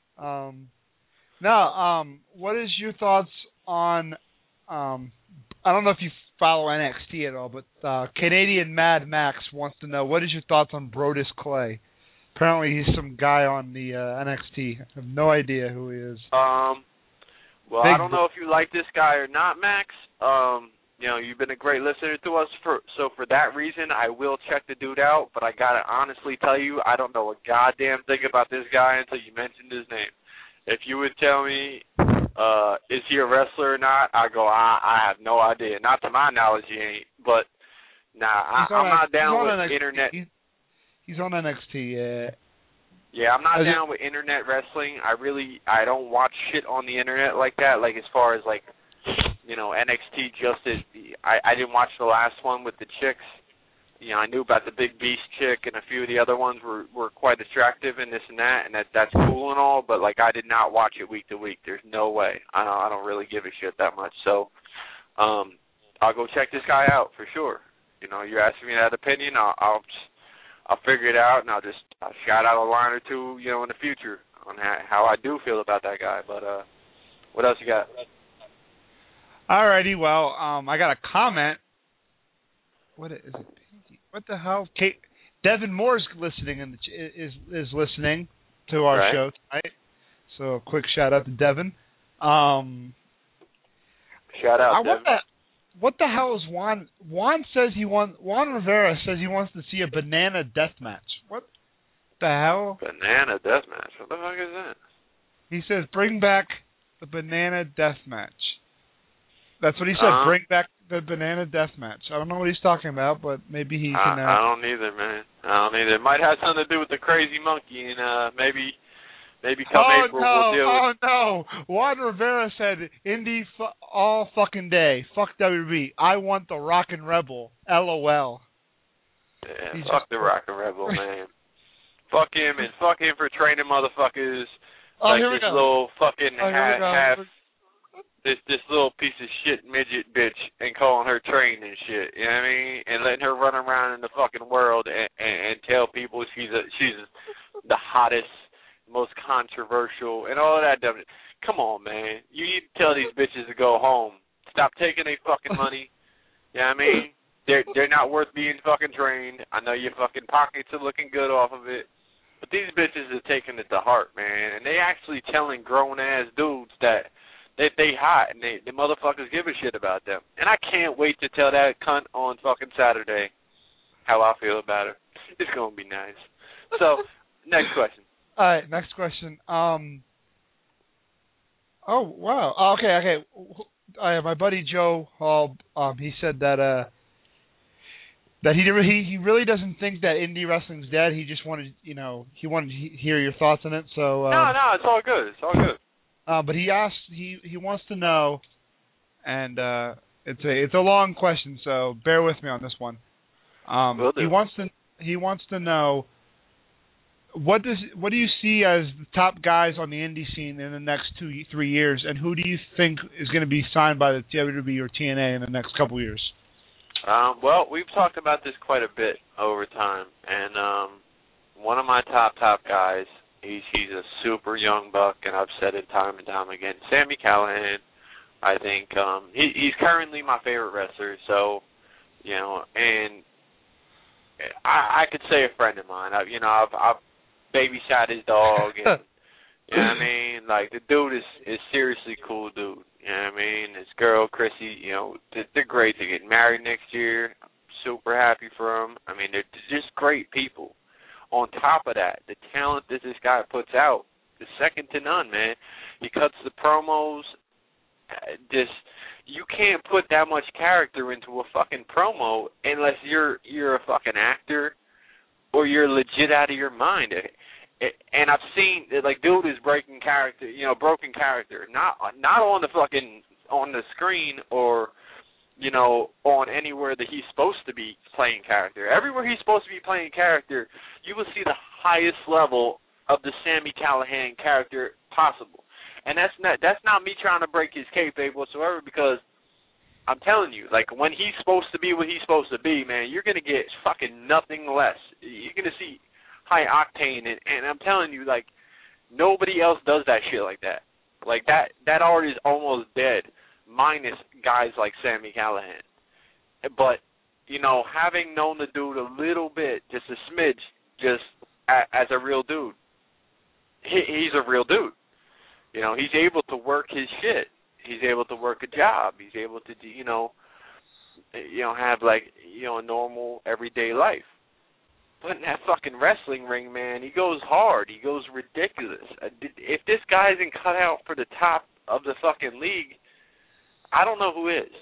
Now, what is your thoughts on... I don't know if you follow NXT at all, but Canadian Mad Max wants to know, what is your thoughts on Brodus Clay? Apparently he's some guy on the NXT. I have no idea who he is. Well, I don't know if you like this guy or not, Max. You've been a great listener to us, so for that reason, I will check the dude out, but I gotta honestly tell you, I don't know a goddamn thing about this guy until you mentioned his name. If you would tell me, is he a wrestler or not, I go, I have no idea. Not to my knowledge, he ain't, but I'm not down with internet. He's on NXT, yeah. Yeah, I'm not down with internet wrestling. I don't watch shit on the internet like that. As far as NXT I didn't watch the last one with the chicks. I knew about the Big Beast chick and a few of the other ones were quite attractive and this and that, and that's cool and all, but I did not watch it week to week. There's no way. I don't really give a shit that much. So I'll go check this guy out for sure. You're asking me that opinion, I'll figure it out, and I'll shout out a line or two, in the future on how I do feel about that guy. But what else you got? Alrighty, well, I got a comment. What is it? What the hell? Devin Moore's listening is listening to our show tonight. So a quick shout out to Devin. Shout out, Devin. What the hell is Juan? Juan Rivera says he wants to see a banana death match. What the hell? Banana death match? What the fuck is that? He says bring back the banana death match. That's what he said. Bring back the banana death match. I don't know what he's talking about, but maybe he can. I don't either, man. I don't either. It might have something to do with the crazy monkey, and maybe come April we'll deal with. Oh, no. Juan Rivera said, Indy all fucking day. Fuck WB. I want the Rockin' Rebel. LOL. Yeah, fuck the Rockin' Rebel, man. Fuck him, and fuck him for training motherfuckers like this little fucking half this little piece of shit midget bitch and calling her trained and shit. You know what I mean? And letting her run around in the fucking world and tell people she's the hottest, most controversial, and all of that dumb. Come on, man. You need to tell these bitches to go home. Stop taking their fucking money. You know what I mean? They're not worth being fucking trained. I know your fucking pockets are looking good off of it, but these bitches are taking it to heart, man. And they actually telling grown-ass dudes that they hot and the motherfuckers give a shit about them. And I can't wait to tell that cunt on fucking Saturday how I feel about her. It's going to be nice. So, next question. All right, next question. Oh wow. Okay. My buddy Joe Hall. He said that he really doesn't think that indie wrestling's dead. He just wanted to hear your thoughts on it. So no, it's all good. It's all good. But he asked. He wants to know, and it's a long question. So bear with me on this one. Will do. He wants to know. What do you see as the top guys on the indie scene in the next 2-3 years, and who do you think is going to be signed by the WWE or TNA in the next couple years? Well, we've talked about this quite a bit over time, and one of my top guys, he's a super young buck, and I've said it time and time again, Sami Callihan. I think he's currently my favorite wrestler, so and I could say a friend of mine. I've babysat his dog, and you know what I mean? Like, the dude is seriously cool dude. You know what I mean? His girl, Chrissy, they're great. They're getting married next year. I'm super happy for them. I mean, they're just great people. On top of that, the talent that this guy puts out is second to none, man. He cuts the promos. You can't put that much character into a fucking promo unless you're a fucking actor or you're legit out of your mind. And I've seen, like, dude is broken character, not on the fucking, on the screen or, on anywhere that he's supposed to be playing character. Everywhere he's supposed to be playing character, you will see the highest level of the Sami Callihan character possible. And that's not me trying to break his kayfabe whatsoever, because I'm telling you, like, when he's supposed to be what he's supposed to be, man, you're going to get fucking nothing less. You're going to see high octane, and I'm telling you, like, nobody else does that shit like that. Like, that art is almost dead, minus guys like Sami Callihan. But, having known the dude a little bit, just a smidge, just as a real dude, he's a real dude. He's able to work his shit. He's able to work a job. He's able to, have, like, a normal everyday life. But in that fucking wrestling ring, man, he goes hard. He goes ridiculous. If this guy isn't cut out for the top of the fucking league, I don't know who is.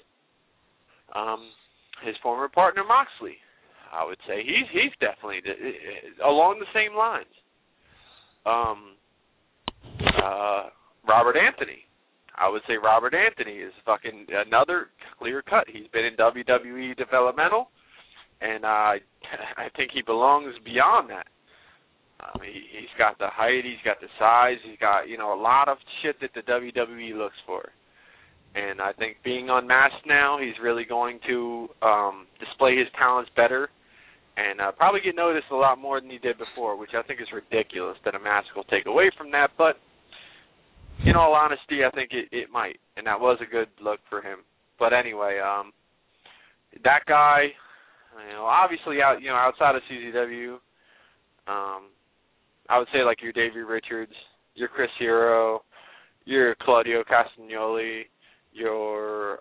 His former partner, Moxley, I would say he's definitely along the same lines. Robert Anthony. I would say Robert Anthony is fucking another clear cut. He's been in WWE developmental, and I think he belongs beyond that. He's got the height, he's got the size, he's got a lot of shit that the WWE looks for. And I think being unmasked now, he's really going to display his talents better and probably get noticed a lot more than he did before, which I think is ridiculous that a mask will take away from that. But in all honesty, I think it might, and that was a good look for him. But anyway, that guy, obviously outside of CZW, I would say like your Davey Richards, your Chris Hero, your Claudio Castagnoli, your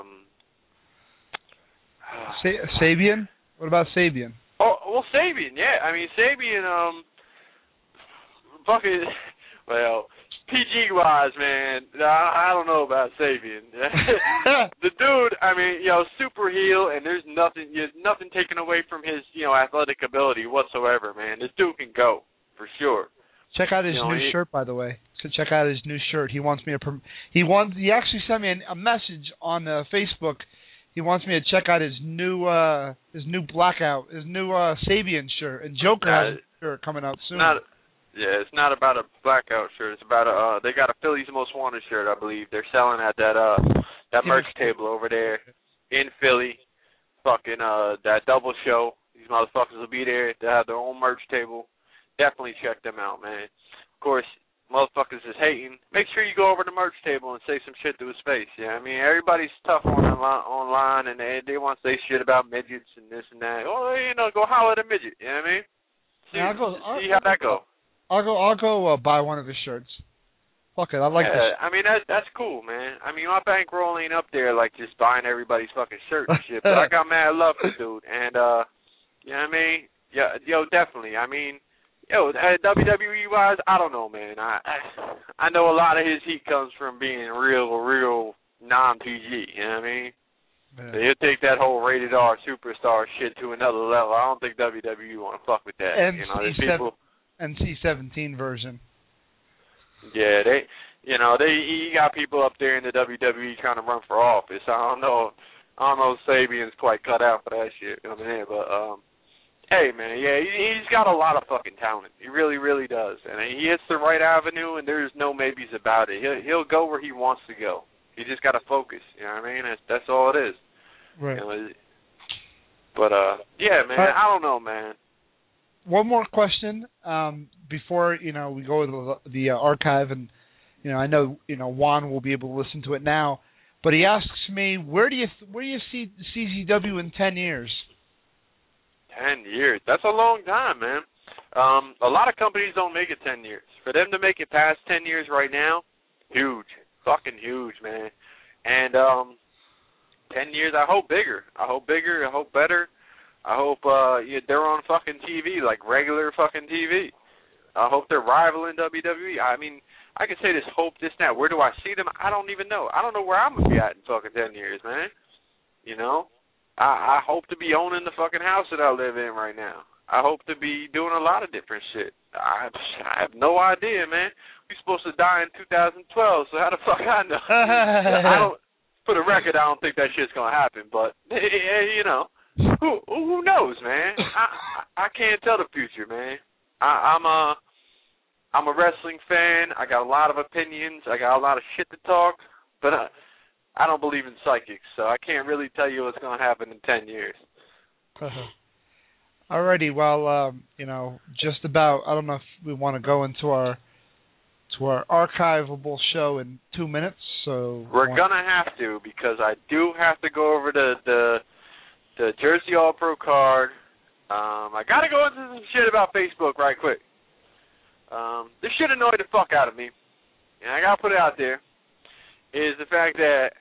Sabian. What about Sabian? Oh, well, Sabian, yeah. I mean, Sabian, fucking, well, PG-wise, man, I don't know about Sabian. The dude, I mean, super heel, and there's nothing taken away from his, athletic ability whatsoever, man. This dude can go, for sure. Check out his new shirt, by the way. So check out his new shirt. He wants me to. He actually sent me a message on Facebook. He wants me to check out his new blackout, his new Sabian shirt, and Joker has a shirt coming out soon. It's not about a blackout shirt. It's about they got a Philly's Most Wanted shirt, I believe. They're selling at that merch table over there in Philly. Fucking that double show. These motherfuckers will be there. They have their own merch table. Definitely check them out, man. Of course, motherfuckers is hating. Make sure you go over to the merch table and say some shit to his face. Yeah, I mean, everybody's tough online, and they want to say shit about midgets and this and that. Oh, go holler at a midget. You know what I mean? See how that go. I'll go buy one of his shirts. Fuck it, I like this. I mean, that's cool, man. I mean, my bankroll ain't up there like just buying everybody's fucking shirt and shit, but I got mad love for the dude, and you know what I mean? Yeah, definitely. I mean, WWE-wise, I don't know, man. I know a lot of his heat comes from being real non-PG, you know what I mean? Yeah. So he'll take that whole rated R superstar shit to another level. I don't think WWE want to fuck with that. NC-17 version. Yeah, he got people up there in the WWE trying to run for office. I don't know if Sabian's quite cut out for that shit coming in, but hey, man, yeah, he's got a lot of fucking talent. He really, really does. And he hits the right avenue, and there's no maybes about it. He'll go where he wants to go. He just got to focus. You know what I mean? That's all it is. Right. But, yeah, man, I don't know, man. One more question before, we go to the archive. And, I know, Juan will be able to listen to it now. But he asks me, where do you see CZW in 10 years? 10 years. That's a long time, man. A lot of companies don't make it 10 years. For them to make it past 10 years right now, huge. Fucking huge, man. And 10 years, I hope bigger. I hope better. I hope they're on fucking TV, like regular fucking TV. I hope they're rivaling WWE. I mean, I can say this, hope, this, that. Where do I see them? I don't even know. I don't know where I'm going to be at in fucking 10 years, man. I hope to be owning the fucking house that I live in right now. I hope to be doing a lot of different shit. I have no idea, man. We're supposed to die in 2012, so how the fuck I know? For the record, I don't think that shit's gonna happen, but who knows, man? I can't tell the future, man. I'm a wrestling fan. I got a lot of opinions. I got a lot of shit to talk, but I don't believe in psychics, so I can't really tell you what's going to happen in 10 years. Alrighty, well, just about, I don't know if we want to go into our archivable show in 2 minutes. So we're going to have to, because I do have to go over the Jersey All-Pro card. I got to go into some shit about Facebook right quick. This shit annoyed the fuck out of me, and I got to put it out there, is the fact that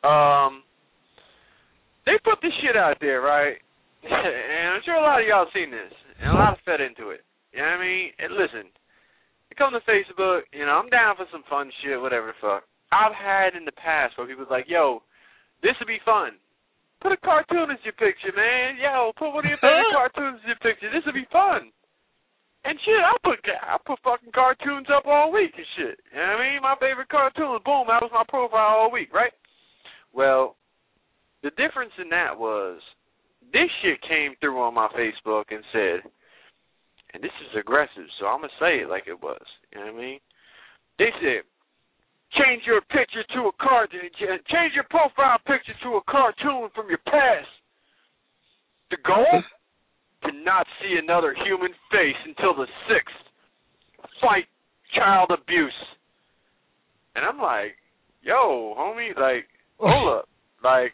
they put this shit out there, right? And I'm sure a lot of y'all seen this, and a lot of fed into it. You know what I mean? And listen, you come to Facebook, I'm down for some fun shit, whatever the fuck. I've had in the past where people's like, yo, this would be fun. Put a cartoon as your picture, man. Yo, put one of your favorite cartoons as your picture. This would be fun. And shit, I put fucking cartoons up all week and shit. You know what I mean? My favorite cartoon, boom, that was my profile all week, right? Well, the difference in that was this shit came through on my Facebook and said, and this is aggressive, so I'm going to say it like it was. You know what I mean? They said, change your picture to a cartoon, change your profile picture to a cartoon from your past. The goal? To not see another human face until the 6th. Fight child abuse. And I'm like, yo, homie, like, hold up. Like,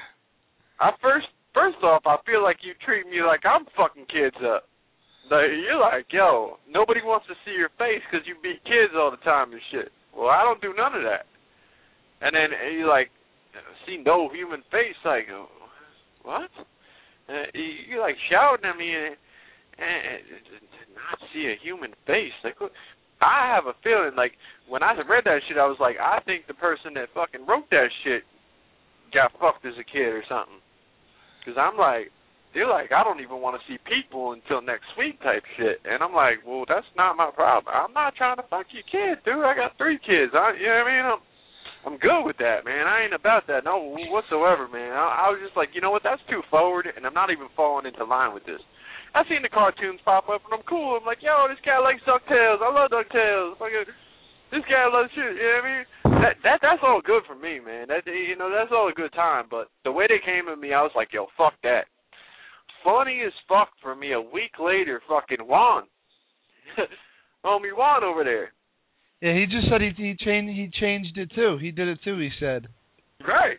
first off, I feel like you treat me like I'm fucking kids up. Like, you're like, yo, nobody wants to see your face because you beat kids all the time and shit. Well, I don't do none of that. And then you like, see no human face. Like, what? You like shouting at me and not see a human face. Like, I have a feeling like when I read that shit, I was like, I think the person that fucking wrote that shit got fucked as a kid or something. Because I'm like, they're like, I don't even want to see people until next week type shit. And I'm like, well, that's not my problem. I'm not trying to fuck your kid, dude. I got 3 kids. You know what I mean? I'm good with that, man. I ain't about that, no whatsoever, man. I was just like, you know what, that's too forward, and I'm not even falling into line with this. I've seen the cartoons pop up, and I'm cool. I'm like, yo, this guy likes DuckTales. I love DuckTales. This guy loves shit. You know what I mean? That's all good for me, man. That's all a good time. But the way they came at me, I was like, yo, fuck that. Funny as fuck for me. A week later, fucking Juan, homie Juan over there. Yeah, he just said he changed it too. He did it too. He said. Right.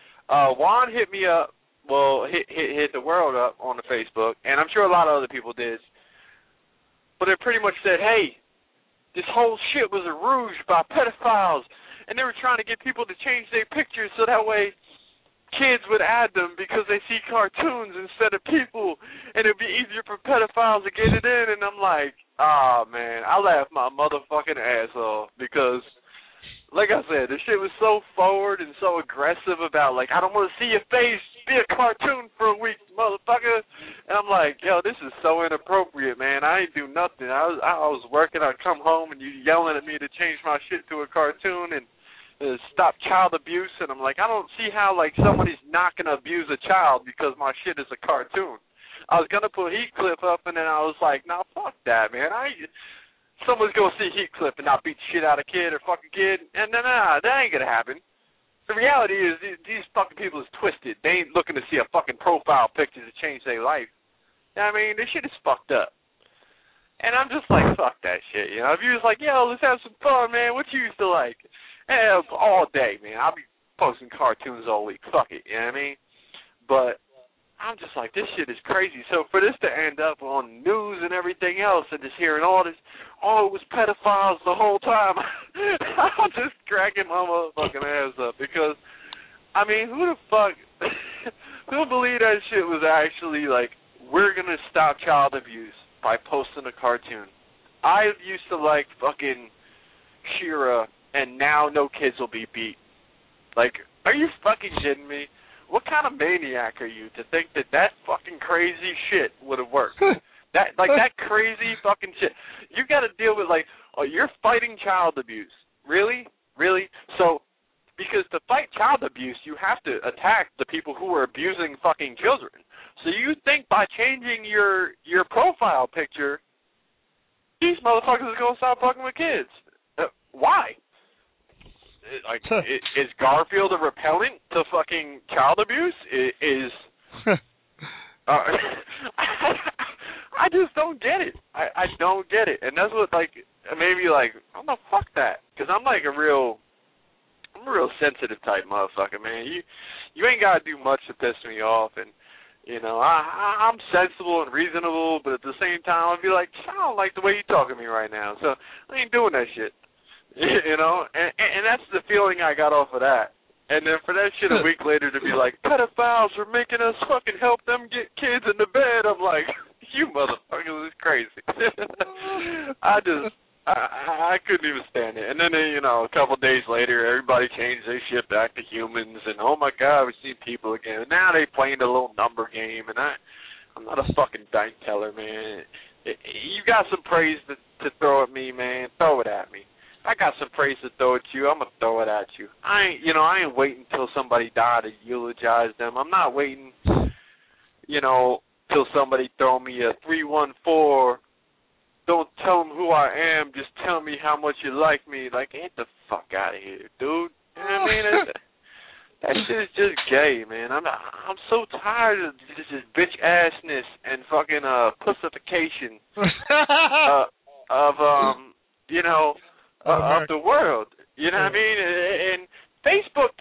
Juan hit me up. Well, hit the world up on the Facebook, and I'm sure a lot of other people did. But it pretty much said, hey, this whole shit was a ruse by pedophiles, and they were trying to get people to change their pictures so that way kids would add them because they see cartoons instead of people, and it'd be easier for pedophiles to get it in. And I'm like, man, I laughed my motherfucking ass off because, like I said, this shit was so forward and so aggressive about, like, I don't want to see your face, be a cartoon for a week, motherfucker. And I'm like, yo, this is so inappropriate, man. I ain't do nothing. I was working. I'd come home and you yelling at me to change my shit to a cartoon and stop child abuse. And I'm like, I don't see how, like, somebody's not going to abuse a child because my shit is a cartoon. I was going to put Heathcliff up, and then I was like, nah, fuck that, man. Someone's going to see Heathcliff and not beat the shit out of a kid or fuck a kid. And nah, that ain't going to happen. The reality is these fucking people is twisted. They ain't looking to see a fucking profile picture to change their life. You know what I mean? This shit is fucked up. And I'm just like, fuck that shit. You know, if you was like, yo, let's have some fun, man. What you used to like? All day, man. I'll be posting cartoons all week. Fuck it. You know what I mean? But I'm just like, this shit is crazy. So for this to end up on news and everything else and just hearing all this, it was pedophiles the whole time, I'm just cracking my motherfucking ass up because, I mean, who the fuck, who believed that shit was actually like, we're going to stop child abuse by posting a cartoon? I used to like fucking She-Ra, and now no kids will be beat. Like, are you fucking kidding me? What kind of maniac are you to think that fucking crazy shit would have worked? that crazy fucking shit. You got to deal with, like, you're fighting child abuse. Really? So, because to fight child abuse, you have to attack the people who are abusing fucking children. So you think by changing your profile picture, these motherfuckers are going to stop fucking with kids. Why? Like, is Garfield a repellent to fucking child abuse? I just don't get it. I don't get it, and that's what, like, maybe, like, I'm gonna fuck that, because I'm a real sensitive type motherfucker, man. You ain't gotta do much to piss me off, and you know, I'm sensible and reasonable, but at the same time, I'd be like, I don't like the way you talking to me right now, so I ain't doing that shit. You know, and that's the feeling I got off of that. And then for that shit a week later to be like, pedophiles are making us fucking help them get kids in the bed, I'm like, you motherfuckers is crazy. I couldn't even stand it. And then, you know, a couple of days later, everybody changed their shit back to humans, and oh my God, we see people again. And now they playing a little number game, and I'm not a fucking bank teller, man. You got some praise to throw at me, man, throw it at me. I got some praise to throw at you, I'm going to throw it at you. I ain't waiting until somebody died to eulogize them. I'm not waiting, you know, till somebody throw me a 314, don't tell them who I am, just tell me how much you like me. Like, get the fuck out of here, dude. You know what I mean? That shit is just gay, man. I'm so tired of this bitch assness and fucking pussification of you know, of the world. You know what I mean? And Facebook to me is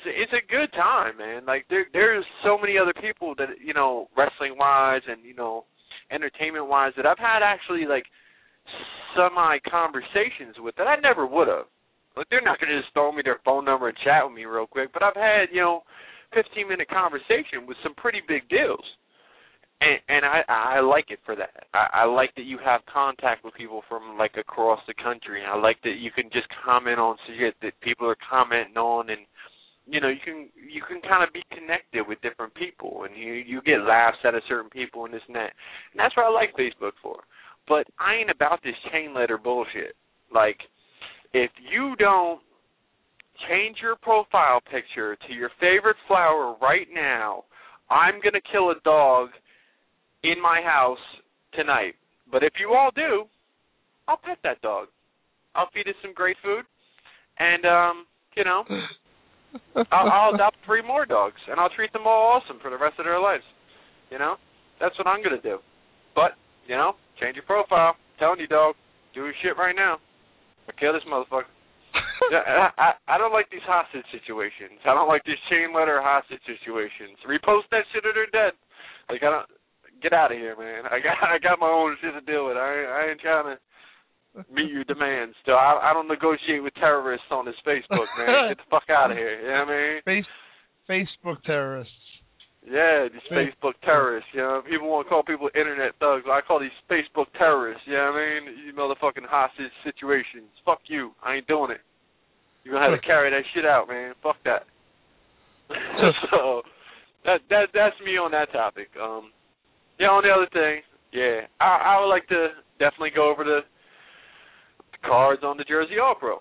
it's a good time, man. Like there's so many other people that, you know, wrestling wise and, you know, entertainment wise, that I've had actually like semi conversations with that I never would have. Like they're not gonna just throw me their phone number and chat with me real quick, but I've had, you know, 15-minute conversation with some pretty big deals. And I like it for that. I like that you have contact with people from like across the country. I like that you can just comment on shit that people are commenting on, and you know, you can kind of be connected with different people, and you get laughs out of certain people and this and that. And that's what I like Facebook for. But I ain't about this chain letter bullshit. Like, if you don't change your profile picture to your favorite flower right now, I'm gonna kill a dog in my house tonight. But if you all do, I'll pet that dog. I'll feed it some great food, and you know, I'll adopt 3 more dogs, and I'll treat them all awesome for the rest of their lives. You know, that's what I'm gonna do. But you know, change your profile. I'm telling you, dog, do your shit right now. I'll kill this motherfucker. I don't like these hostage situations. I don't like these chain letter hostage situations. Repost that shit or they're dead. Like, I don't. Get out of here, man. I got my own shit to deal with. I ain't trying to meet your demands. So I don't negotiate with terrorists on this Facebook, man. Get the fuck out of here. You know what I mean? Facebook terrorists. Yeah, these Facebook terrorists. You know, people want to call people internet thugs. I call these Facebook terrorists. You know what I mean? You motherfucking hostage situations. Fuck you. I ain't doing it. You're gonna have to carry that shit out, man. Fuck that. So that's me on that topic. Yeah, on the other thing, yeah, I would like to definitely go over the cards on the Jersey All-Pro.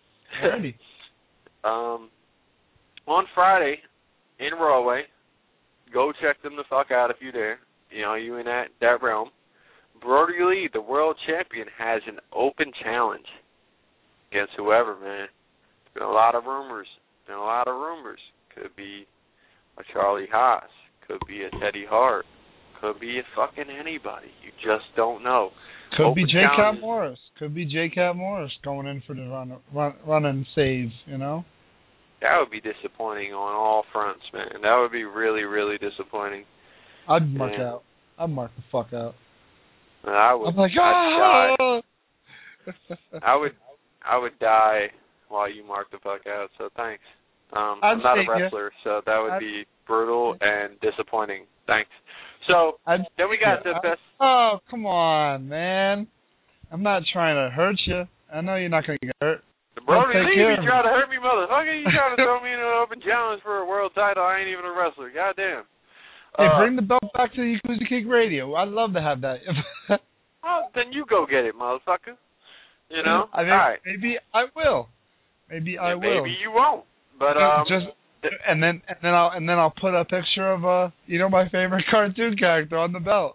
On Friday in Rahway, go check them the fuck out if you're there. You know, you in that realm. Brody Lee, the world champion, has an open challenge against whoever, man. There's been a lot of rumors. Could be a Charlie Haas. Could be a Teddy Hart. Could be a fucking anybody. You just don't know. Could be J-Cat Morris. Going in for the run and save, you know? That would be disappointing on all fronts, man. That would be really, really disappointing. I'd mark out. I'd mark the fuck out. I'm like, I'd die. I would die while you mark the fuck out, so thanks. I'm not a wrestler, so that would be brutal and disappointing. Thanks. So, then we got the best... Oh, come on, man. I'm not trying to hurt you. I know you're not going to get hurt. Brody Lee, you trying to hurt me, motherfucker. You trying to throw me in an open challenge for a world title. I ain't even a wrestler. Goddamn. Hey, bring the belt back to Yakuza Kick Radio. I'd love to have that. Oh, then you go get it, motherfucker. You know? I mean, all right. Maybe I will. Maybe you won't. But and then I'll put a picture of my favorite cartoon character on the belt.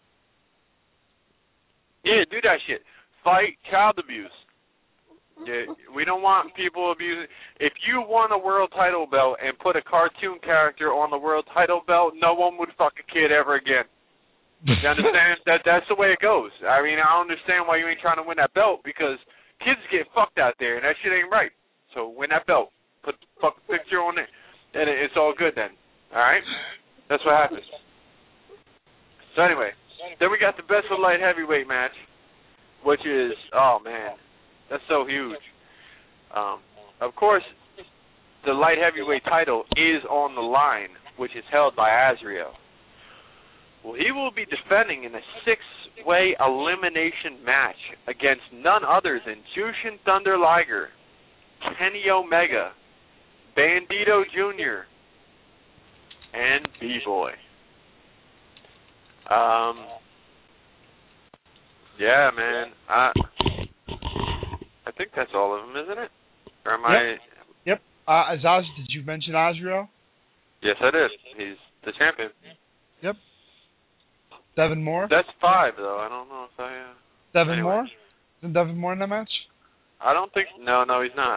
Yeah, do that shit. Fight child abuse. Yeah, we don't want people abusing. If you won a world title belt and put a cartoon character on the world title belt, no one would fuck a kid ever again. You understand? That's the way it goes. I mean, I don't understand why you ain't trying to win that belt, because kids get fucked out there, and that shit ain't right. So win that belt. Put the fucking picture on it, and it's all good then. All right? That's what happens. So anyway, then we got the best of light heavyweight match, which is, oh man, that's so huge. Of course, the light heavyweight title is on the line, which is held by Azrael. Well, he will be defending in a 6-way elimination match against none other than Jushin Thunder Liger, Kenny Omega, Bandito Jr., and B-Boy. Yeah, man. I think that's all of them, isn't it? Or am I? Yep. Did you mention Azrael? Yes, I did. He's the champion. Yep. Devin Moore? That's 5, though. I don't know if I... Devin Moore? Isn't Devin Moore in that match? I don't think... No, he's not.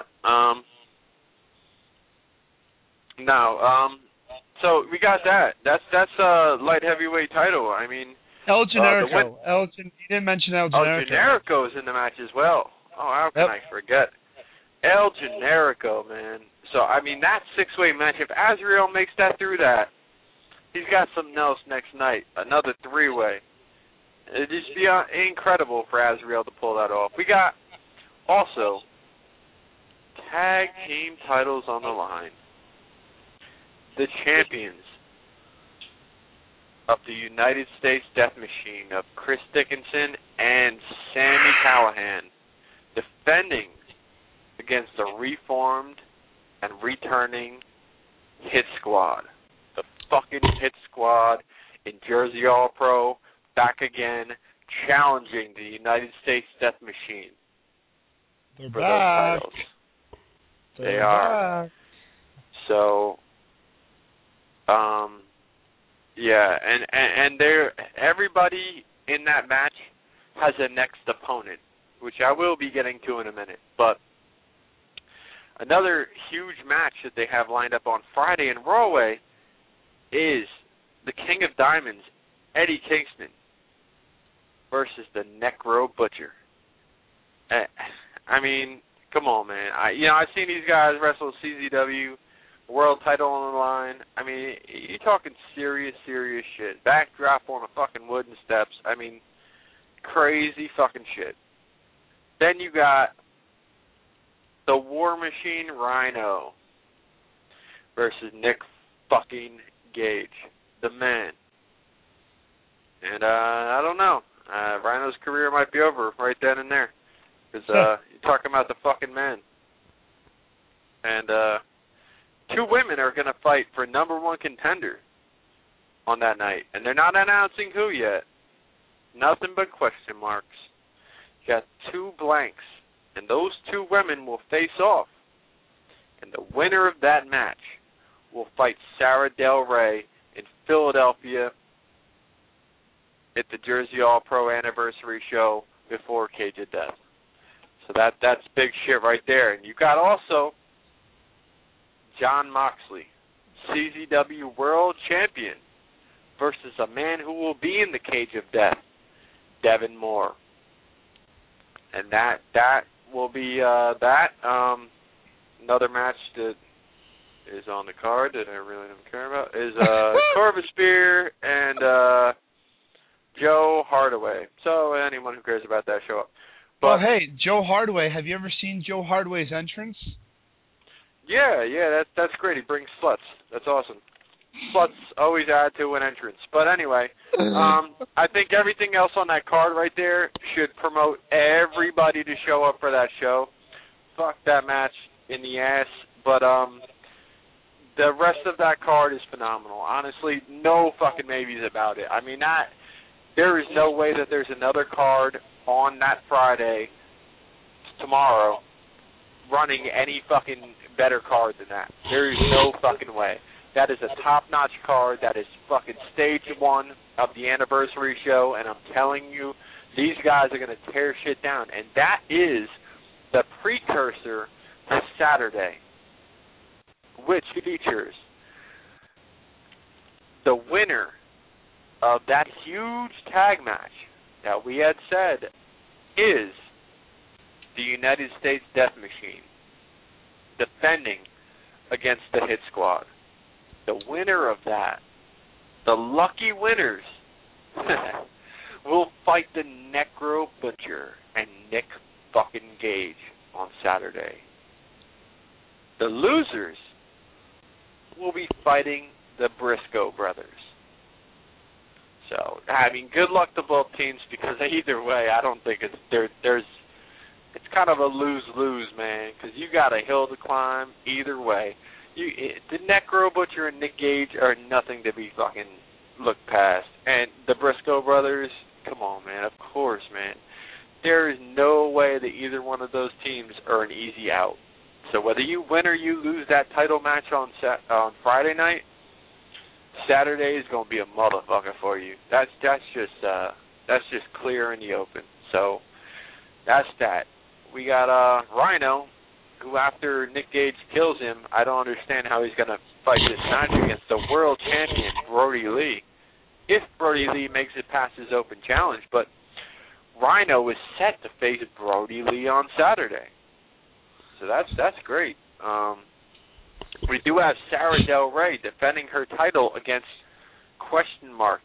So we got that. That's light heavyweight title. I mean... El Generico. You didn't mention El Generico. El Generico is in the match as well. Oh, how can I forget? El Generico, man. So, I mean, that six-way match, if Azrael makes that through that, he's got something else next night, another three-way. It'd just be incredible for Azrael to pull that off. We got also tag team titles on the line. The champions of the United States Death Machine of Chris Dickinson and Sami Callihan defending against the reformed and returning Hit Squad. The fucking Hit Squad in Jersey All Pro, back again, challenging the United States Death Machine. They're for back. Those titles. They're they are. back. So, yeah, and everybody in that match has a next opponent, which I will be getting to in a minute. But another huge match that they have lined up on Friday in Rawway is the King of Diamonds, Eddie Kingston, versus the Necro Butcher. I mean, come on, man. I've seen these guys wrestle CZW, world title on the line. I mean, you're talking serious shit. Backdrop on the fucking wooden steps. I mean, crazy fucking shit. Then you got the War Machine Rhino versus Nick fucking Gage, the man. And I don't know. Rhino's career might be over right then and there. Because you're talking about the fucking man. And two women are going to fight for number one contender on that night. And they're not announcing who yet. Nothing but question marks. You got two blanks. And those two women will face off. And the winner of that match will fight Sarah Del Rey in Philadelphia at the Jersey All Pro Anniversary show before Cage of Death. So that's big shit right there. And you got also Jon Moxley, CZW World Champion, versus a man who will be in the Cage of Death, Devin Moore. And that will be another match that is on the card that I really don't care about is Corvus Spear and Joe Hardaway. So anyone who cares about that, show up. But, hey, Joe Hardaway. Have you ever seen Joe Hardaway's entrance? Yeah, that's great. He brings sluts. That's awesome. Sluts always add to an entrance. But anyway, I think everything else on that card right there should promote everybody to show up for that show. Fuck that match in the ass. But the rest of that card is phenomenal. Honestly, no fucking maybes about it. I mean, there is no way that there's another card on that Friday, tomorrow, running any fucking better card than that. There is no fucking way. That is a top-notch card. That is fucking stage one of the anniversary show, and I'm telling you, these guys are going to tear shit down. And that is the precursor to Saturday, which features the winner of that huge tag match that we had said is the United States Death Machine defending against the Hit Squad. The winner of that, the lucky winners, will fight the Necro Butcher and Nick fucking Gage on Saturday. The losers will be fighting the Briscoe brothers. So, I mean, good luck to both teams, because either way, I don't think it's kind of a lose-lose, man, because you got a hill to climb either way. The Necro Butcher and Nick Gage are nothing to be fucking looked past. And the Briscoe brothers, come on, man, of course, man. There is no way that either one of those teams are an easy out. So whether you win or you lose that title match on Friday night, Saturday is going to be a motherfucker for you. That's just clear in the open. So that's that. We got Rhino, who after Nick Gage kills him, I don't understand how he's going to fight this match against the world champion, Brody Lee, if Brody Lee makes it past his open challenge. But Rhino is set to face Brody Lee on Saturday. So that's great. we do have Sarah Del Rey defending her title against question marks.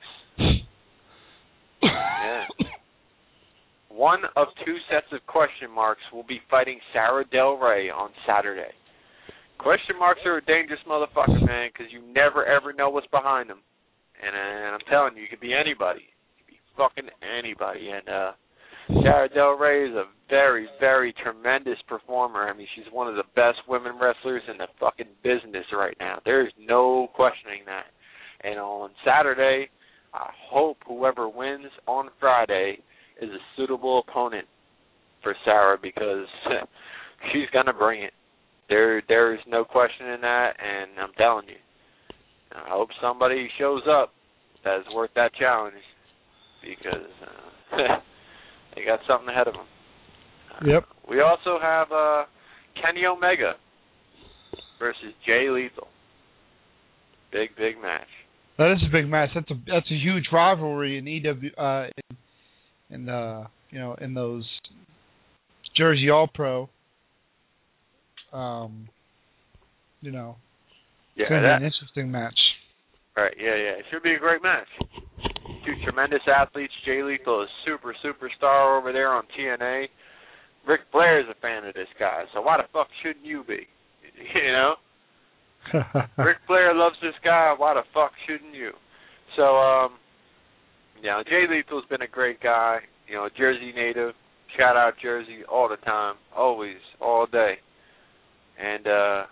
Yeah. One of two sets of question marks will be fighting Sarah Del Rey on Saturday. Question marks are a dangerous motherfucker, man, because you never, ever know what's behind them. And I'm telling you, you could be anybody. You could be fucking anybody. And Sarah Del Rey is a very, very tremendous performer. I mean, she's one of the best women wrestlers in the fucking business right now. There's no questioning that. And on Saturday, I hope whoever wins on Friday is a suitable opponent for Sarah, because she's going to bring it. There is no question in that, and I'm telling you, I hope somebody shows up that's worth that challenge, because they got something ahead of them. Yep. We also have Kenny Omega versus Jay Lethal. Big match. That is a big match. That's a huge rivalry in in those Jersey All Pro. Yeah, it's gonna be an interesting match. Right, yeah. It should be a great match. Two tremendous athletes. Jay Lethal is superstar over there on TNA. Ric Flair is a fan of this guy, so why the fuck shouldn't you be? You know? Ric Flair loves this guy, why the fuck shouldn't you? So, Jay Lethal's been a great guy, Jersey native. Shout out Jersey all the time, always, all day. And,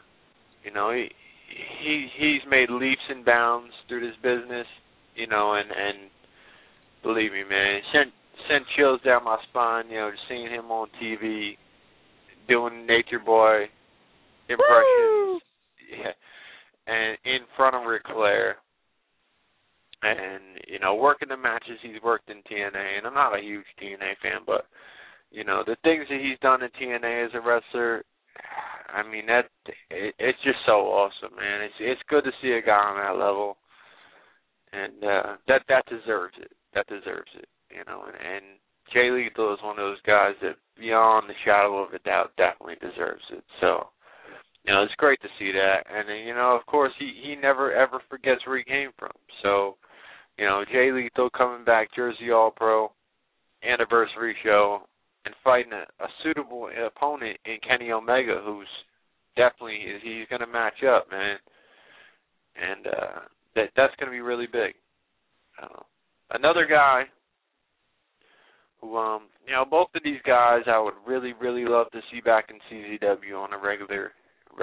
he's made leaps and bounds through this business, and believe me, man, sent chills down my spine, just seeing him on TV doing Nature Boy impressions. Yeah. And in front of Ric Flair. And, working the matches he's worked in TNA, and I'm not a huge TNA fan, but, the things that he's done in TNA as a wrestler, I mean, it's just so awesome, man. It's good to see a guy on that level, and that deserves it. That deserves it, And Jay Lethal is one of those guys that, beyond the shadow of a doubt, definitely deserves it. So, it's great to see that. And, of course, he never, ever forgets where he came from. So, Jay Lethal coming back, Jersey All-Pro, anniversary show, and fighting a suitable opponent in Kenny Omega, who's definitely, he's going to match up, man. And that's going to be really big. Another guy who, both of these guys I would really, really love to see back in CZW on a regular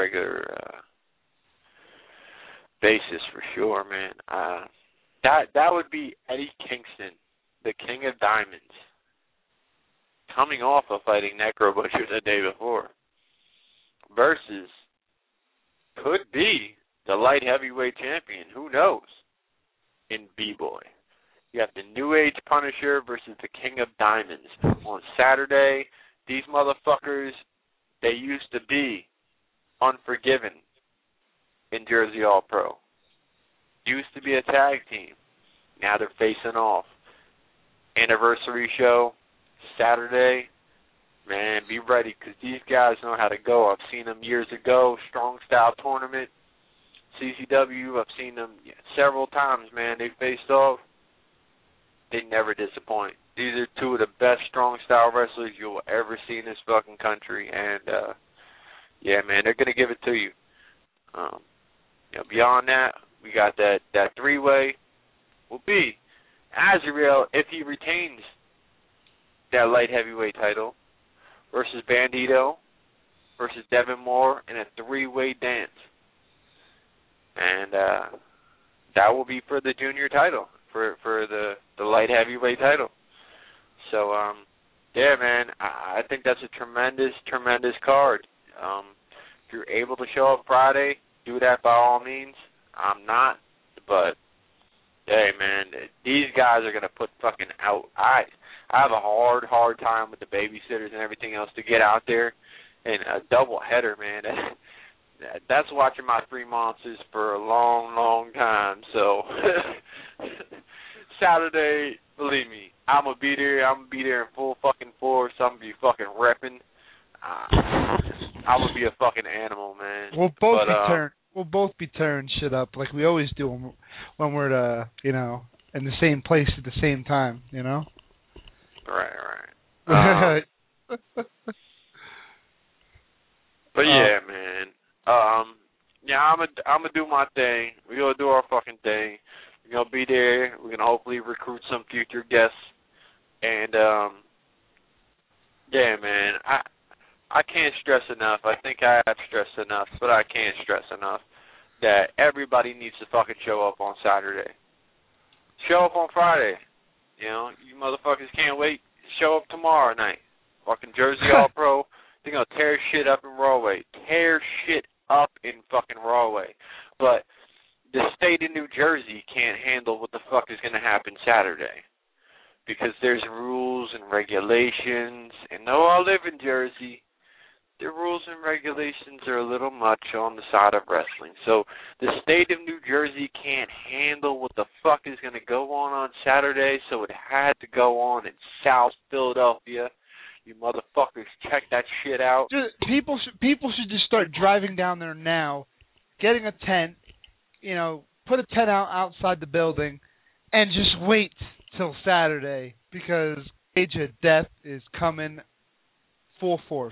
basis for sure, man. That would be Eddie Kingston, the King of Diamonds, coming off of fighting Necro Butcher the day before, versus could be the light heavyweight champion, who knows, in B-Boy. You have the New Age Punisher versus the King of Diamonds. On Saturday, these motherfuckers, they used to be Unforgiven in Jersey All-Pro. Used to be a tag team. Now they're facing off. Anniversary show, Saturday. Man, be ready, because these guys know how to go. I've seen them years ago, Strong Style Tournament, CCW. I've seen them several times, man. They faced off. They never disappoint. These are two of the best Strong Style wrestlers you'll ever see in this fucking country. And, yeah, man, they're going to give it to you. Beyond that, we got that three-way will be Azrael, if he retains that light heavyweight title, versus Bandito, versus Devin Moore in a three-way dance. And that will be for the junior title, for the light heavyweight title. So, yeah, man, I think that's a tremendous, tremendous card. If you're able to show up Friday, do that by all means. I'm not, but hey, man, these guys are gonna put fucking out. I have a hard time with the babysitters and everything else to get out there, and a double header, man. That's watching my Three Monsters for a long time. So Saturday, believe me, I'm gonna be there. I'm gonna be there in full fucking force. I'm gonna be fucking repping. I'm gonna be a fucking animal, man. We'll we'll both be tearing shit up like we always do when we're in the same place at the same time, Right. But yeah, man. I'm gonna do my thing. We're gonna do our fucking thing. We're gonna be there. We're gonna hopefully recruit some future guests. And yeah, man. I can't stress enough. I think I have stressed enough, but I can't stress enough that everybody needs to fucking show up on Saturday. Show up on Friday. You motherfuckers can't wait. Show up tomorrow night. Fucking Jersey All-Pro. They're going to tear shit up in Rahway. Tear shit up in fucking Rahway. But the state of New Jersey can't handle what the fuck is going to happen Saturday. Because there's rules and regulations. And though I live in Jersey, the rules and regulations are a little much on the side of wrestling. So the state of New Jersey can't handle what the fuck is going to go on Saturday, so it had to go on in South Philadelphia. You motherfuckers, check that shit out. People should just start driving down there now, getting a tent, put a tent out outside the building, and just wait till Saturday, because Age of Death is coming full force.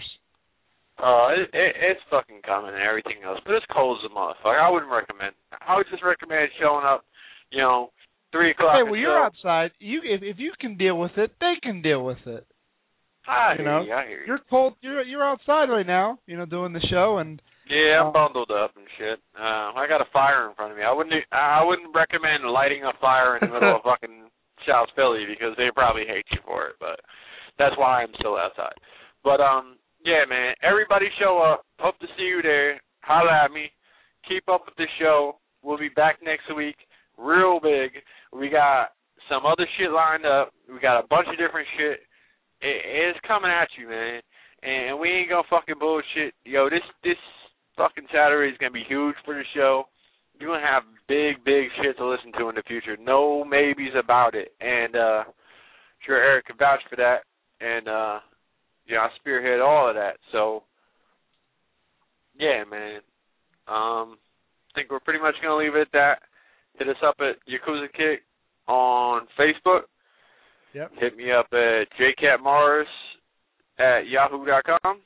It's fucking coming and everything else, but it's cold as a motherfucker. I wouldn't recommend. I would just recommend showing up, 3 o'clock. Hey, well, you're outside. If you can deal with it, they can deal with it. I hear you. You're cold. You're outside right now, doing the show, and yeah, I'm bundled up and shit. I got a fire in front of me. I wouldn't recommend lighting a fire in the middle of fucking South Philly, because they probably hate you for it. But that's why I'm still outside. But yeah, man, everybody show up. Hope to see you there. Holla at me. Keep up with the show. We'll be back next week real big. We got some other shit lined up. We got a bunch of different shit. It's coming at you, man. And we ain't gonna fucking bullshit. This fucking Saturday is gonna be huge for the show. You're gonna have big shit to listen to in the future. No maybes about it. And sure Eric can vouch for that. And I spearhead all of that. So, yeah, man. I think we're pretty much going to leave it at that. Hit us up at Yakuza Kick on Facebook. Yep. Hit me up at jcatmorris@yahoo.com.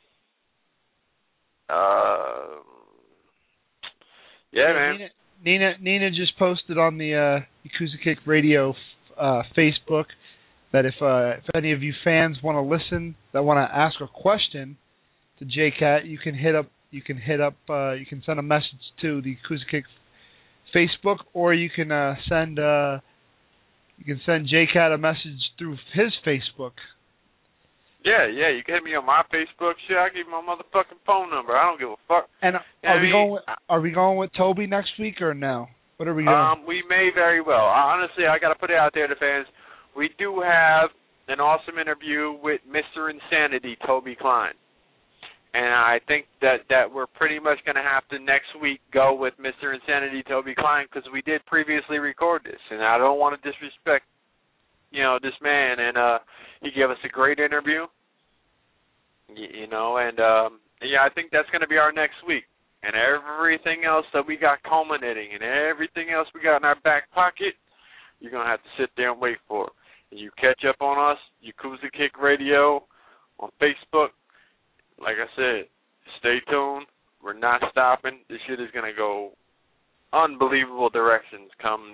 Yeah, man. Nina just posted on the Yakuza Kick Radio Facebook that if any of you fans want to listen, that want to ask a question to JCat, you can send a message to the Yakuza Kick Facebook, or you can send JCat a message through his Facebook. Yeah, you can hit me on my Facebook. Shit, I'll give you my motherfucking phone number. I don't give a fuck. And are we going with Toby next week or no? What are we doing? We may very well. Honestly, I got to put it out there to fans. We do have an awesome interview with Mr. Insanity, Toby Klein. And I think that we're pretty much going to have to next week go with Mr. Insanity, Toby Klein, because we did previously record this. And I don't want to disrespect, this man. And he gave us a great interview, and I think that's going to be our next week. And everything else that we got culminating and everything else we got in our back pocket, you're going to have to sit there and wait for it. And you catch up on us, Yakuza Kick Radio on Facebook. Like I said, stay tuned. We're not stopping. This shit is going to go unbelievable directions come,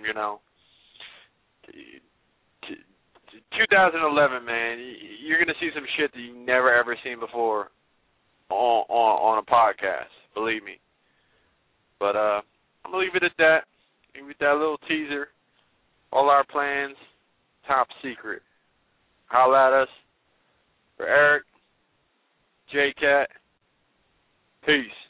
2011, man. You're going to see some shit that you've never, ever seen before on a podcast. Believe me. But I'm going to leave it at that. Leave it that little teaser. All our plans, top secret. Holla at us. For Eric, JCat, peace.